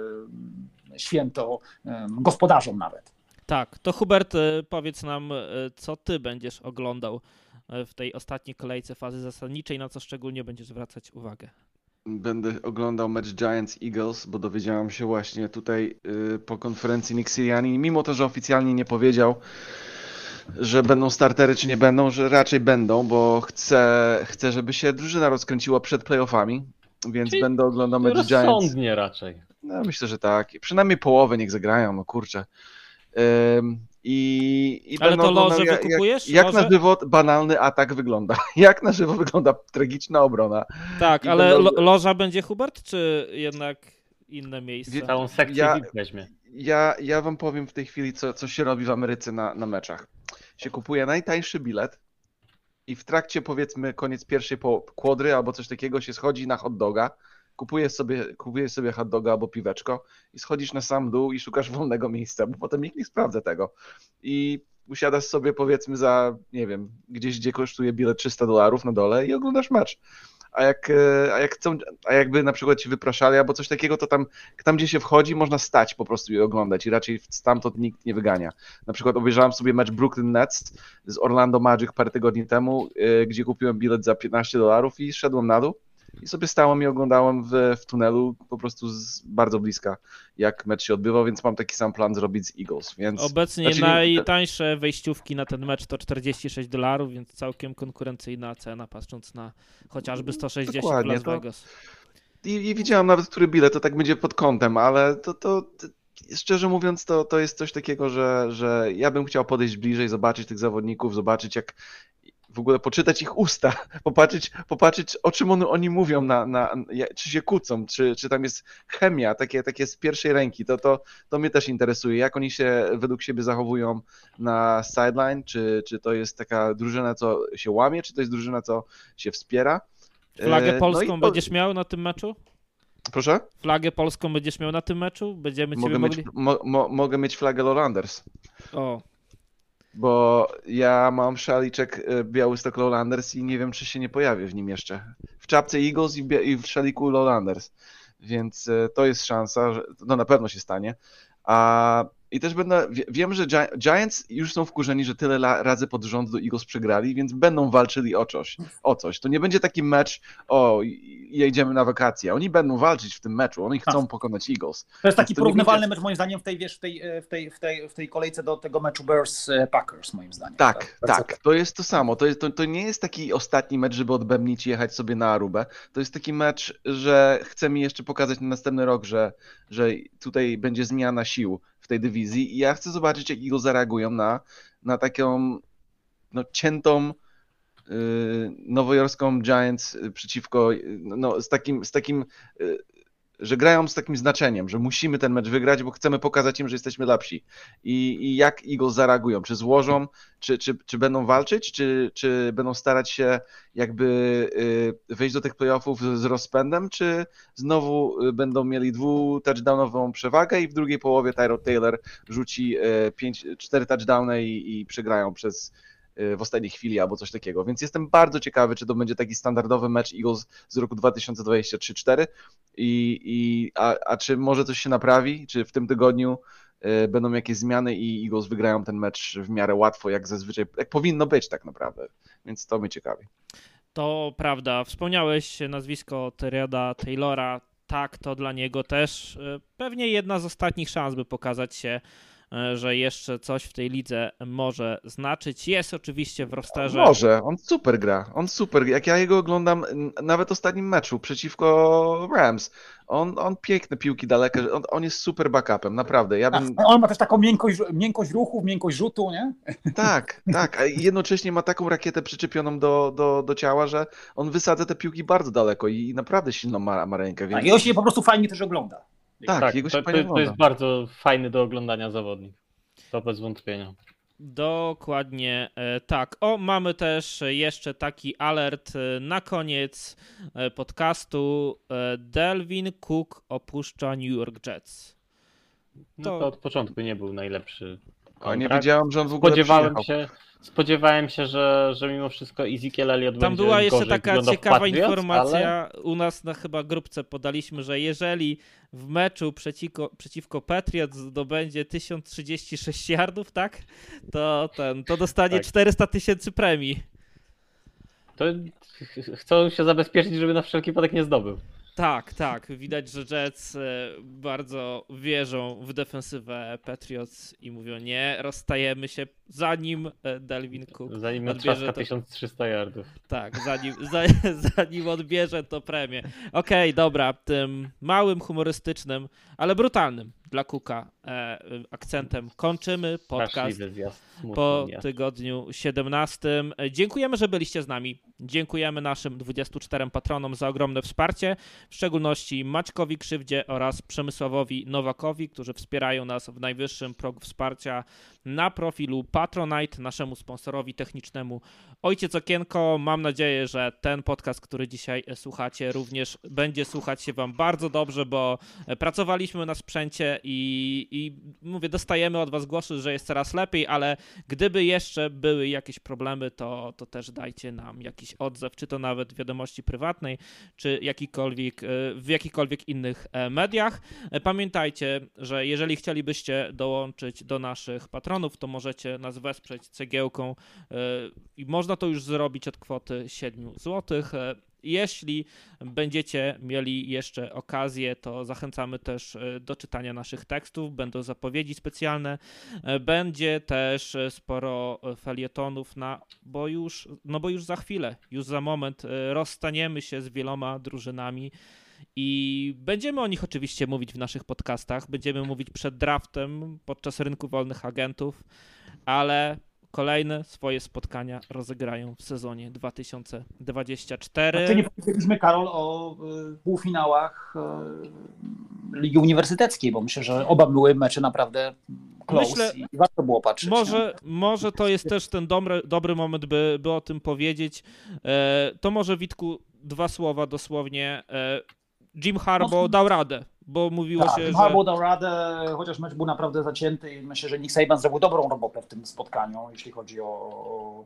e, święto e, gospodarzom nawet. Tak, to Hubert, powiedz nam, co ty będziesz oglądał w tej ostatniej kolejce fazy zasadniczej, na co szczególnie będziesz zwracać uwagę? będę oglądał mecz Giants-Eagles, bo dowiedziałem się właśnie tutaj y, po konferencji Nick Sirianni, mimo to, że oficjalnie nie powiedział, że będą startery czy nie będą, że raczej będą, bo chcę, chcę żeby się drużyna rozkręciła przed playoffami, więc Czyli będę oglądał mecz Giants. Rozsądnie raczej. No, myślę, że tak. Przynajmniej połowę niech zagrają, no kurczę. Ym, I, i Ale będę to oglądał, loże jak, wykupujesz? jak, jak Loże? na żywo banalny atak wygląda. Jak na żywo wygląda tragiczna obrona. Tak, I ale będą- lo, loża będzie, Hubert, czy jednak inne miejsce? Wie- Całą sekcję Ja- V I P weźmie. Ja, ja wam powiem w tej chwili, co, co się robi w Ameryce na, na meczach. Się kupuje najtańszy bilet i w trakcie, powiedzmy, koniec pierwszej po- kwadry albo coś takiego się schodzi na hot doga, kupujesz sobie, kupujesz sobie hot doga albo piweczko i schodzisz na sam dół i szukasz wolnego miejsca, bo potem nikt nie sprawdza tego. I usiadasz sobie, powiedzmy, za, nie wiem, gdzieś, gdzie kosztuje bilet trzysta dolarów na dole i oglądasz mecz. A jak, e, a jak chcą, a jakby na przykład ci wypraszali albo coś takiego, to tam, tam gdzie się wchodzi, można stać po prostu i oglądać i raczej stamtąd nikt nie wygania. Na przykład obejrzałem sobie mecz Brooklyn Nets z Orlando Magic parę tygodni temu, e, gdzie kupiłem bilet za piętnaście dolarów i szedłem na dół i sobie stałem i oglądałem w, w tunelu po prostu z bardzo bliska, jak mecz się odbywał, więc mam taki sam plan zrobić z Eagles, więc... Obecnie Znaczy, nie- najtańsze wejściówki na ten mecz to czterdzieści sześć dolarów, więc całkiem konkurencyjna cena, patrząc na chociażby sto sześćdziesiąt w Dokładnie, Las to- Vegas. I, I widziałem nawet, który bilet, to tak będzie pod kątem, ale to, to, to szczerze mówiąc, to, to jest coś takiego, że, że ja bym chciał podejść bliżej, zobaczyć tych zawodników, zobaczyć jak w ogóle poczytać ich usta, popatrzeć, popatrzeć o czym on, oni mówią, na, na, czy się kłócą, czy, czy tam jest chemia, takie, takie z pierwszej ręki, to, to, to mnie też interesuje, jak oni się według siebie zachowują na sideline, czy, czy to jest taka drużyna, co się łamie, czy to jest drużyna, co się wspiera. Flagę E, polską no i to- będziesz miał na tym meczu? Proszę? Flagę polską będziesz miał na tym meczu? Będziemy ciebie Mogę mogli... mieć, mo, mo, mogę mieć flagę Lowlanders, O, bo ja mam szaliczek e, Białystok Lowlanders i nie wiem, czy się nie pojawi w nim jeszcze. W czapce Eagles i w, bia- i w szaliku Lowlanders, więc e, to jest szansa, że no na pewno się stanie. A i też będę, wie- wiem, że Gi- Giants już są wkurzeni, że tyle la, razy pod rząd do Eagles przegrali, więc będą walczyli o coś. O coś. To nie będzie taki mecz, o, i- i jedziemy na wakacje. Oni będą walczyć w tym meczu, oni chcą pokonać Eagles. To jest taki to nie porównywalny będzie- mecz moim zdaniem w tej, wiesz, w tej, w tej, w tej, w tej kolejce do tego meczu Bears-Packers moim zdaniem. Tak, Bardzo- tak, to jest to samo. To, jest, to, to nie jest taki ostatni mecz, żeby odbębnić i jechać sobie na Arubę. To jest taki mecz, że chce mi jeszcze pokazać na następny rok, że, że tutaj będzie zmiana sił w tej dywizji i ja chcę zobaczyć, jak Eagles zareagują na, na taką no, ciętą yy, nowojorską Giants przeciwko, yy, no, z takim, z takim yy, że grają z takim znaczeniem, że musimy ten mecz wygrać, bo chcemy pokazać im, że jesteśmy lepsi. I, i jak Eagles zareagują? Czy złożą, czy, czy, czy będą walczyć, czy, czy będą starać się jakby y, wejść do tych playoffów z, z rozpędem, czy znowu y, będą mieli dwu-touchdownową przewagę i w drugiej połowie Tyrod Taylor rzuci y, pięć, cztery touchdowny i, i przegrają przez w ostatniej chwili albo coś takiego, więc jestem bardzo ciekawy, czy to będzie taki standardowy mecz Eagles z roku dwa tysiące dwudziestego trzeciego czwartego i, i a, a czy może coś się naprawi, czy w tym tygodniu y, będą jakieś zmiany i Eagles wygrają ten mecz w miarę łatwo, jak zazwyczaj, jak powinno być tak naprawdę, więc to mnie ciekawi. to prawda. Wspomniałeś nazwisko Tyroda Taylora. Tak, to dla niego też y, pewnie jedna z ostatnich szans, by pokazać się, że jeszcze coś w tej lidze może znaczyć. Jest oczywiście w rosterze. Może, on super gra, on super, jak ja jego oglądam nawet w ostatnim meczu przeciwko Rams, on, on piękne piłki dalekie, on, on jest super backupem, naprawdę. Ja bym... On ma też taką miękkość, miękkość ruchów, miękkość rzutu, nie? Tak, tak, a jednocześnie ma taką rakietę przyczepioną do, do, do ciała, że on wysadza te piłki bardzo daleko i naprawdę silną ma, ma rękę. Więc... Tak, jego się po prostu fajnie też ogląda. Tak, Tak, jego to, się to, fajnie to ogląda. jest bardzo fajny do oglądania zawodnik. To bez wątpienia. Dokładnie e, tak. O, mamy też jeszcze taki alert e, na koniec e, podcastu. E, Dalvin Cook opuszcza New York Jets. No To- to od początku nie był najlepszy A nie kontrakt. wiedziałem, że on w ogóle Spodziewałem przyjechał. się, spodziewałem się, że, że mimo wszystko Ezekiel Elliott Tam będzie była jeszcze gorzej taka wyglądał w ciekawa Patriots, informacja. ale U nas na chyba grupce podaliśmy, że jeżeli w meczu przeciwko, przeciwko Patriots zdobędzie tysiąc trzydzieści sześć yardów, tak? To ten, to dostanie Tak. czterysta tysięcy premii. to ch- chcą się zabezpieczyć, żeby na wszelki wypadek nie zdobył. Tak, tak. Widać, że Jets bardzo wierzą w defensywę Patriots i mówią nie, rozstajemy się, zanim Dalvin Cook zanim odbierze to... to... tysiąc trzysta yardów. Tak, zanim, za, zanim odbierze to premię. Okej, okay, dobra, tym małym, humorystycznym, ale brutalnym dla Cooka e, akcentem kończymy podcast po tygodniu siedemnastym. Dziękujemy, że byliście z nami. Dziękujemy naszym dwudziestu czterem patronom za ogromne wsparcie, w szczególności Maćkowi Krzywdzie oraz Przemysławowi Nowakowi, którzy wspierają nas w najwyższym progu wsparcia na profilu Patronite, naszemu sponsorowi technicznemu Ojciec Okienko. Mam nadzieję, że ten podcast, który dzisiaj słuchacie, również będzie słuchać się wam bardzo dobrze, bo pracowaliśmy na sprzęcie i, i mówię, dostajemy od was głosy, że jest coraz lepiej, ale gdyby jeszcze były jakieś problemy, to, to też dajcie nam jakiś odzew, czy to nawet w wiadomości prywatnej, czy jakikolwiek, w jakichkolwiek innych mediach. Pamiętajcie, że jeżeli chcielibyście dołączyć do naszych patronów, to możecie nas wesprzeć cegiełką i można to już zrobić od kwoty siedem złotych. Jeśli będziecie mieli jeszcze okazję, to zachęcamy też do czytania naszych tekstów, będą zapowiedzi specjalne, będzie też sporo felietonów, na, bo już, no bo już za chwilę, już za moment rozstaniemy się z wieloma drużynami i będziemy o nich oczywiście mówić w naszych podcastach, będziemy mówić przed draftem, podczas rynku wolnych agentów, ale kolejne swoje spotkania rozegrają w sezonie dwa tysiące dwudziestym czwartym. Znaczy nie powiedzieliśmy, Karol, o półfinałach Ligi Uniwersyteckiej, bo myślę, że oba były mecze naprawdę close myślę, i warto było patrzeć. Może, może to jest też ten dobry, dobry moment, by, by o tym powiedzieć. To może, Witku, dwa słowa dosłownie. Jim Harbaugh no, dał radę, bo mówiło tak, się, Jim że... Harbaugh dał radę, chociaż mecz był naprawdę zacięty i myślę, że Nick Saban zrobił dobrą robotę w tym spotkaniu, jeśli chodzi o... o,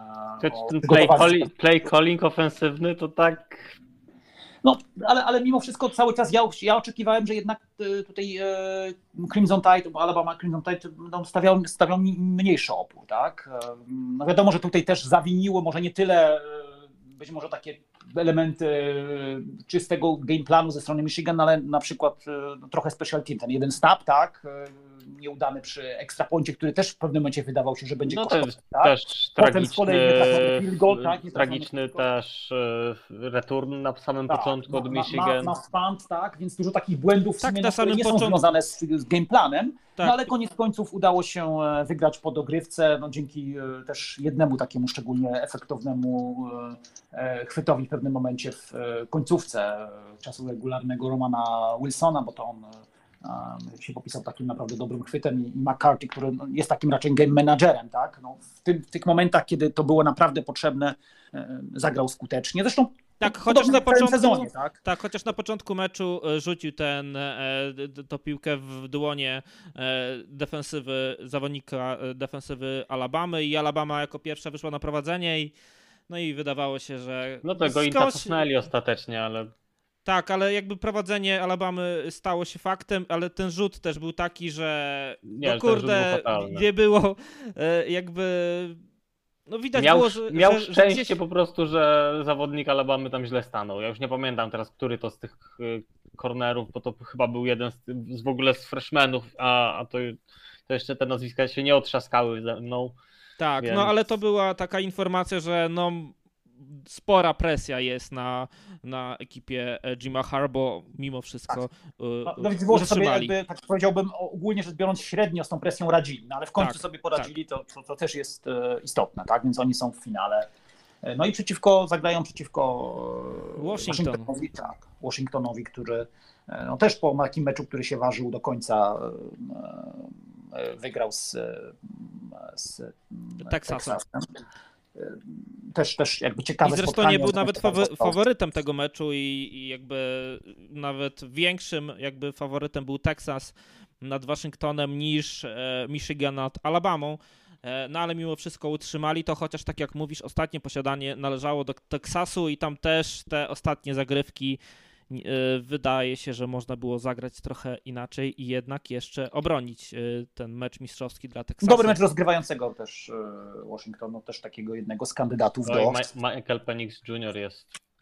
o ten play, calling, play calling ofensywny to tak... No, ale, ale mimo wszystko cały czas ja, ja oczekiwałem, że jednak tutaj e, Crimson Tide, Alabama Crimson Tide no, stawiał, stawiał mniejszy opór, tak? No wiadomo, że tutaj też zawiniło może nie tyle być może takie elementy czystego game planu ze strony Michigan, ale na przykład no, trochę special team, ten jeden snap, tak, nieudany przy extra poincie, który też w pewnym momencie wydawał się, że będzie no kosztował. Tak? Też Potem tragiczny, z kolei field goal, tak, tragiczny też return na samym tak, początku od Michigan. Ma, ma punt, tak, więc dużo takich błędów w tak, sumie, na samym nie początku... są związane z, z game planem, tak. No ale koniec końców udało się wygrać po dogrywce, no dzięki też jednemu takiemu szczególnie efektownemu chwytowi w pewnym momencie w końcówce czasu regularnego Romana Wilsona, bo to on się popisał takim naprawdę dobrym chwytem i McCarthy, który jest takim raczej game managerem, tak? No, w, tym, w tych momentach, kiedy to było naprawdę potrzebne, zagrał skutecznie. Zresztą tak, chociaż na początku sezonie, tak? tak, chociaż na początku meczu rzucił ten tą piłkę w dłonie defensywy zawodnika defensywy Alabamy i Alabama jako pierwsza wyszła na prowadzenie i no i wydawało się, że no to go i skądś... cofnęli ostatecznie, ale tak, ale jakby prowadzenie Alabamy stało się faktem, ale ten rzut też był taki, że nie, no kurde, nie było jakby no widać miał, było, że miał że, szczęście że gdzieś... po prostu, że zawodnik Alabamy tam źle stanął. Ja już nie pamiętam teraz, który to z tych cornerów, bo to chyba był jeden z, z w ogóle z freshmanów, a, a to, to jeszcze te nazwiska się nie otrzaskały ze mną. Tak, więc... no ale to była taka informacja, że no spora presja jest na, na ekipie Jima Harbaugh, mimo wszystko tak. No, no więc było, że sobie jakby, tak powiedziałbym, ogólnie rzecz biorąc średnio z tą presją radzili, no ale w końcu tak, sobie poradzili, tak. to, to, to też jest istotne, tak, więc oni są w finale. No i przeciwko, zagrają przeciwko Washington. Washingtonowi, tak, Washingtonowi, który no, też po takim meczu, który się ważył do końca, wygrał z, z Teksasem. Też, też jakby ciekawe I zresztą spotkanie. nie był nawet fawo- faworytem tego meczu i, i jakby nawet większym jakby faworytem był Teksas nad Waszyngtonem niż e, Michigan nad Alabamą. E, no ale mimo wszystko utrzymali to, chociaż tak jak mówisz, ostatnie posiadanie należało do Teksasu i tam też te ostatnie zagrywki e, wydaje się, że można było zagrać trochę inaczej i jednak jeszcze obronić e, ten mecz mistrzowski dla Teksasu. Dobry mecz rozgrywającego też Washingtonu, też takiego jednego z kandydatów no do... Ma- Michael Penix junior jest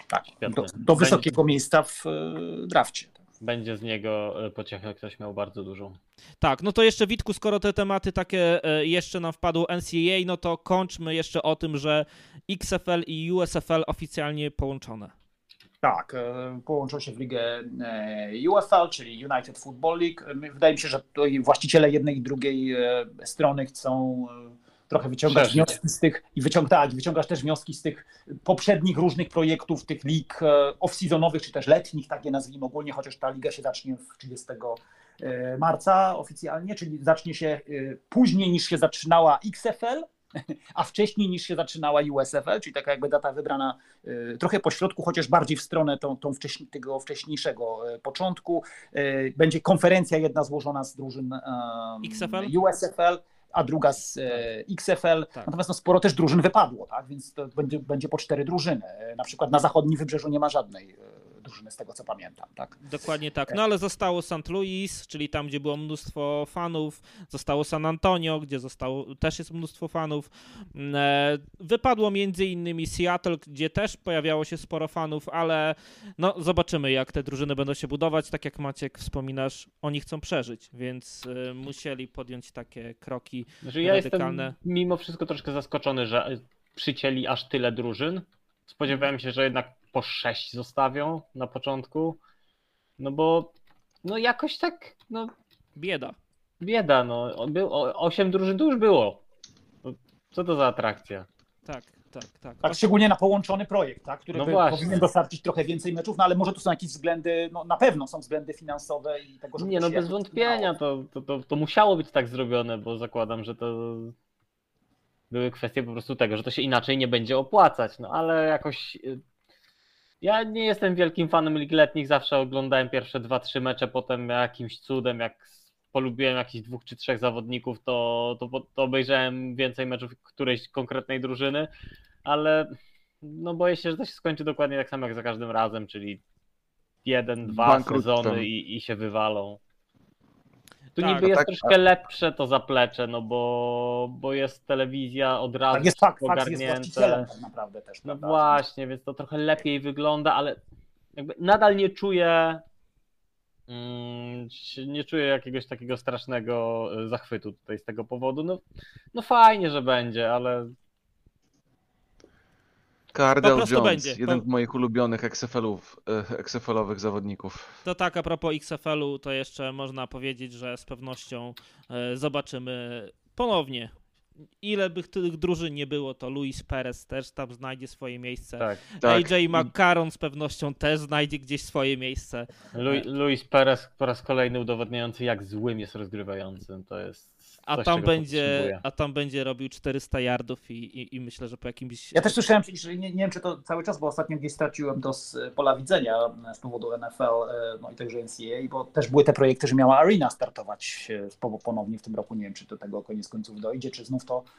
Tak, do, do wysokiego będzie, miejsca w drafcie. Będzie z niego pociechę, ktoś miał bardzo dużą. Tak, no to jeszcze Witku, skoro te tematy takie jeszcze nam wpadło N C A A, no to kończmy jeszcze o tym, że X F L i U S F L oficjalnie połączone. Tak, połączą się w ligę U F L, czyli United Football League. Wydaje mi się, że właściciele jednej i drugiej strony chcą trochę wyciągać Przeżyć. wnioski z tych i wyciągać, wyciągać też wnioski z tych poprzednich różnych projektów, tych lig off-seasonowych, czy też letnich, tak je nazwijmy ogólnie, chociaż ta liga się zacznie w trzydziestego marca oficjalnie, czyli zacznie się później niż się zaczynała X F L, a wcześniej niż się zaczynała U S F L, czyli taka jakby data wybrana trochę po środku, chociaż bardziej w stronę tą, tą wcześniej, tego wcześniejszego początku. Będzie konferencja jedna złożona z drużyn um, X F L? U S F L, a druga z e, X F L. Tak. Natomiast no, sporo też drużyn wypadło, tak? Więc to będzie, będzie po cztery drużyny. Na przykład na zachodnim wybrzeżu nie ma żadnej e, drużyny, z tego co pamiętam. Tak? Dokładnie tak. No ale zostało Saint Louis, czyli tam, gdzie było mnóstwo fanów. Zostało San Antonio, gdzie zostało, też jest mnóstwo fanów. E, wypadło między innymi Seattle, gdzie też pojawiało się sporo fanów, ale no zobaczymy, jak te drużyny będą się budować. Tak jak Maciek wspominasz, oni chcą przeżyć, więc e, musieli podjąć takie kroki Znaczy, ja radykalne. Jestem mimo wszystko troszkę zaskoczony, że przycięli aż tyle drużyn. Spodziewałem się, że jednak po sześć zostawią na początku, no bo no jakoś tak, no bieda. Bieda, no. Był, osiem drużyn to już było. Co to za atrakcja? Tak, tak, tak. Tak, szczególnie na połączony projekt, tak, który no by, powinien dostarczyć trochę więcej meczów, no ale może tu są jakieś względy, no na pewno są względy finansowe i tego, że nie, no bez wątpienia to, to, to, to musiało być tak zrobione, bo zakładam, że to były kwestie po prostu tego, że to się inaczej nie będzie opłacać, no ale jakoś ja nie jestem wielkim fanem lig letnich, zawsze oglądałem pierwsze dwa, trzy mecze, potem jakimś cudem, jak polubiłem jakichś dwóch czy trzech zawodników, to, to, to obejrzałem więcej meczów którejś konkretnej drużyny, ale no boję się, że to się skończy dokładnie tak samo jak za każdym razem, czyli jeden, dwa Bankructwem. sezony i, i się wywalą. Tu tak, niby jest tak, troszkę lepsze to zaplecze, no bo, bo jest telewizja od razu tak, jest fakt, ogarnięte. Jest właścicielem tak naprawdę też. No prawda? właśnie, więc to trochę lepiej wygląda, ale jakby nadal nie czuję mm, nie czuję jakiegoś takiego strasznego zachwytu tutaj z tego powodu. No, no fajnie, że będzie, ale Cardell Jones, będzie. jeden Po... z moich ulubionych X F L-ów, X F L-owych zawodników. To tak, a propos X F L-u, to jeszcze można powiedzieć, że z pewnością e, zobaczymy ponownie. Ile by tych drużyn nie było, to Luis Perez też tam znajdzie swoje miejsce. tak. tak. A J McCarron z pewnością też znajdzie gdzieś swoje miejsce. Lu- Luis Perez po raz kolejny udowodniający, jak złym jest rozgrywającym. To jest A coś, tam, czego będzie, potrzebuję. a tam będzie robił czterysta yardów i, i, i myślę, że po jakimś... Ja też słyszałem, że nie, nie wiem czy to cały czas, bo ostatnio gdzieś straciłem to z pola widzenia z powodu N F L, no i także N C A A, bo też były te projekty, że miała Arena startować ponownie w tym roku. Nie wiem, czy do tego koniec końców dojdzie, czy znów to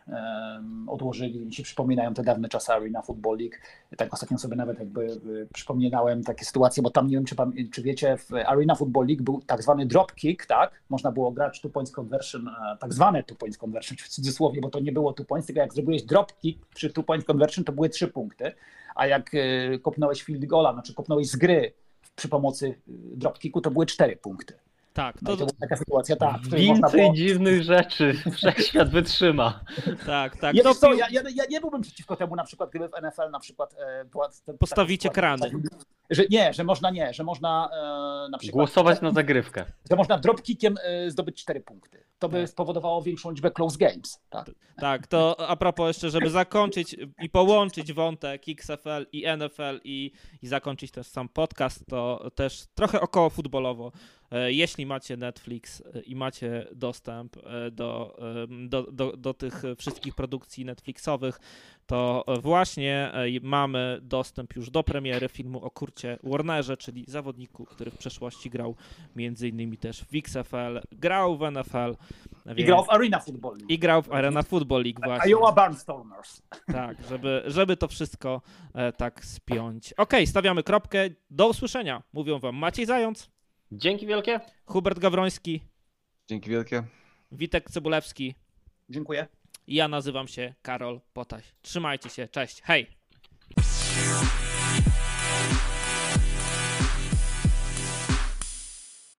um, odłożyli. Mi się przypominają te dawne czasy Arena Football League. Tak ostatnio sobie nawet jakby y, przypominałem takie sytuacje, bo tam nie wiem, czy, czy wiecie, w Arena Football League był tak zwany drop kick, tak? Można było grać two points conversion, tak zwane two points conversion w cudzysłowie, bo to nie było two points, tylko jak zrobiłeś drop kick przy two points conversion, to były trzy punkty, a jak y, kopnąłeś field goala, znaczy kopnąłeś z gry przy pomocy drop kicku, to były cztery punkty. Tak, no to... to była taka sytuacja, tak. Więcej było... dziwnych rzeczy wszechświat wytrzyma. Tak, tak. Ja, to... co, ja, ja, ja nie byłbym przeciwko temu, na przykład gdyby w N F L na przykład e, była... Te, Postawicie taka krany. Że nie, że można nie, że można e, na przykład... Głosować na zagrywkę. Że można dropkickiem e, zdobyć cztery punkty. To by spowodowało większą liczbę close games. Tak, tak, to a propos jeszcze, żeby zakończyć i połączyć wątek X F L i N F L i, i zakończyć też sam podcast, to też trochę około futbolowo. Jeśli macie Netflix i macie dostęp do, do, do, do tych wszystkich produkcji Netflixowych, to właśnie mamy dostęp już do premiery filmu o Kurcie Warnerze, czyli zawodniku, który w przeszłości grał między innymi też w X F L, grał w N F L. Więc... I grał w Arena Football League. I grał w Arena Football League właśnie. Iowa Barnstormers. Tak, żeby, żeby to wszystko e, tak spiąć. Okej, okay, stawiamy kropkę. Do usłyszenia. Mówią wam Maciej Zając. Dzięki wielkie. Hubert Gawroński. Dzięki wielkie. Witek Cebulewski. Dziękuję. I ja nazywam się Karol Potaś. Trzymajcie się, cześć, hej!